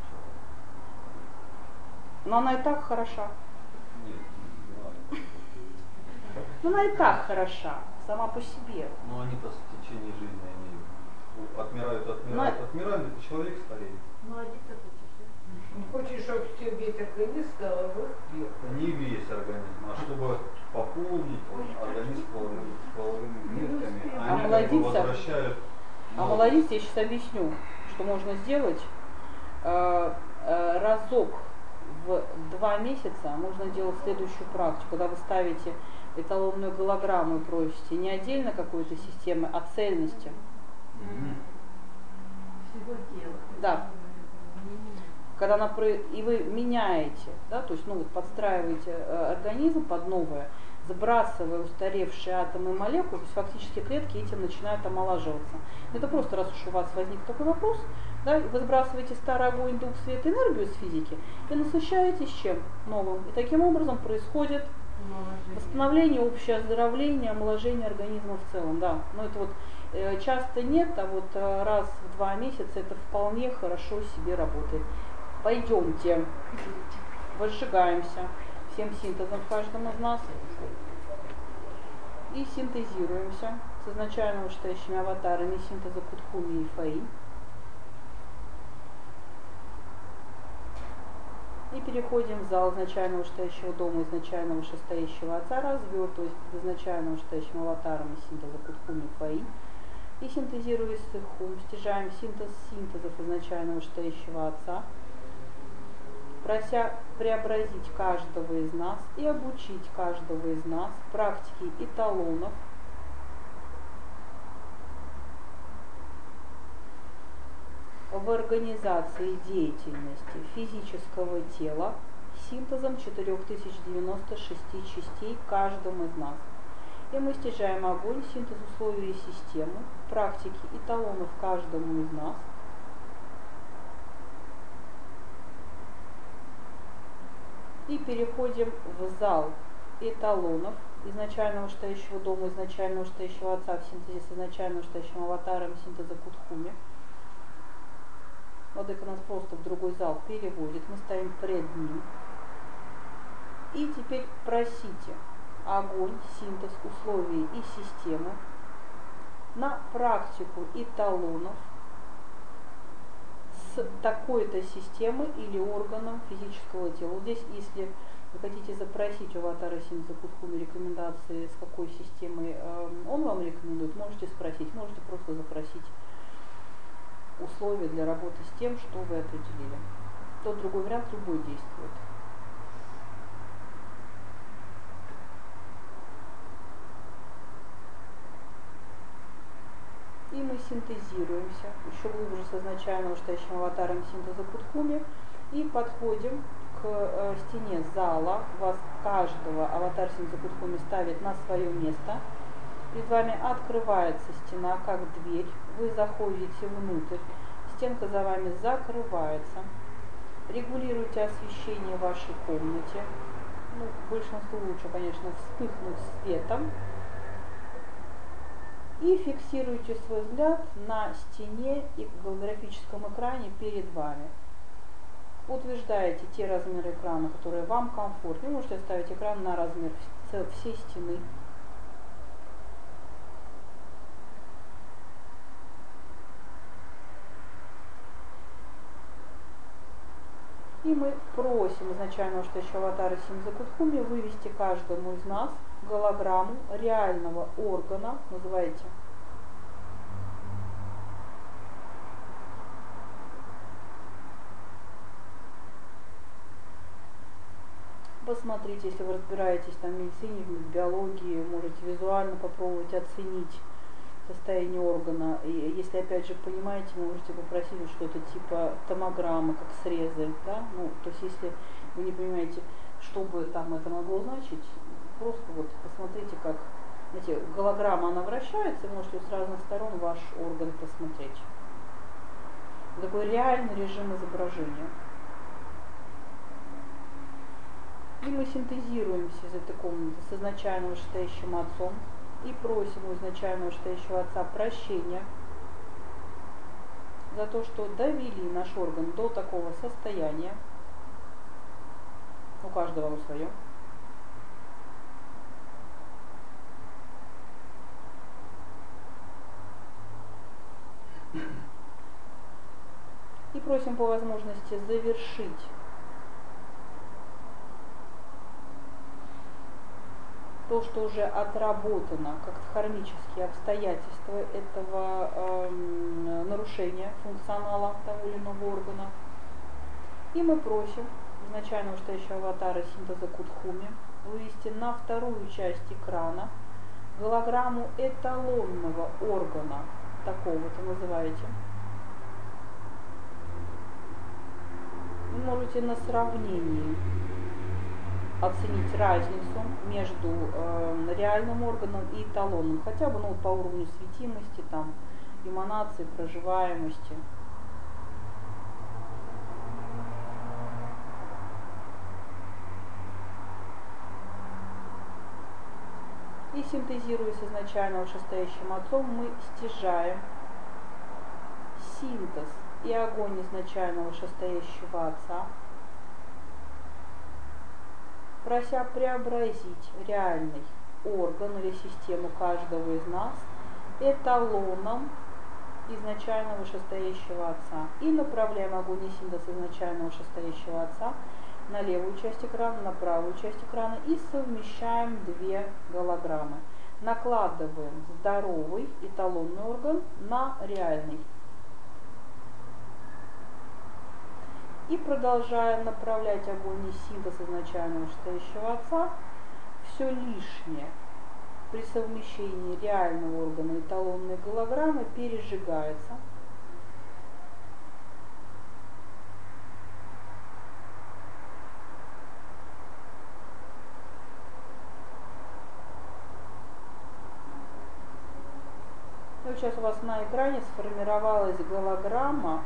Но она и так хороша. Нет, не знаю. Но она и так хороша, сама по себе. Но они-то в течение жизни они отмирают, отмирают, Но... отмирают, и человек стареет. Молодиться хочешь, да? Хочешь, чтобы все весь организм стало вверх? Не весь организм, а чтобы пополнить организм половыми, половыми клетками, А они как бы молодиться? возвращают. А молодиться я сейчас объясню, что можно сделать. Э, э, разок в два месяца можно делать следующую практику, когда вы ставите эталонную голограмму и просите не отдельно какой-то системы, а цельности. Мгм. Всего тела. Да. Когда она про... и вы меняете, да, то есть ну, вот подстраиваете э, организм под новое, сбрасывая устаревшие атомы и молекулы, то есть фактически клетки этим начинают омолаживаться. Это просто, раз уж у вас возник такой вопрос, Да? Вы сбрасываете старый огонь, дух, свет, энергию с физики и насыщаетесь чем? Новым. И таким образом происходит восстановление, общее оздоровление, омоложение организма в целом. Да. Но это вот э, часто нет, а вот э, раз в два месяца это вполне хорошо себе работает. Пойдемте, возжигаемся всем синтезом в каждом из нас и синтезируемся с изначально вышестоящими аватарами синтеза Кутхуми и Фаи. И переходим в зал изначально вышестоящего дома, изначально вышестоящего отца, развертываясь под изначально вышестоящим аватаром из синтеза Кутхуми и Фаи. И синтезируясь с их ум, стяжаем синтез синтезов изначально вышестоящего отца, прося преобразить каждого из нас и обучить каждого из нас практике эталонов, в организации деятельности физического тела синтезом четыре тысячи девяносто шесть частей каждому из нас. И мы стяжаем огонь, синтез условий и систему, практики эталонов каждому из нас. И переходим в зал эталонов изначально вышестоящего дома, изначально вышестоящего отца в синтезе с изначально вышестоящим аватаром синтеза Кутхуми. Владыка нас просто в другой зал переводит, мы стоим пред ним. И теперь просите огонь, синтез, условий и систему на практику эталонов с такой-то системы или органом физического тела. Вот здесь, если вы хотите запросить у аватара синтеза Кутхуми рекомендации, с какой системой э, он вам рекомендует, можете спросить, можете просто запросить условия для работы с тем, что вы определили. Тот другой вариант любой действует. И мы синтезируемся еще глубже с изначально вышестоящим аватаром синтеза Кутхуми и подходим к э, стене зала. Вас каждого аватар синтеза Кутхуми ставит на свое место. Перед вами открывается стена, как дверь. Вы заходите внутрь. Стенка за вами закрывается. Регулируйте освещение в вашей комнате. Ну, большинству лучше, конечно, вспыхнуть светом. И фиксируйте свой взгляд на стене и голографическом экране перед вами. Утверждаете те размеры экрана, которые вам комфортны. Вы можете оставить экран на размер всей стены. И мы просим изначально вышестоящего аватара синтеза Кутхуми вывести каждому из нас голограмму реального органа, называйте посмотрите, если вы разбираетесь там, в медицине, в биологии, можете визуально попробовать оценить состояние органа. И если опять же понимаете, можете попросить вот что-то типа томограммы, как срезы, да? Ну, то есть если вы не понимаете, что бы там это могло значить, просто вот посмотрите, как, знаете, голограмма, она вращается, и можете с разных сторон ваш орган посмотреть. Такой реальный режим изображения. И мы синтезируемся из этой комнаты с изначально вышестоящим отцом и просим у изначально вышестоящего отца прощения за то, что довели наш орган до такого состояния. У каждого оно свое. И просим по возможности завершить то, что уже отработано как дхармические обстоятельства этого э, нарушения функционала того или иного органа. И мы просим изначально вышестоящего аватара синтеза Кутхуми вывести на вторую часть экрана голограмму эталонного органа, такого-то называете. Вы можете на сравнении оценить разницу между э, реальным органом и эталонным, хотя бы ну, по уровню светимости, там, эманации, проживаемости. синтезируя с изначально вышестоящим отцом, мы стяжаем синтез и огонь изначально вышестоящего отца, прося преобразить реальный орган или систему каждого из нас эталоном изначально вышестоящего отца. И направляем огонь и синтез изначально вышестоящего отца на левую часть экрана, на правую часть экрана и совмещаем две голограммы. Накладываем здоровый эталонный орган на реальный. И продолжаем направлять огонь и синтез изначально вышестоящего отца. Все лишнее при совмещении реального органа и эталонной голограммы пережигается. И вот сейчас у вас на экране сформировалась голограмма.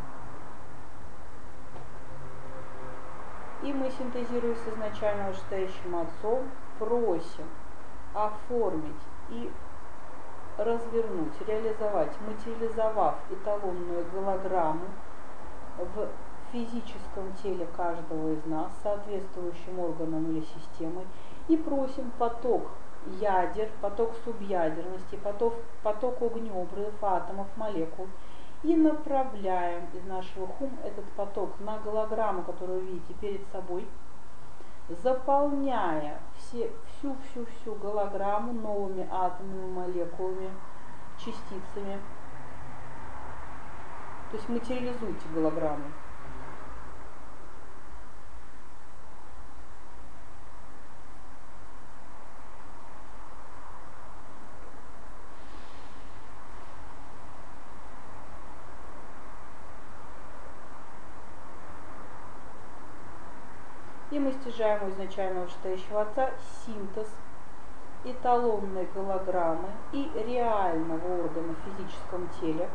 И мы, синтезируя с изначально вышестоящим отцом, просим оформить и развернуть, реализовать, материализовав эталонную голограмму в физическом теле каждого из нас, соответствующим органом или системой, и просим поток ядер, поток субъядерности, поток, поток огнеобразов, атомов, молекул, и направляем из нашего хум этот поток на голограмму, которую вы видите перед собой, заполняя всю-всю-всю голограмму новыми атомами, молекулами, частицами. То есть материализуйте голограмму. И мы стяжаем у изначально вышестоящего отца синтез эталонной голограммы и реального органа в физическом теле.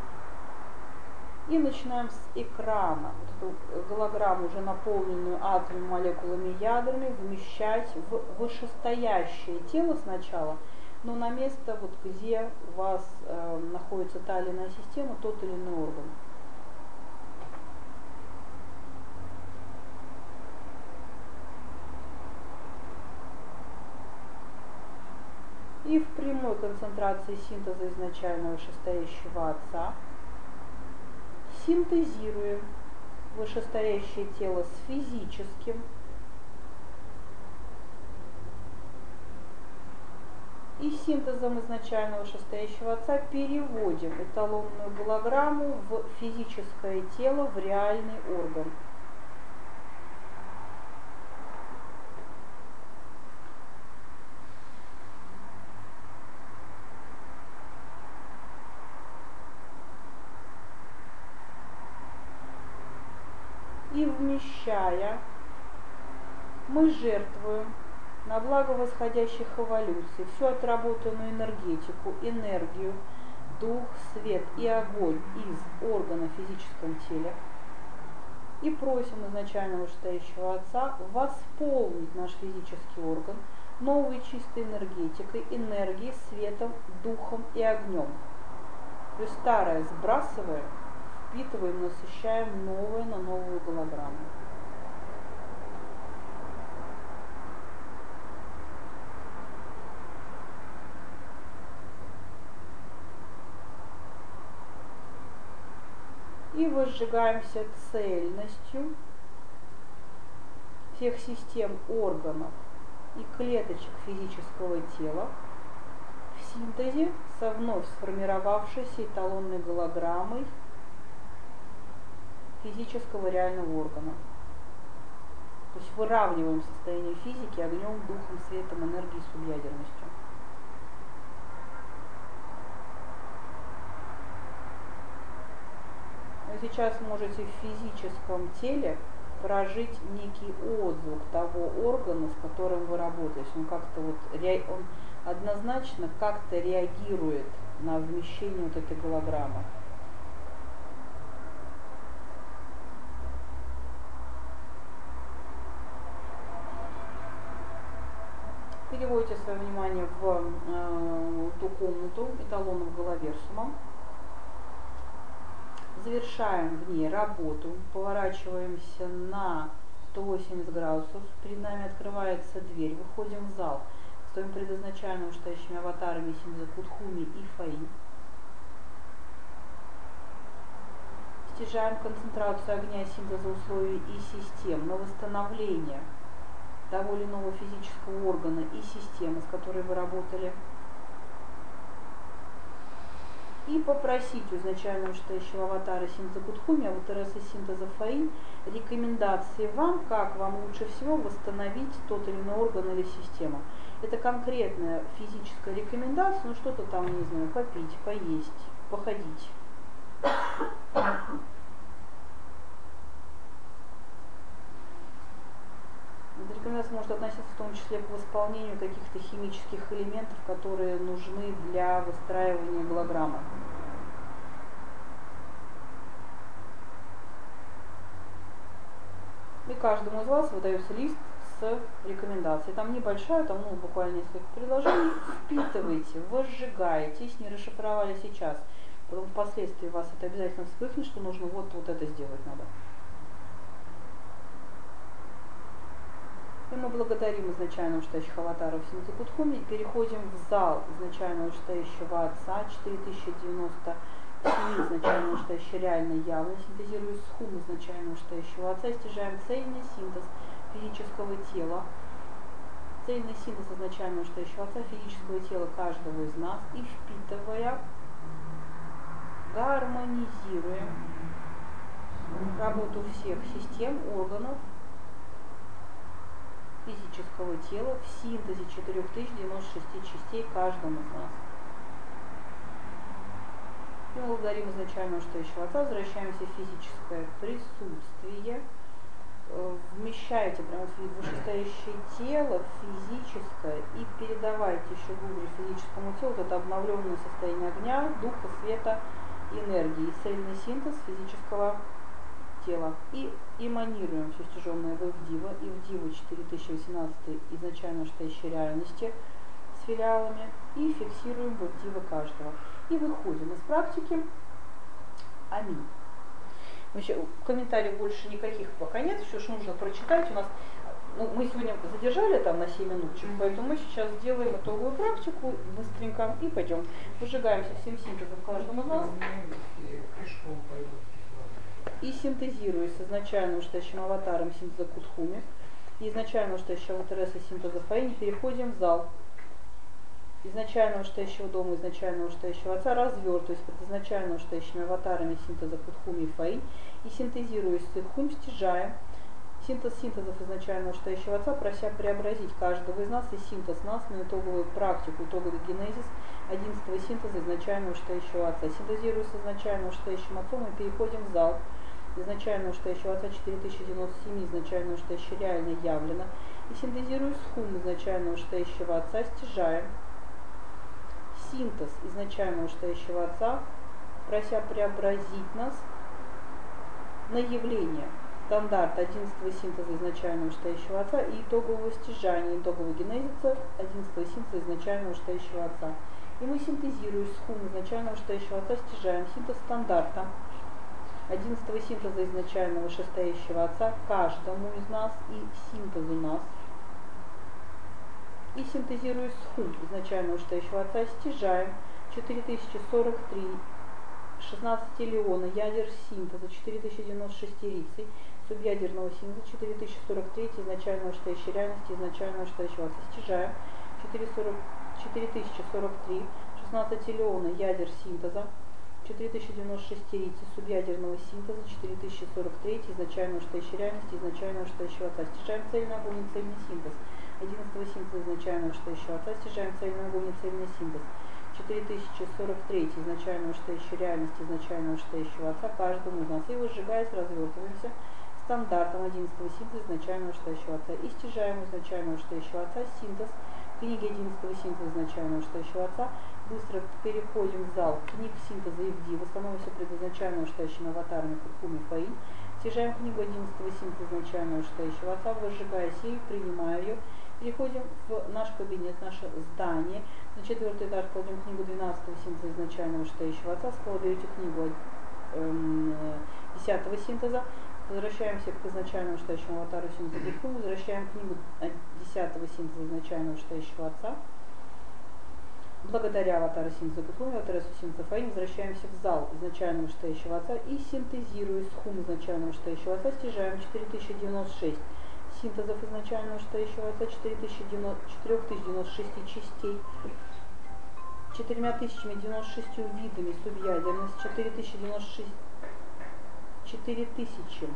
И начинаем с экрана вот эту голограмму, уже наполненную атомами, молекулами, ядрами, вмещать в вышестоящее тело сначала, но на место, вот, где у вас э, находится та или иная система, тот или иной орган. И в прямой концентрации синтеза изначально вышестоящего отца синтезируем вышестоящее тело с физическим, и синтезом изначально вышестоящего отца переводим эталонную голограмму в физическое тело, в реальный орган. И вмещая, мы жертвуем на благо восходящих эволюций всю отработанную энергетику, энергию, дух, свет и огонь из органа в физическом теле. И просим изначально вышестоящего отца восполнить наш физический орган новой чистой энергетикой, энергией, светом, духом и огнем. То есть старое сбрасываем, впитываем, насыщаем новое на новую голограмму. И возжигаемся цельностью всех систем органов и клеточек физического тела в синтезе со вновь сформировавшейся эталонной голограммой физического реального органа. То есть выравниваем состояние физики огнем, духом, светом, энергией, субъядерностью. Вы сейчас можете в физическом теле прожить некий отзвук того органа, с которым вы работаете. Он как-то вот, он однозначно как-то реагирует на вмещение вот этой голограммы. Переводите свое внимание в э, ту комнату эталоном головерсумом. Завершаем в ней работу, поворачиваемся на сто восемьдесят градусов, перед нами открывается дверь, выходим в зал, стоим перед изначально стоящими аватарами Синтеза Кутхуми и Фаи. Стяжаем концентрацию огня синтеза условий и систем на восстановление того или иного физического органа и системы, с которой вы работали. И попросить у изначально вышестоящего аватара синтеза Кутхуми, аватареса синтеза Фаи, рекомендации вам, как вам лучше всего восстановить тот или иной орган или систему. Это конкретная физическая рекомендация, ну что-то там, не знаю, попить, поесть, походить. Эта рекомендация может относиться в том числе к восполнению каких-то химических элементов, которые нужны для выстраивания голограммы. И каждому из вас выдается лист с рекомендацией. Там небольшая, там ну, буквально несколько предложений. Впитывайте, возжигаете, если не расшифровали сейчас. Потом впоследствии у вас это обязательно вспыхнет, что нужно вот, вот это сделать надо. И мы благодарим изначально вышестоящих аватаров Синтеза Кутхуми и переходим в зал изначально вышестоящего Отца, четыре тысячи девяносто семь изначально вышестоящей реальной явно, синтезируя схум изначально вышестоящего Отца, стяжаем цельный синтез физического тела, цельный синтез изначально вышестоящего Отца, физического тела каждого из нас и впитывая, гармонизируя работу всех систем, органов, физического тела в синтезе четыре тысячи девяносто шесть частей каждому из нас. И мы благодарим изначально вышестоящего Отца, возвращаемся в физическое присутствие, вмещайте прямо в вышестоящее тело, физическое, и передавайте еще глубже физическому телу вот это обновленное состояние огня, духа, света, энергии, цельный синтез физического тела. И эманируем все стяженное в Ивдива, Ивдива четыре тысячи восемнадцать изначально вышестоящей реальности с филиалами, и фиксируем в Ивдива каждого. И выходим из практики. Аминь. Вообще, комментариев больше никаких пока нет, все, что нужно прочитать. У нас, ну, мы сегодня задержали там на семь минуточек, поэтому мы сейчас сделаем итоговую практику быстренько и пойдем. Выжигаемся всем синтезом каждому из нас. И синтезируясь с изначально вышестоящим аватаром синтеза Кутхуми и изначально вышестоящего аватареса синтеза Фаи, переходим в зал изначально вышестоящего дома, изначально вышестоящего Отца, развертываясь под изначально вышестоящими аватарами синтеза Кутхуми и Фаи и синтезируясь с их хум, стяжаем синтез синтезов изначально вышестоящего Отца, прося преобразить каждого из нас и синтез нас на итоговую практику, итоговый генезис одиннадцатого синтеза изначально вышестоящего Отца. Синтезируясь с изначально вышестоящим Отцом, мы переходим в зал изначально вышестоящего Отца четыре тысячи девяносто семь изначально вышестоящей реально явлено, и синтезируясь с хум изначально вышестоящего Отца, стяжаем синтез изначально вышестоящего Отца, прося преобразить нас на явление, стандарт одиннадцатого синтеза изначально вышестоящего Отца и итогового стяжания, итогового генезиса одиннадцатого синтеза изначально вышестоящего Отца. И мы синтезируем с хум изначально вышестоящего Отца, стяжаем синтез стандарта одиннадцатого синтеза изначально вышестоящего Отца каждому из нас и синтезу нас. И синтезируя с хум изначально вышестоящего Отца, стяжаем четыре тысячи сорок три шестнадцать леона ядер синтеза, четыре тысячи девяносто шесть рицей, субъядерного синтеза, четыре тысячи сорок три изначально вышестоящей реальности, изначально вышестоящего Отца, стяжаем четыре тысячи сорок три шестнадцать леона ядер синтеза, четыре тысячи девяносто шесть рицей, субъядерного синтеза, четыре тысячи сорок три изначально вышестоящей реальности, изначально вышестоящего Отца, стяжаем цельный огонь и цельный синтез одиннадцатого синтеза изначально вышестоящего Отца, стяжаем цельный огонь и цельный синтез четыре тысячи сорок три изначально вышестоящей реальности, изначально вышестоящего Отца каждому из нас, и возжигаясь, развертываемся стандартом одиннадцатого синтеза изначально вышестоящего Отца и стяжаем изначально вышестоящего Отца синтез книги одиннадцатого синтеза изначально вышестоящего Отца. Быстро переходим в зал книг синтеза Ивдива, становимся предизначально вышестоящими аватарами Кутхуми и Фаи, стяжаем книгу одиннадцатого синтеза изначально вышестоящего Отца, возжигая сию, принимая ее Переходим в наш кабинет, наше здание. На четвертый этаж кладем книгу двенадцатого синтеза изначального читающего отца. С пола берете книгу десятого синтеза. Возвращаемся к изначальному читающему аватару синтеза Бетхуна. Возвращаем книгу десятого синтеза изначального читающего отца. Благодаря аватару синтеза Бетхуна, аватару синтеза Фаин, возвращаемся в зал изначального читающего отца и, синтезируя схум изначального читающего отца, стяжаем четыре тысячи девяносто шесть синтезов изначального читающего отца, четыре тысячи девяносто шесть частей, четыре тысячи девяносто шесть видами субъядерности, четыре тысячи девяносто шесть, четыре тысячи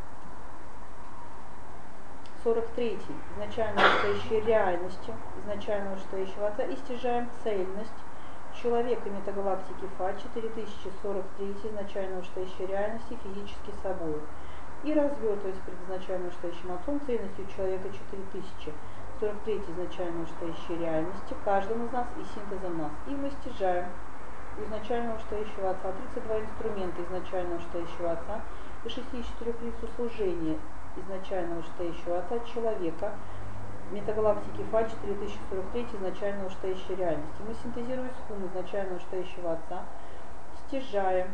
сорок три изначального читающей реальности, изначального читающего отца, и стяжаем цельность человека метагалактики Фа, четыре тысячи сорок три изначального читающей реальности физически собой. И развертываясь перед изначальным читающим отцом цельностью человека четыре тысячи сорок три изначального читающей реальности, каждым из нас и синтезом нас. И мы стяжаем у изначального читающего отца тридцать два инструмента изначального читающего отца и шестьдесят четыре лиц услужения изначального читающего отца человека метагалактики Фа четыре тысячи сорок три изначального читающей реальности. Мы синтезируем схум изначального читающего отца, стяжаем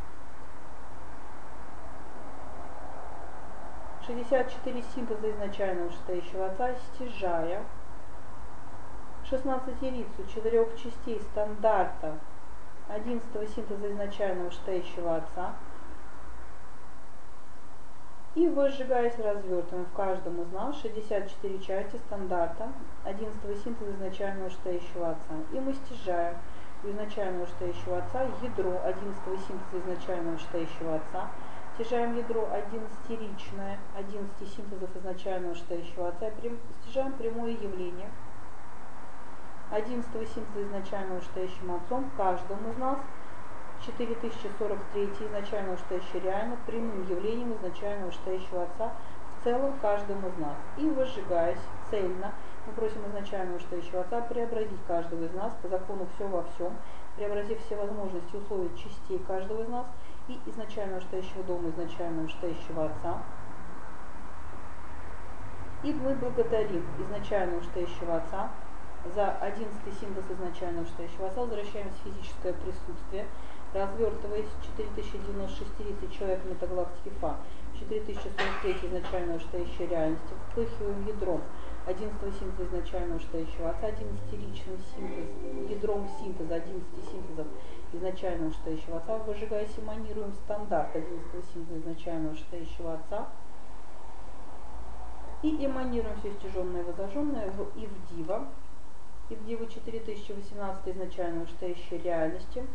шестьдесят четыре синтеза изначального читающего отца, стяжая шестнадцать лиц у четырех частей стандарта одиннадцатого синтеза изначального читающего отца, и возжигаясь развертываем в каждом из нас шестьдесят четыре части стандарта одиннадцатого синтеза изначального читающего отца. И мы стяжаем у изначального читающего отца ядро одиннадцатого синтеза изначального читающего отца, стяжаем ядро одиннадцатиричное, одиннадцать синтезов изначального читающего отца, и стяжаем прямое явление одиннадцатого синтеза изначального читающим отцом каждому из нас четыре тысячи сорок три изначального читающего реально прямым явлением изначального читающего отца в целом каждому из нас. И возжигаясь цельно, мы просим изначального читающего отца преобразить каждого из нас по закону все во всем, преобразив все возможности и условия частей каждого из нас и изначального читающего дома, изначального читающего отца. И мы благодарим изначального читающего отца за одиннадцатый синтез изначального читающего отца, возвращаемся в физическое присутствие, развертываясь четыре тысячи девяносто шесть человек метагалактики Фа, четыре тысячи сорок три изначального читающей реальности, впыхиваем ядром одиннадцатого синтеза изначального читающего отца, одиннадцатиричным синтез, ядром синтеза одиннадцати синтезов изначального читающего отца, выжигаясь, эманируем стандарт одиннадцатого синтеза изначального читающего отца, и эманируем все стяженное и возожженное в Ивдива, Ивдива четыре тысячи восемнадцать изначального читающей реальности,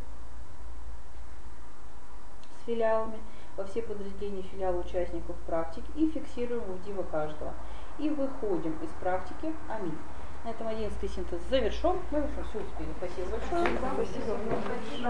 с филиалами, во все подразделения филиала участников практики, и фиксируем Ивдива каждого. И выходим из практики. Аминь. На этом одиннадцатый синтез завершен. Мы уже все успели. Спасибо большое. Спасибо.